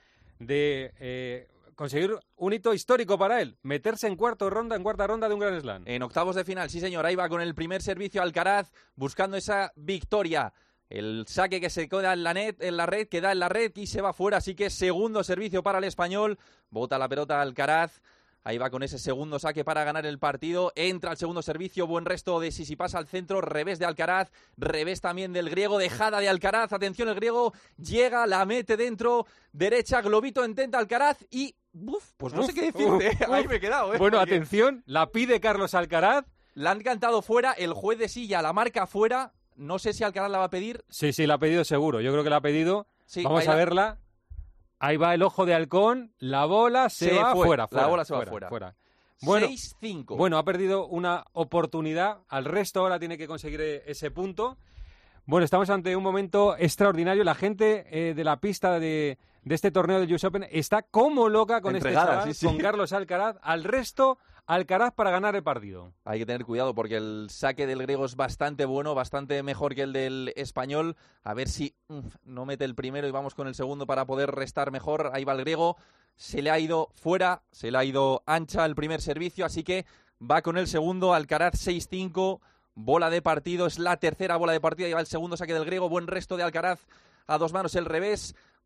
de conseguir un hito histórico para él, meterse en cuarta ronda de un Grand Slam. En octavos de final, sí señor, ahí va con el primer servicio Alcaraz, buscando esa victoria. El saque que se queda en la red, queda en la red y se va fuera, así que segundo servicio para el español. Bota la pelota Alcaraz. Ahí va con ese segundo saque para ganar el partido. Entra al segundo servicio. Buen resto de Tsitsipas al centro. Revés de Alcaraz. Revés también del griego. Dejada de Alcaraz. Atención, el griego llega, la mete dentro. Derecha, globito, intenta Alcaraz y... pues no sé qué decirte. Ahí me he quedado, Bueno, atención. La pide Carlos Alcaraz. La han cantado fuera. El juez de silla la marca fuera. No sé si Alcaraz la va a pedir. Sí, la ha pedido seguro. Yo creo que la ha pedido. Sí, vamos a verla. Ahí va el ojo de halcón, la bola se va fuera. La bola se va fuera. Bueno, 6-5. Bueno, ha perdido una oportunidad. Al resto ahora tiene que conseguir ese punto. Bueno, estamos ante un momento extraordinario. La gente de la pista de este torneo del US Open está como loca con entregada, este chaval, con Carlos Alcaraz. Al resto, Alcaraz para ganar el partido. Hay que tener cuidado porque el saque del griego es bastante bueno, bastante mejor que el del español. A ver si no mete el primero y vamos con el segundo para poder restar mejor. Ahí va el griego. Se le ha ido fuera, se le ha ido ancha el primer servicio, así que va con el segundo. Alcaraz 6-5, bola de partido, es la tercera bola de partido. Ahí va el segundo saque del griego. Buen resto de Alcaraz a dos manos, el revés.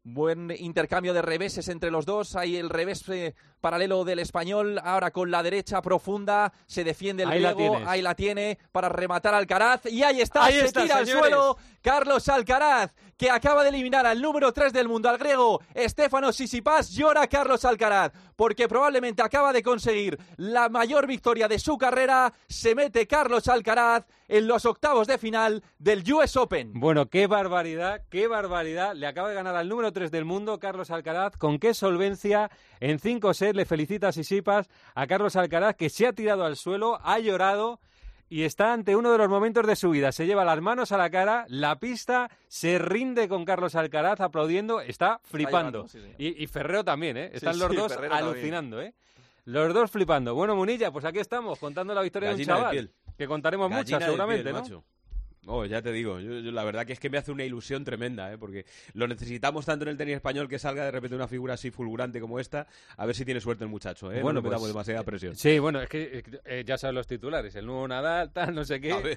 Buen intercambio de reveses entre los dos. Hay el revés paralelo del español. Ahora con la derecha profunda. Se defiende el griego. Ahí la tiene para rematar Alcaraz. Y ahí está. Se tira al suelo Carlos Alcaraz, que acaba de eliminar al número 3 del mundo, al griego Stefanos Tsitsipas. Llora Carlos Alcaraz porque probablemente acaba de conseguir la mayor victoria de su carrera. Se mete Carlos Alcaraz en los octavos de final del US Open. Bueno, qué barbaridad, qué barbaridad. Le acaba de ganar al número 3 del mundo, Carlos Alcaraz. Con qué solvencia. En 5 sets le felicita a Tsitsipas, a Carlos Alcaraz, que se ha tirado al suelo, ha llorado y está ante uno de los momentos de su vida. Se lleva las manos a la cara, la pista se rinde con Carlos Alcaraz aplaudiendo, está flipando. Y Ferrero también, ¿eh? Están los dos Ferrero alucinando, también. Los dos flipando. Bueno, Munilla, pues aquí estamos contando la victoria de un chaval. Que contaremos muchas seguramente, ¿no? Macho. Oh, ya te digo, yo la verdad que es que me hace una ilusión tremenda, porque lo necesitamos tanto en el tenis español, que salga de repente una figura así fulgurante como esta. A ver si tiene suerte el muchacho, Bueno, no metamos demasiada presión. Sí, bueno, es que ya sabes los titulares, el nuevo Nadal, tal, no sé qué.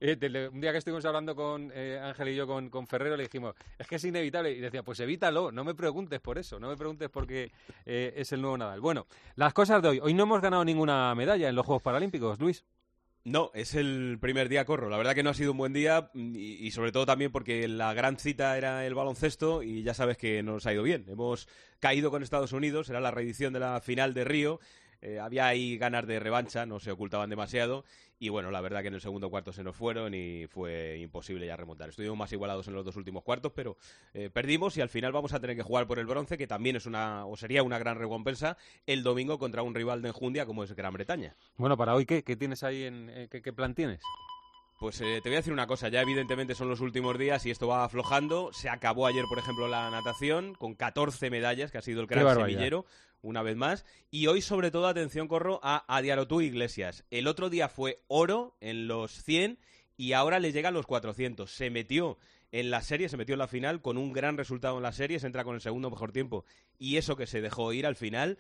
Un día que estuvimos hablando con Ángel y yo con Ferrero, le dijimos, es que es inevitable, y decía, pues evítalo, no me preguntes por eso, no me preguntes porque es el nuevo Nadal. Bueno, las cosas de hoy no hemos ganado ninguna medalla en los Juegos Paralímpicos, Luis. No, es el primer día corro. La verdad que no ha sido un buen día y sobre todo también porque la gran cita era el baloncesto y ya sabes que no nos ha ido bien. Hemos caído con Estados Unidos, era la reedición de la final de Río. Había ahí ganas de revancha, no se ocultaban demasiado y bueno, la verdad que en el segundo cuarto se nos fueron y fue imposible ya remontar. Estuvimos más igualados en los dos últimos cuartos, pero perdimos y al final vamos a tener que jugar por el bronce, que también es sería una gran recompensa el domingo contra un rival de enjundia como es Gran Bretaña. Bueno, para hoy, ¿qué tienes ahí? ¿Qué plan tienes? Pues te voy a decir una cosa, ya evidentemente son los últimos días y esto va aflojando. Se acabó ayer, por ejemplo, la natación con 14 medallas, que ha sido el gran semillero, una vez más. Y hoy, sobre todo, atención, corro a Adiarotu Iglesias. El otro día fue oro en los 100 y ahora le llegan los 400. Se metió en la serie, se metió en la final con un gran resultado en la serie, se entra con el segundo mejor tiempo y eso que se dejó ir al final.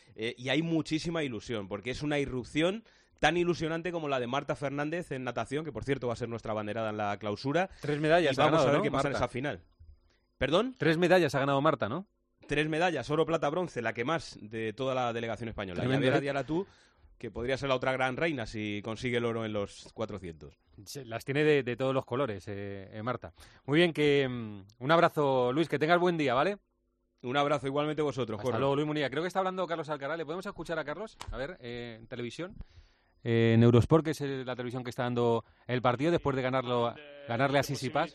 Y hay muchísima ilusión, porque es una irrupción tan ilusionante como la de Marta Fernández en natación, que por cierto va a ser nuestra abanderada en la clausura. 3 medallas y vamos ha ganado, a ver qué pasa Marta? en esa final. ¿Perdón? 3 medallas ha ganado Marta, ¿no? 3 medallas, oro, plata, bronce, la que más de toda la delegación española. Y a ver a Adiarotu, que podría ser la otra gran reina si consigue el oro en los 400. Las tiene de todos los colores, Marta. Muy bien, un abrazo, Luis, que tengas buen día, ¿vale? Un abrazo igualmente vosotros, Hasta luego, Luis Munilla. Creo que está hablando Carlos Alcaraz. ¿Le podemos escuchar a Carlos? A ver, en televisión. En Eurosport, que es la televisión que está dando el partido después de ganarle a Tsitsipas.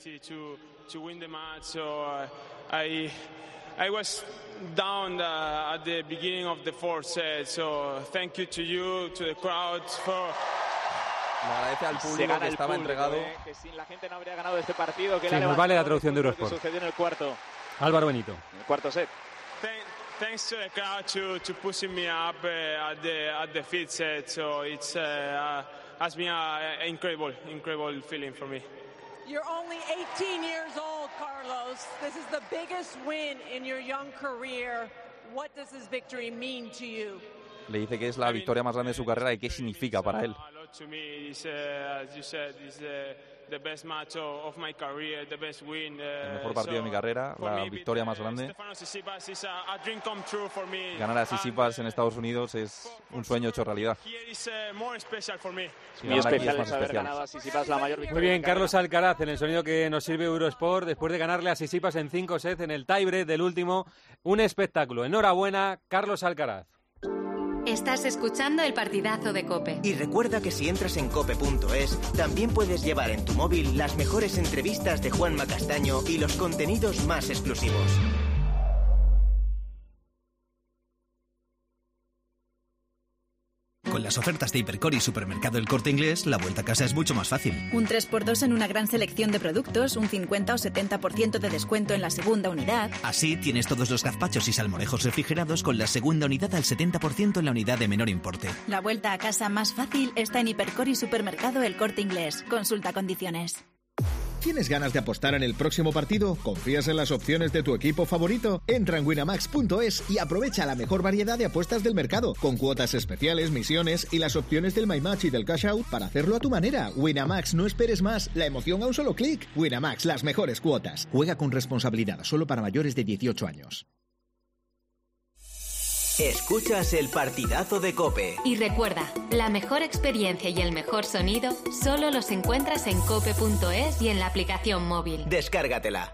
I was down at the beginning of the fourth set, so thank you to you, to the crowd for... Le agradece al público que estaba entregado. Que sin la gente no habría ganado este partido. Que sí, nos vale la traducción de Eurosport. Que sucedió en el cuarto. Álvaro Benito. En el cuarto set. Thanks to the crowd to pushing me up at the fifth set, so it's has been an incredible feeling for me. You're only 18 years old, Carlos. This is the biggest win in your young career. What does this victory mean to you? Le dice que es la victoria más grande de su carrera y qué significa para él. El mejor partido de mi carrera, la victoria más grande. Ganar a Tsitsipas en Estados Unidos es un sueño hecho realidad. Muy especial es haber ganado a Tsitsipas la mayor victoria. Muy bien, Carlos Alcaraz, en el sonido que nos sirve Eurosport, después de ganarle a Tsitsipas en 5 sets en el tiebreak del último. Un espectáculo. Enhorabuena, Carlos Alcaraz. Estás escuchando el partidazo de COPE. Y recuerda que si entras en cope.es, también puedes llevar en tu móvil las mejores entrevistas de Juanma Castaño y los contenidos más exclusivos. Con las ofertas de Hipercor y Supermercado El Corte Inglés, la vuelta a casa es mucho más fácil. Un 3x2 en una gran selección de productos, un 50 o 70% de descuento en la segunda unidad. Así tienes todos los gazpachos y salmorejos refrigerados con la segunda unidad al 70% en la unidad de menor importe. La vuelta a casa más fácil está en Hipercor y Supermercado El Corte Inglés. Consulta condiciones. ¿Tienes ganas de apostar en el próximo partido? ¿Confías en las opciones de tu equipo favorito? Entra en winamax.es y aprovecha la mejor variedad de apuestas del mercado, con cuotas especiales, misiones y las opciones del My Match y del Cash Out para hacerlo a tu manera. Winamax, no esperes más. La emoción a un solo clic. Winamax, las mejores cuotas. Juega con responsabilidad, solo para mayores de 18 años. Escuchas el partidazo de COPE. Y recuerda, la mejor experiencia y el mejor sonido solo los encuentras en cope.es y en la aplicación móvil. Descárgatela.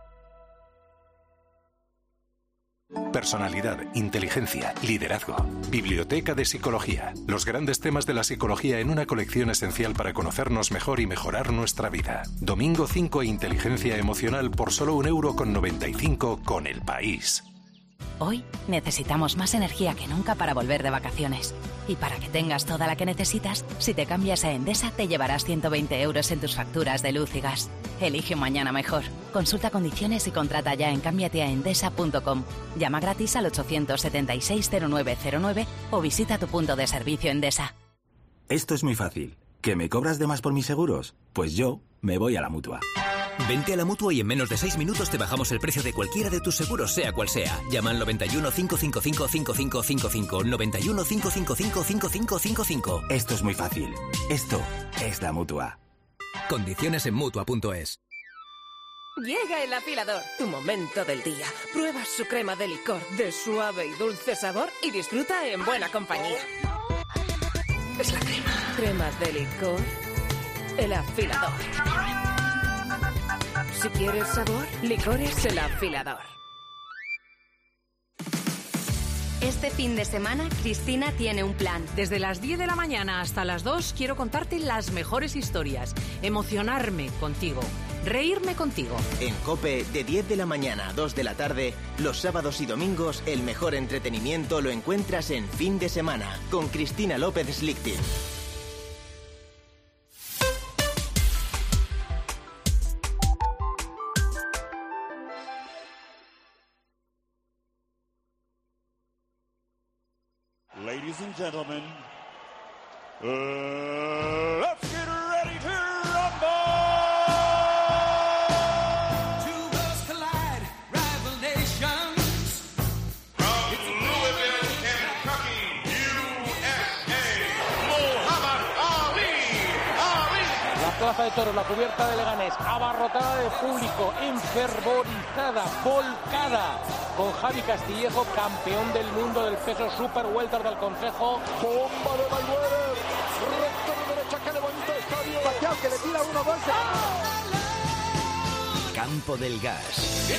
Personalidad, inteligencia, liderazgo, biblioteca de psicología. Los grandes temas de la psicología en una colección esencial para conocernos mejor y mejorar nuestra vida. Domingo 5, inteligencia emocional por solo €1,95 con El País. Hoy necesitamos más energía que nunca para volver de vacaciones. Y para que tengas toda la que necesitas, si te cambias a Endesa te llevarás 120 € en tus facturas de luz y gas. Elige un mañana mejor. Consulta condiciones y contrata ya en cambiateaendesa.com. Llama gratis al 876-0909 o visita tu punto de servicio Endesa. Esto es muy fácil. ¿Que me cobras de más por mis seguros? Pues yo me voy a la Mutua. Vente a la Mutua y en menos de 6 minutos te bajamos el precio de cualquiera de tus seguros, sea cual sea. Llama al 91 555 5555. 91 555 5555. Esto es muy fácil. Esto es la Mutua. Condiciones en Mutua.es. Llega el afilador, tu momento del día. Prueba su crema de licor de suave y dulce sabor y disfruta en buena compañía. Es la crema. Cremas de licor. El afilador. Si quieres sabor, licores El Afilador. Este fin de semana, Cristina tiene un plan. Desde las 10 de la mañana hasta las 2 quiero contarte las mejores historias, emocionarme contigo, reírme contigo. En COPE, de 10 de la mañana a 2 de la tarde, los sábados y domingos, el mejor entretenimiento lo encuentras en Fin de Semana, con Cristina López Slichting. Ladies and gentlemen, let's get ready to rumble! Two worlds collide, rival nations. From Louisville, Kentucky, USA, Muhammad Ali. La plaza de toros, la cubierta de Leganés, abarrotada de público, enfervorizada, volcada. Con Javi Castillejo, campeón del mundo del peso super welter del Consejo. Bomba de Mayweather. Recto de derecha que levanta el estadio. Pacquiao que le tira una bolsa. Campo del Gas.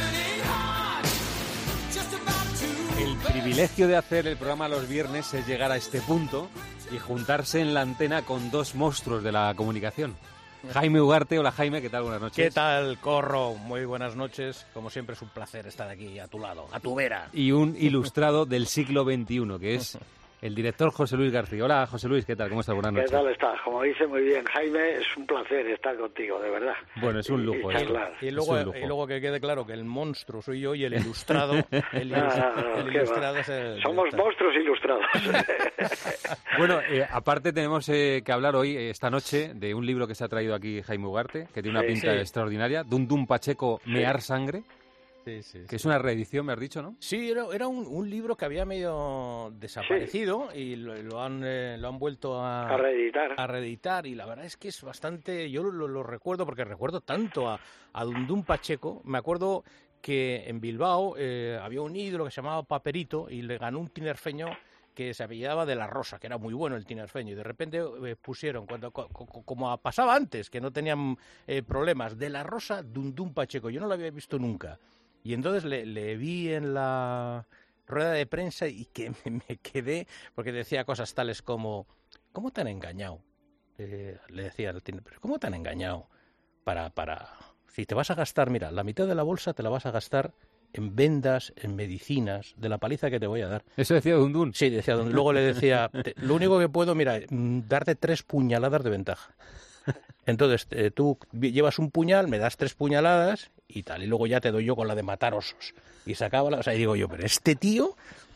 El privilegio de hacer el programa los viernes es llegar a este punto y juntarse en la antena con dos monstruos de la comunicación. Jaime Ugarte, hola Jaime, ¿qué tal? Buenas noches. ¿Qué tal, Corro? Muy buenas noches. Como siempre es un placer estar aquí a tu lado, a tu vera. Y un ilustrado del siglo XXI, que es el director José Luis García. Hola José Luis, ¿qué tal? ¿Cómo estás? Buenas noches. ¿Qué tal estás? Como dice muy bien Jaime, es un placer estar contigo, de verdad. Bueno, es un lujo. Y luego que quede claro que el monstruo soy yo y el ilustrado... ilustrado es el... Somos monstruos ilustrados. Bueno, aparte tenemos que hablar hoy, esta noche, de un libro que se ha traído aquí Jaime Ugarte, que tiene una pinta extraordinaria, Dundum Pacheco, Mear Sangre. Que es una reedición, me has dicho, ¿no? Sí, era un libro que había medio desaparecido y lo han vuelto a reeditar. Y la verdad es que es bastante... Yo lo recuerdo porque recuerdo tanto a Dundum Pacheco. Me acuerdo que en Bilbao había un ídolo que se llamaba Paperito y le ganó un tinerfeño que se apellidaba de la Rosa, que era muy bueno el tinerfeño, y de repente pusieron, como pasaba antes, que no tenían problemas, de la Rosa Dundum Pacheco. Yo no lo había visto nunca. Y entonces le vi en la rueda de prensa y que me quedé, porque decía cosas tales como, ¿cómo te han engañado? Le decía al tiner, ¿cómo te han engañado? Si te vas a gastar, mira, la mitad de la bolsa te la vas a gastar en vendas, en medicinas, de la paliza que te voy a dar. ¿Eso decía Dundun? Sí, decía Dundun. Luego le decía, lo único que puedo, mira, darte 3 puñaladas de ventaja. Entonces, tú llevas un puñal, me das 3 puñaladas y tal, y luego ya te doy yo con la de matar osos. Y sacaba y digo yo, pero este tío,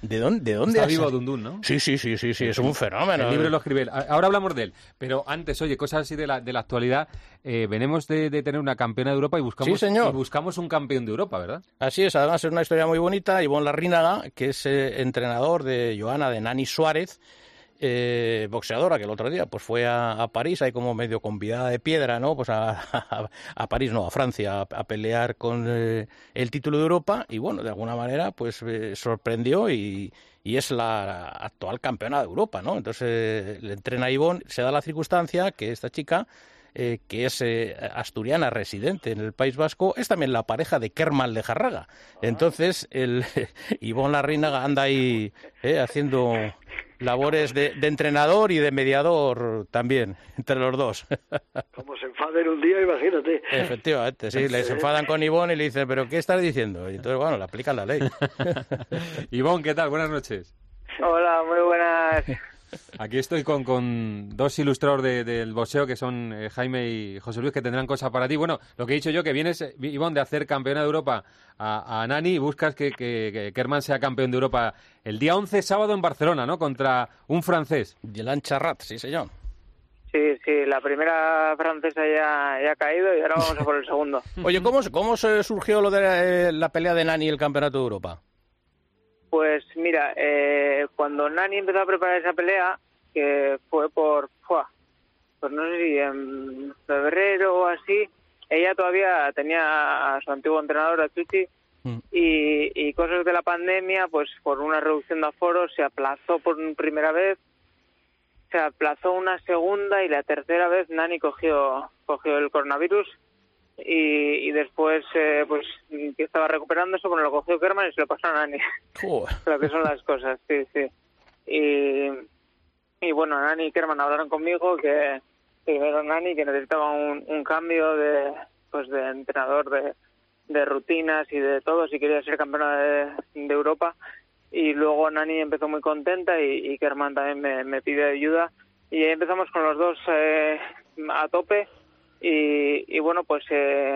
¿De dónde? Está vivo Dundun, ¿no? Sí, es un fenómeno. El libro lo escribe él. Ahora hablamos de él, pero antes, oye, cosas así de la actualidad. Venimos de tener una campeona de Europa y buscamos un campeón de Europa, ¿verdad? Así es, además es una historia muy bonita. Ivonne Larrínaga, que es entrenador de Joana, de Nani Suárez, boxeadora, que el otro día pues fue a París, ahí como medio convidada de piedra, ¿no? Pues a París, no, a Francia, a pelear con el título de Europa, y bueno, de alguna manera pues sorprendió y es la actual campeona de Europa, ¿no? Entonces le entrena a Ivonne, se da la circunstancia que esta chica, que es asturiana, residente en el País Vasco, es también la pareja de Kerman Lejarraga. Entonces, Ivonne Larrínaga anda ahí haciendo labores de entrenador y de mediador también, entre los dos. Como se enfaden un día, imagínate. Efectivamente, sí, les enfadan con Ivonne y le dicen, ¿pero qué estás diciendo? Y entonces, bueno, le aplican la ley. Ivonne, ¿qué tal? Buenas noches. Hola, muy buenas. Aquí estoy con dos ilustradores del boxeo, que son Jaime y José Luis, que tendrán cosas para ti. Bueno, lo que he dicho yo, que vienes, Ivonne, de hacer campeona de Europa a Nani y buscas que Kerman sea campeón de Europa el día 11, sábado, en Barcelona, ¿no? Contra un francés. Dylan Charrat, sí, señor. Sí, la primera francesa ya ha caído y ahora vamos a por el segundo. Oye, ¿cómo se surgió lo de la pelea de Nani y el campeonato de Europa? Pues mira, cuando Nani empezó a preparar esa pelea, que fue pues no sé si en febrero o así, ella todavía tenía a su antiguo entrenador, a Chuchi, y cosas de la pandemia, pues por una reducción de aforos se aplazó por primera vez, se aplazó una segunda y la tercera vez Nani cogió el coronavirus. Y después, pues, que estaba recuperándose, bueno, lo cogió Kerman y se lo pasó a Nani. Lo que son las cosas, sí. Y bueno, Nani y Kerman hablaron conmigo que primero Nani, que necesitaba un cambio de entrenador, de rutinas y de todo, si quería ser campeona de Europa. Y luego Nani empezó muy contenta y Kerman también me pide ayuda. Y ahí empezamos con los dos a tope. Y bueno, pues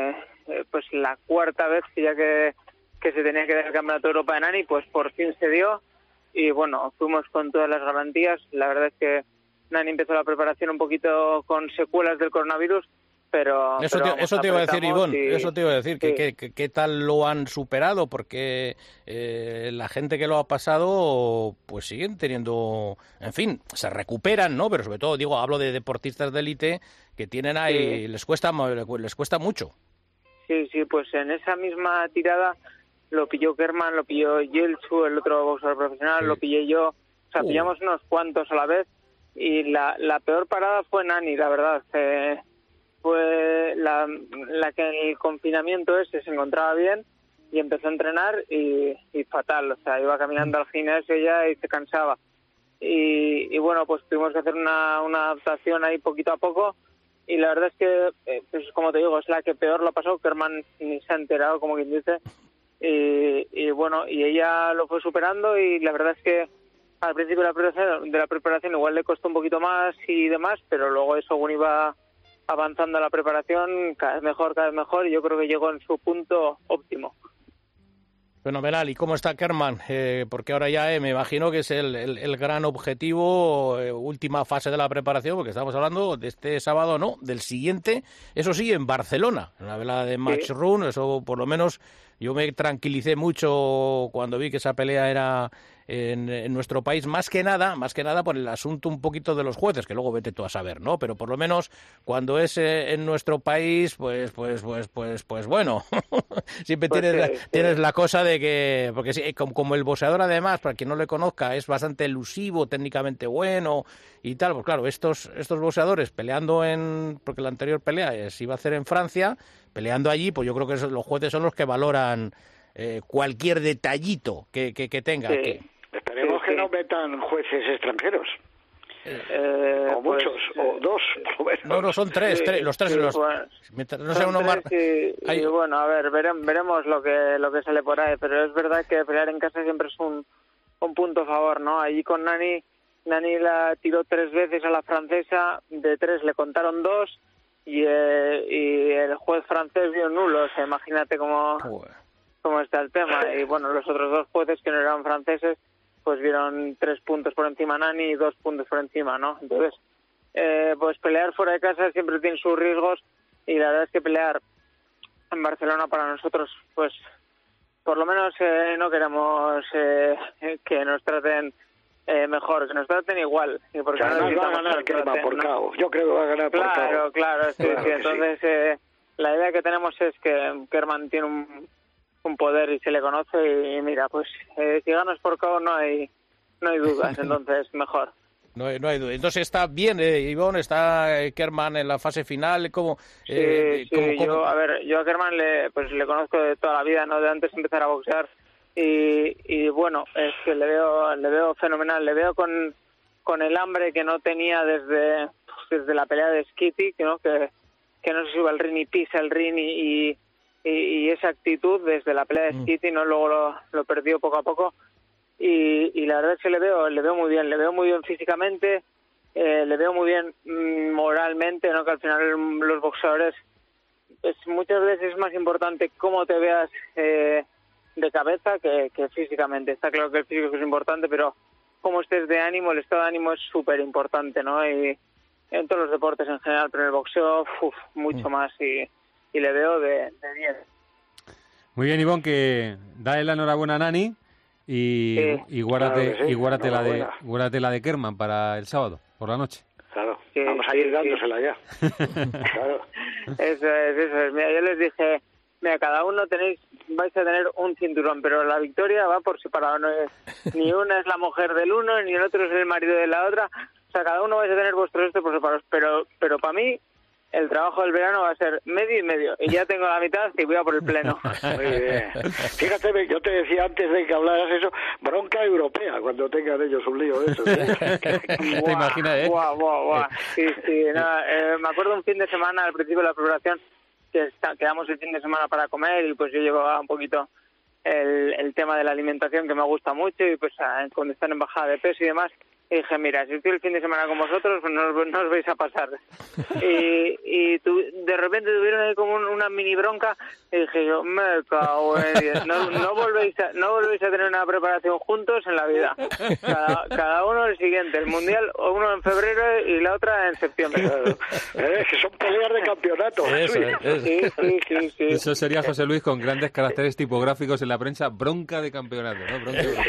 la cuarta vez que se tenía que dar el Campeonato de Europa de Nani, pues por fin se dio. Y bueno, fuimos con todas las garantías. La verdad es que Nani empezó la preparación un poquito con secuelas del coronavirus, pero eso te iba a decir, Ivonne, eso te iba a decir, ¿qué tal lo han superado? Porque la gente que lo ha pasado, pues siguen teniendo, en fin, se recuperan, ¿no? Pero sobre todo, hablo de deportistas de élite que tienen ahí, les cuesta mucho. Sí, pues en esa misma tirada lo pilló Kerman, lo pilló Yeltsin, el otro boxeador profesional, lo pillé yo, o sea, pillamos unos cuantos a la vez, y la peor parada fue Nani, la verdad. Fue la que en el confinamiento se encontraba bien y empezó a entrenar y fatal, o sea, iba caminando al gimnasio ya y se cansaba. Y bueno, pues tuvimos que hacer una adaptación ahí poquito a poco, y la verdad es que, pues como te digo, es la que peor lo ha pasado. Kerman ni se ha enterado, como quien dice, y bueno, y ella lo fue superando, y la verdad es que al principio de la preparación igual le costó un poquito más y demás, pero luego según iba avanzando la preparación, cada vez mejor, y yo creo que llegó en su punto óptimo. Fenomenal. ¿Y cómo está Kerman? Porque ahora ya me imagino que es el gran objetivo, última fase de la preparación, porque estamos hablando de este sábado, no, del siguiente, eso sí, en Barcelona, en la vela de Matchroom. Eso por lo menos yo me tranquilicé mucho cuando vi que esa pelea era en nuestro país, más que nada por el asunto un poquito de los jueces, que luego vete tú a saber, ¿no? Pero por lo menos cuando es en nuestro país, pues bueno, siempre tienes la cosa de que, porque sí, como el boxeador además, para quien no le conozca, es bastante elusivo, técnicamente bueno y tal, pues claro, estos boxeadores peleando porque la anterior pelea se iba a hacer en Francia, peleando allí, pues yo creo que los jueces son los que valoran cualquier detallito que tenga. Sí. Esperemos que no metan jueces extranjeros. O muchos, o dos, por lo menos. No, son tres, los tres. No sé, uno más. Y bueno, a ver, veremos lo que sale por ahí, pero es verdad que pelear en casa siempre es un punto a favor, ¿no? Allí con Nani la tiró 3 veces a la francesa, de 3 le contaron 2, y el juez francés vio nulo, o sea, imagínate cómo está el tema. Y bueno, los otros 2 jueces que no eran franceses, pues vieron 3 puntos por encima Nani y 2 puntos por encima, ¿no? Entonces, pues pelear fuera de casa siempre tiene sus riesgos, y la verdad es que pelear en Barcelona para nosotros, pues por lo menos no queremos que nos traten mejor, que nos traten igual. Y porque además va a ganar Kerman por KO. Yo creo que va a ganar por KO. Claro, sí. Entonces, la idea que tenemos es que Kerman tiene un poder y se le conoce, y mira, pues si ganas por KO no hay dudas, entonces mejor. No hay duda. Entonces está bien, Ivonne, está Kerman en la fase final. ¿Cómo? Yo a Kerman le conozco de toda la vida, no de antes de empezar a boxear. Y bueno, es que le veo fenomenal, le veo con el hambre que no tenía desde la pelea de Skitty, ¿no? que no se sube al ring y pisa el ring, y esa actitud desde la pelea de Skitty, ¿no? Luego lo perdió poco a poco, y la verdad es que le veo muy bien físicamente, le veo muy bien moralmente, ¿no? Que al final los boxeadores, pues muchas veces es más importante cómo te veas de cabeza que físicamente. Está claro que el físico es importante, pero cómo estés de ánimo, el estado de ánimo es súper importante, ¿no? Y en todos los deportes en general, pero en el boxeo mucho más, y le veo de 10. Muy bien, Ivonne, que dale la enhorabuena a Nani y guárdate la de Kerman para el sábado por la noche. Claro, vamos a ir dándosela ya. Claro. Eso es. Mira, yo les dije, mira, cada uno vais a tener un cinturón, pero la victoria va por separado. No es, ni una es la mujer del uno, ni el otro es el marido de la otra. O sea, cada uno vais a tener vuestros por separados. Pero para mí, el trabajo del verano va a ser medio y medio. Y ya tengo la mitad y voy a por el pleno. Muy bien. Fíjate, yo te decía antes de que hablaras eso, bronca europea cuando tengan ellos un lío de eso. ¿Te imaginas, Guau. Sí. Me acuerdo un fin de semana, al principio de la preparación, que quedamos el fin de semana para comer, y pues yo llevaba un poquito el tema de la alimentación, que me gusta mucho, y pues cuando están en bajada de peso y demás, y dije, mira, si estoy el fin de semana con vosotros, pues no os vais a pasar. Y de repente tuvieron ahí como una mini bronca, y dije yo, me cago en Dios, no volvéis a tener una preparación juntos en la vida. Cada uno el siguiente, el mundial, uno en febrero y la otra en septiembre. Que son peleas de campeonato. Sí. Eso sería, José Luis, con grandes caracteres tipográficos en la prensa, bronca de campeonato, ¿no?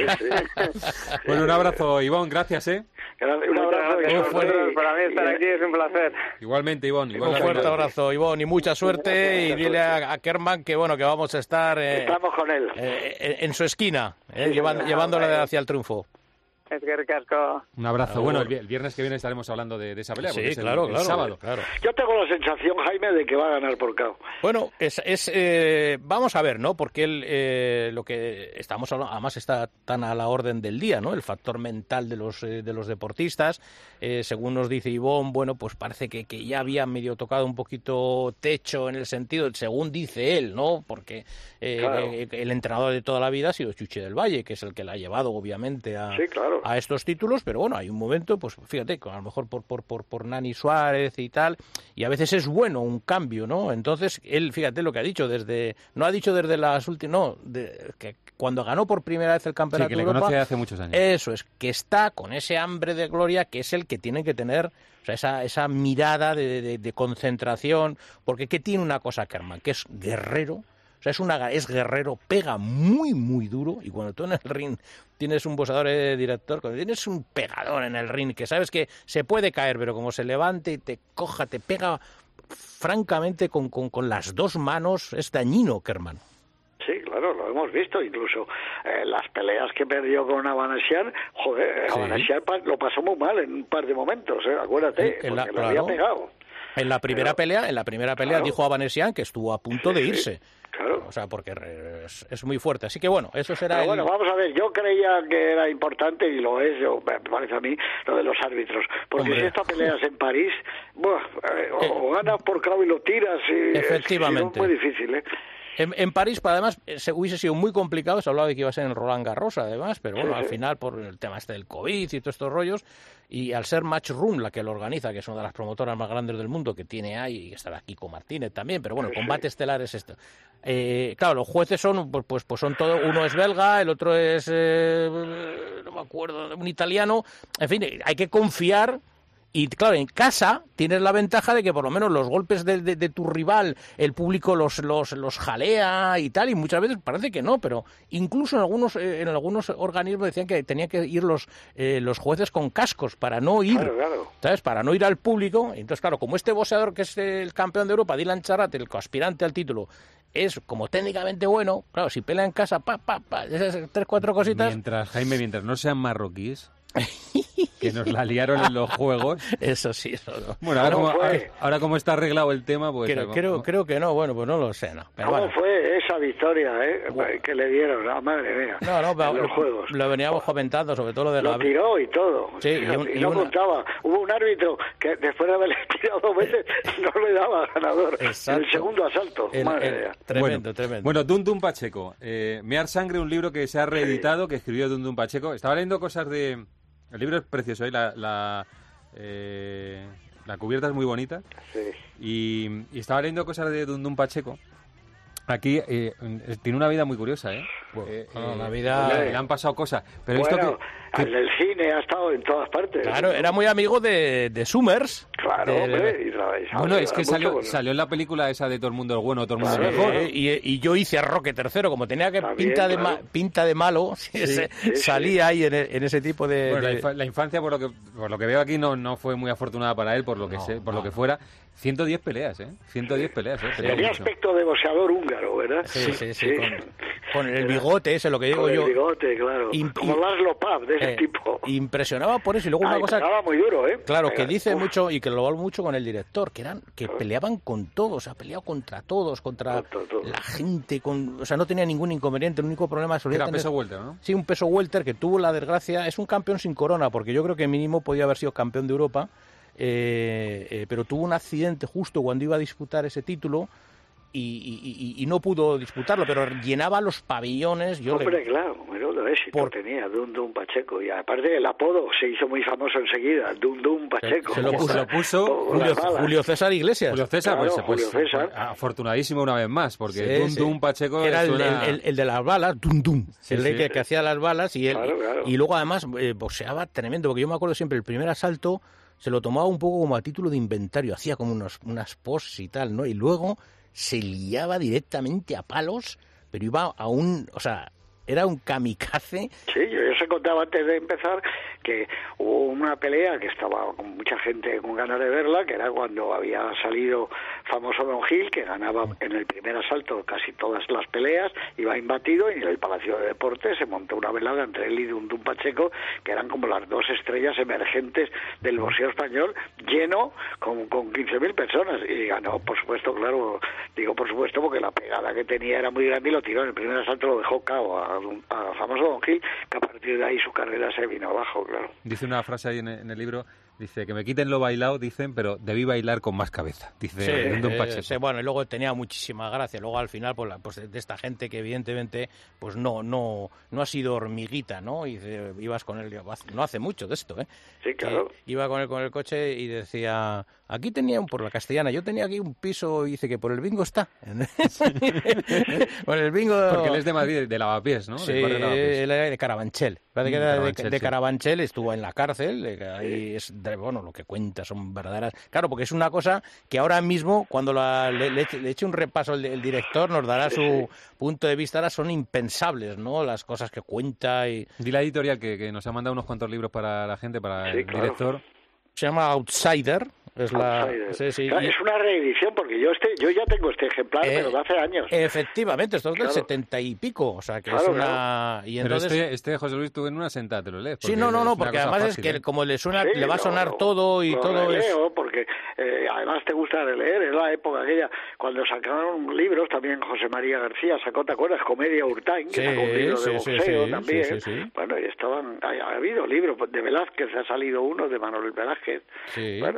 Bueno, un abrazo, Ivonne, gracias. Un abrazo. Para mí estar aquí es un placer. Igualmente, Ivonne. Un fuerte abrazo, Ivonne, y mucha suerte. Y dile a Kerman que bueno, que vamos a estar estamos con él en su esquina, llevándole hacia el triunfo. Es que ricasco. Un abrazo. Bueno, el viernes que viene estaremos hablando de esa pelea. Sí, es claro, el sábado. Claro. Yo tengo la sensación, Jaime, de que va a ganar por KO. Bueno, vamos a ver, ¿no? Porque lo que estamos hablando, además está tan a la orden del día, ¿no? El factor mental de los deportistas. Según nos dice Ivonne, bueno, pues parece que ya había medio tocado un poquito techo en el sentido, según dice él, ¿no? Porque el entrenador de toda la vida ha sido Chuchi del Valle, que es el que la ha llevado, obviamente, a estos títulos, pero bueno, hay un momento, pues fíjate, a lo mejor por Nani Suárez y tal, y a veces es bueno un cambio, ¿no? Entonces, él, fíjate lo que ha dicho, no ha dicho desde las últimas, que cuando ganó por primera vez el campeonato de Europa, conoce hace muchos años. Eso es, que está con ese hambre de gloria, que es el que tiene que tener, o sea, esa mirada de concentración, porque ¿qué tiene una cosa Kerman? Que es guerrero. O sea, es guerrero, pega muy, muy duro, y cuando tú en el ring tienes un boxeador director, cuando tienes un pegador en el ring, que sabes que se puede caer, pero como se levante y te coja, te pega francamente con las dos manos, es dañino, Kerman. Sí, claro, lo hemos visto, incluso las peleas que perdió con Avanesian, Avanesian lo pasó muy mal en un par de momentos, acuérdate, porque le había pegado. En la primera pelea dijo Avanesian que estuvo a punto de irse. Claro. O sea, porque es muy fuerte. Así que bueno, eso será. Pero bueno, vamos a ver, yo creía que era importante, y lo es, me parece a mí, lo de los árbitros. Porque si esta pelea es en París, o ganas por KO y lo tiras, efectivamente. Es muy difícil, En París, además, hubiese sido muy complicado, se hablaba de que iba a ser en Roland Garros, además, pero bueno, al final, por el tema del COVID y todos estos rollos, y al ser Matchroom la que lo organiza, que es una de las promotoras más grandes del mundo, que tiene ahí, y estará Kiko Martínez también, pero bueno, Combate Estelar es esto. Claro, los jueces son, pues son todos, uno es belga, el otro es, no me acuerdo, un italiano, en fin, hay que confiar. Y claro, en casa tienes la ventaja de que por lo menos los golpes de tu rival, el público los jalea y tal, y muchas veces parece que no, pero incluso en algunos organismos decían que tenían que ir los jueces con cascos para no ir, ¿sabes? Para no ir al público. Entonces, claro, como este boxeador que es el campeón de Europa, Dylan Charrat, el aspirante al título, es como técnicamente bueno, claro, si pelea en casa, esas 3-4 cositas... Mientras no sean marroquíes... que nos la liaron en los juegos. Eso sí, eso no. Bueno, ahora como está arreglado el tema, pues... Creo que no, bueno, pues no lo sé, no. Pero ¿Cómo fue esa victoria, que le dieron? Madre mía. No, los juegos. Lo veníamos comentando, sobre todo lo de... Lo tiró y todo. Sí, y no contaba. Hubo un árbitro que después de haberle tirado 2 veces no le daba ganador. Exacto. En el segundo asalto. Madre mía. Tremendo. Bueno, Dundun Pacheco. Mear Sangre, un libro que se ha reeditado, que escribió Dundun Pacheco. Estaba leyendo cosas de... El libro es precioso, la cubierta es muy bonita. Sí. Y estaba leyendo cosas de Dundun Pacheco. Aquí tiene una vida muy curiosa, la vida... Le han pasado cosas. Pero bueno, en el cine ha estado en todas partes. Claro, era muy amigo de Summers. Claro, hombre. Bueno, es que salió en la película esa de Todo el mundo es bueno, todo el mundo es mejor. Y yo hice a Roque III, como tenía que pinta de malo, salía ahí en ese tipo de... Bueno, la infancia, por lo que veo aquí, no fue muy afortunada para él, por lo que fuera. 110 peleas, 110 peleas, Tenía aspecto de boxeador húngaro, ¿verdad? Sí. Con el bigote ese, lo que digo yo. Con el bigote, claro. Como Laszlo Pav, de ese tipo. Impresionaba por eso. Y luego una cosa... Estaba muy duro, Claro, que dice mucho, y que lo hablo mucho con el director, que peleaban con todos, ha peleado contra todos, contra la gente, o sea, no tenía ningún inconveniente, el único problema... Era peso welter, ¿no? Sí, un peso welter que tuvo la desgracia, es un campeón sin corona, porque yo creo que mínimo podía haber sido campeón de Europa, pero tuvo un accidente justo cuando iba a disputar ese título y no pudo disputarlo, pero llenaba los pabellones. Claro, menudo éxito tenía Dundun Pacheco, y aparte el apodo se hizo muy famoso enseguida, Dundun Pacheco. Se lo puso Julio César Iglesias. Julio César, Julio César. Afortunadísimo una vez más, porque Dundun Pacheco era el de las balas, Dundun, que hacía las balas, y luego además boxeaba tremendo, porque yo me acuerdo siempre, el primer asalto se lo tomaba un poco como a título de inventario, hacía como unas poses y tal, ¿no? Y luego se liaba directamente a palos, pero iba a era un kamikaze. Sí, yo se contaba antes de empezar que hubo una pelea que estaba con mucha gente con ganas de verla, que era cuando había salido famoso Don Gil, que ganaba en el primer asalto casi todas las peleas, iba imbatido, y en el Palacio de Deportes se montó una velada entre él y Dundun Pacheco, que eran como las 2 estrellas emergentes del boxeo español, lleno con 15.000 personas, y ganó, por supuesto, claro, digo por supuesto porque la pegada que tenía era muy grande y lo tiró en el primer asalto, lo dejó cao a famoso Don Gil, que a partir de ahí su carrera se vino abajo, claro. Dice una frase ahí en el libro, dice que me quiten lo bailado, dicen, pero debí bailar con más cabeza, dice Dundun Pacheco. Bueno, y luego tenía muchísima gracia, luego al final pues de esta gente que evidentemente pues no ha sido hormiguita, ¿no? Y ibas con él, no hace mucho de esto, Sí, claro. Iba con él con el coche y decía, aquí tenía por la castellana, yo tenía aquí un piso, y dice que por el bingo está. Por el bingo... Porque él es de Madrid, de Lavapiés, ¿no? Sí, él era de Carabanchel. Parece que era de Carabanchel, estuvo en la cárcel, ahí lo que cuenta son verdaderas... Claro, porque es una cosa que ahora mismo, cuando le eche un repaso el director, nos dará su punto de vista, ahora son impensables, ¿no? Las cosas que cuenta y... Di la editorial que nos ha mandado unos cuantos libros para la gente, para el director. Se llama Outsider. Es una reedición, porque yo ya tengo este ejemplar, pero de hace años. Efectivamente, esto es del 70 y pico, o sea que es una... Y entonces... Pero este José Luis, tú en una sentada te lo lees. Sí, no, porque además fácil, es que como le suena, le va a sonar todo y todo es... porque además te gusta leer, es la época aquella, cuando sacaron libros, también José María García sacó, ¿te acuerdas? Comedia Urtain, que sacó un libro de boxeo también. Bueno, y ha habido libros, de Velázquez ha salido uno, de Manuel Velázquez. Bueno, están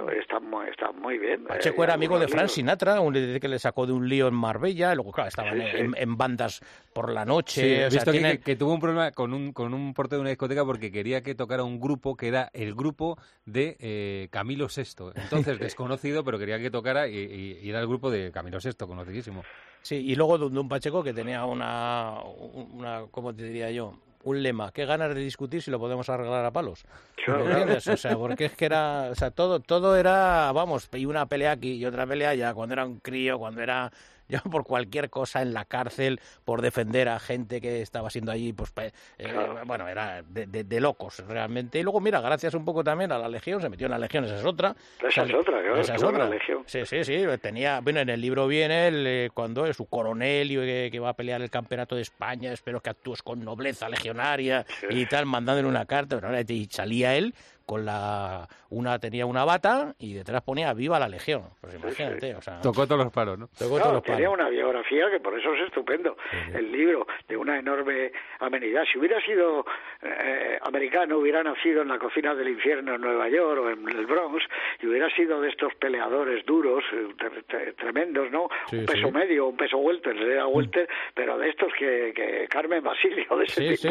muy bien. Pacheco era amigo de Frank Sinatra, que le sacó de un lío en Marbella, luego claro, estaban en bandas por la noche. Sí, he visto que tuvo un problema con un portero de una discoteca porque quería que tocara un grupo que era el grupo de Camilo VI. Entonces, desconocido, pero quería que tocara y era el grupo de Camilo VI, conocidísimo. Sí, y luego de un Pacheco que tenía una ¿cómo te diría yo? Un lema, qué ganas de discutir si lo podemos arreglar a palos. Claro. ¿Entiendes? O sea, porque es que era, o sea, todo era, vamos, y una pelea aquí y otra pelea allá, cuando era un crío, cuando era yo por cualquier cosa en la cárcel, por defender a gente que estaba siendo allí, pues bueno, era de locos realmente. Y luego, mira, gracias un poco también a la Legión, se metió en la Legión, esa es otra. Esa es otra, claro, esa es otra. Legión. Sí, tenía, bueno, en el libro viene cuando es su coronel y que va a pelear el campeonato de España, espero que actúes con nobleza legionaria y tal, mandándole una carta, pero ahora salía él con tenía una bata y detrás ponía viva la Legión. Pues imagínate, o sea, tocó todos los palos, ¿no? Tenía una biografía que por eso es estupendo. El libro de una enorme amenidad. Si hubiera sido americano, hubiera nacido en la cocina del infierno en Nueva York o en el Bronx y hubiera sido de estos peleadores duros, tremendos, ¿no? Un peso medio, un peso welter, era welter, pero de estos que Carmen Basilio, de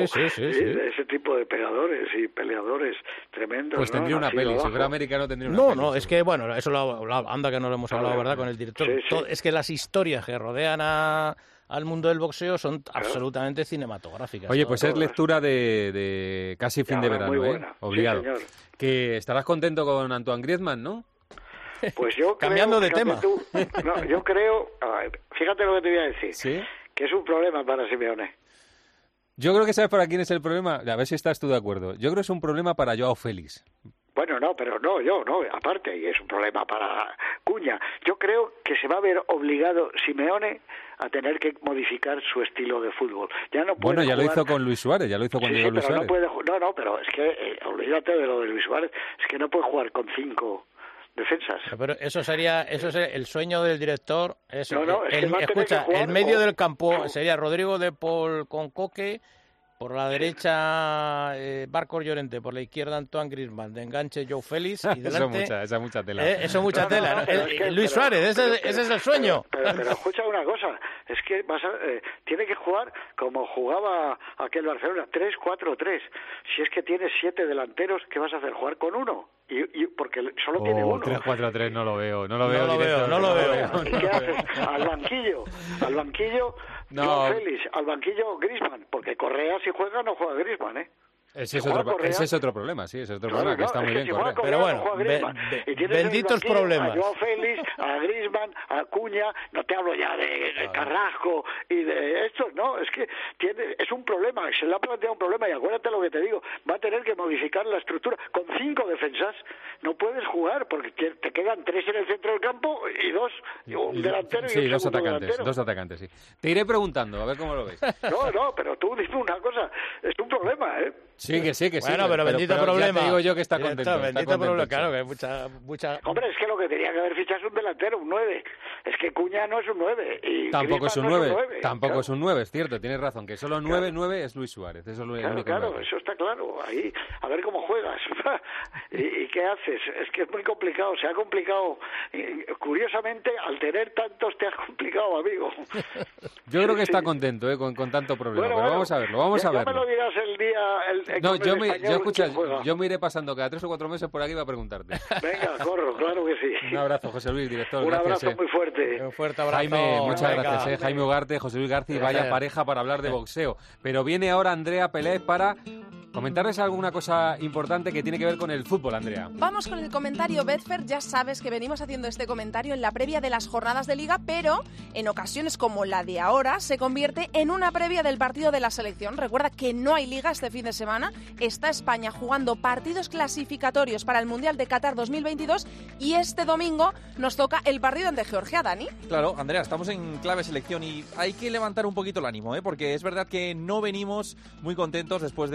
ese tipo de peleadores tremendos. Pues tendría una peli, si fuera americano tendría una peli. No, es que bueno, eso anda que no lo hemos hablado, ¿verdad? Con el director. Es que las historias que rodean al mundo del boxeo son absolutamente cinematográficas. Oye, pues es lectura de casi fin de verano, obligado. Sí, que estarás contento con Antoine Griezmann, ¿no? Pues yo cambiando de tema. Yo creo, fíjate lo que te voy a decir, ¿sí? Que es un problema para Simeone. Yo creo que sabes para quién es el problema. A ver si estás tú de acuerdo. Yo creo que es un problema para Joao Félix. Bueno, aparte, y es un problema para Cuña. Yo creo que se va a ver obligado Simeone a tener que modificar su estilo de fútbol. Ya no puede lo hizo con Luis Suárez, ya lo hizo con Luis Suárez. Pero es que, olvídate de lo de Luis Suárez, es que no puede jugar con 5 defensas. Pero eso sería el sueño del director. Escucha, el medio del campo sería Rodrigo de Paul con Coque, por la derecha Marcos Llorente, por la izquierda Antoine Griezmann, de enganche Joao Félix y delante... Esa mucha tela. Eso es mucha tela. Luis Suárez, ese es el sueño. Pero escucha una cosa, es que tiene que jugar como jugaba aquel Barcelona, 3-4-3. Si es que tienes 7 delanteros, ¿qué vas a hacer? ¿Jugar con uno? Y porque solo tiene uno. 3-4-3 no lo veo. No lo veo. ¿Y qué haces? Al banquillo Joao Félix, al banquillo Griezmann, porque Correa si juega no juega Griezmann, ¿eh? Ese es otro problema, sí, ese es otro problema, que está muy bien Correa. Pero bueno, benditos problemas. A Joao Félix, a Griezmann, a Cuña, no te hablo ya de Carrasco y de estos, no, es que es un problema, se le ha planteado un problema y acuérdate lo que te digo, va a tener que modificar la estructura. Con 5 defensas no puedes jugar porque te quedan 3 en el centro del campo y 2, un delantero y un segundo delantero. 2 atacantes, sí. Te iré preguntando, a ver cómo lo ves. No, pero tú dime una cosa, es un problema, ¿eh? Sí, que sí. Bueno, pero bendito problema. Ya te digo yo que está contento. Bendito problema, claro, que hay mucha... Hombre, es que lo que tenía que haber fichado es un delantero, un 9. Es que Cuña no es un 9. Y tampoco es un 9. Tampoco es un 9, es cierto, tienes razón. Que solo 9 es Luis Suárez. Eso es lo único. Claro, eso está claro. Ahí, a ver cómo juegas. ¿Y qué haces? Es que es muy complicado. Se ha complicado. Curiosamente, al tener tantos, te has complicado, amigo. Yo creo que está contento con tanto problema. Pero vamos a verlo, Ya me lo dirás el día... No, yo me iré pasando cada 3 o 4 meses por aquí para preguntarte. Venga, corro, claro que sí. Un abrazo, José Luis, director. Un gracias, abrazo muy fuerte. Un fuerte abrazo. Jaime, muchas gracias. Jaime Ugarte, José Luis García, vaya pareja para hablar de boxeo. Pero viene ahora Andrea Pelé para comentarles alguna cosa importante que tiene que ver con el fútbol, Andrea. Vamos con el comentario Betfair. Ya sabes que venimos haciendo este comentario en la previa de las jornadas de Liga, pero en ocasiones como la de ahora se convierte en una previa del partido de la selección. Recuerda que no hay Liga este fin de semana. Está España jugando partidos clasificatorios para el Mundial de Qatar 2022 y este domingo nos toca el partido ante Georgia, Dani. Claro, Andrea, estamos en clave selección y hay que levantar un poquito el ánimo, porque es verdad que no venimos muy contentos después del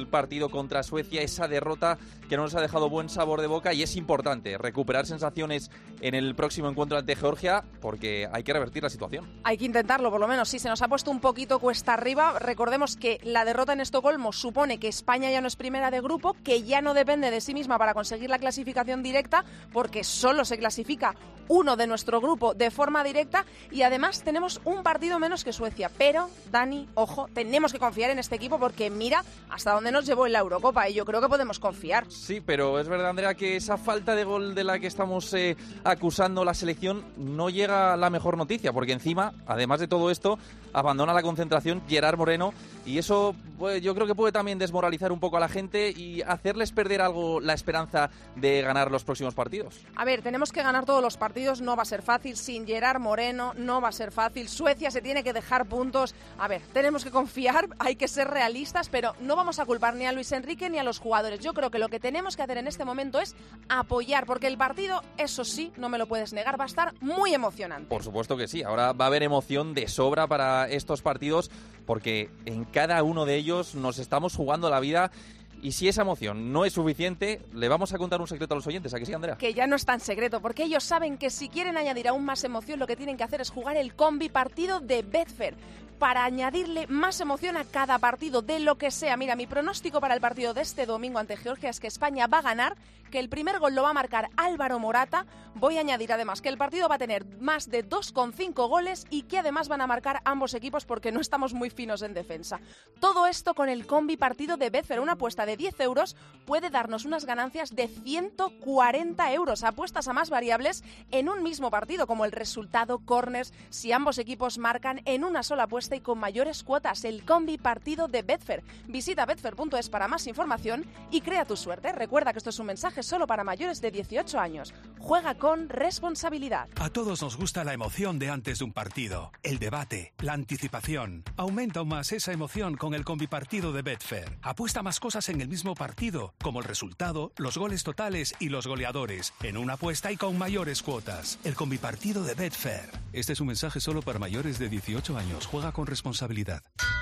aquel partido contra Suecia, esa derrota que no nos ha dejado buen sabor de boca, y es importante recuperar sensaciones en el próximo encuentro ante Georgia porque hay que revertir la situación. Hay que intentarlo, por lo menos. Sí, se nos ha puesto un poquito cuesta arriba. Recordemos que la derrota en Estocolmo supone que España ya no es primera de grupo, que ya no depende de sí misma para conseguir la clasificación directa, porque solo se clasifica uno de nuestro grupo de forma directa, y además tenemos un partido menos que Suecia. Pero, Dani, ojo, tenemos que confiar en este equipo porque mira hasta dónde nos llevó en la Eurocopa, y yo creo que podemos confiar. Sí, pero es verdad, Andrea, que esa falta de gol de la que estamos acusando la selección no llega a la mejor noticia, porque encima, además de todo esto, abandona la concentración Gerard Moreno, y eso pues, yo creo que puede también desmoralizar un poco a la gente y hacerles perder algo la esperanza de ganar los próximos partidos. A ver, tenemos que ganar todos los partidos, no va a ser fácil, sin Gerard Moreno no va a ser fácil, Suecia se tiene que dejar puntos. A ver, tenemos que confiar, hay que ser realistas, pero no vamos a culpar ni a Luis Enrique ni a los jugadores. Yo creo que lo que tenemos que hacer en este momento es apoyar, porque el partido, eso sí, no me lo puedes negar, va a estar muy emocionante. Por supuesto que sí, ahora va a haber emoción de sobra para estos partidos, porque en cada uno de ellos nos estamos jugando la vida. Y si esa emoción no es suficiente, le vamos a contar un secreto a los oyentes, ¿a que sí, Andrea? Que ya no es tan secreto, porque ellos saben que si quieren añadir aún más emoción, lo que tienen que hacer es jugar el combi partido de Betfair, para añadirle más emoción a cada partido, de lo que sea. Mira, mi pronóstico para el partido de este domingo ante Georgia es que España va a ganar, que el primer gol lo va a marcar Álvaro Morata. Voy a añadir además que el partido va a tener más de 2,5 goles y que además van a marcar ambos equipos porque no estamos muy finos en defensa. Todo esto con el combi partido de Betfair. Una apuesta de 10 euros puede darnos unas ganancias de 140 euros. Apuestas a más variables en un mismo partido, como el resultado, corners, si ambos equipos marcan en una sola apuesta y con mayores cuotas. El combi partido de Betfair. Visita betfair.es para más información y crea tu suerte. Recuerda que esto es un mensaje solo para mayores de 18 años. Juega con responsabilidad. A todos nos gusta la emoción de antes de un partido, el debate, la anticipación. Aumenta aún más esa emoción con el combi partido de Betfair. Apuesta más cosas en el mismo partido, como el resultado, los goles totales y los goleadores, en una apuesta y con mayores cuotas. El combi partido de Betfair. Este es un mensaje solo para mayores de 18 años. Juega con responsabilidad.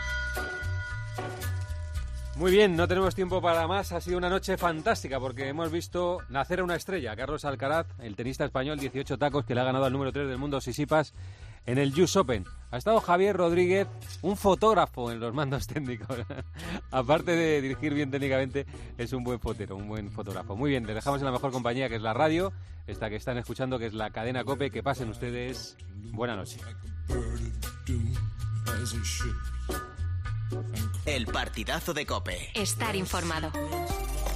Muy bien, no tenemos tiempo para más. Ha sido una noche fantástica porque hemos visto nacer a una estrella, Carlos Alcaraz, el tenista español, 18 tacos, que le ha ganado al número 3 del mundo, Tsitsipas, en el US Open. Ha estado Javier Rodríguez, un fotógrafo en los mandos técnicos. Aparte de dirigir bien técnicamente, es un buen fotero, un buen fotógrafo. Muy bien, les dejamos en la mejor compañía, que es la radio, esta que están escuchando, que es la cadena COPE. Que pasen ustedes. Buena noche. El partidazo de COPE. Estar informado.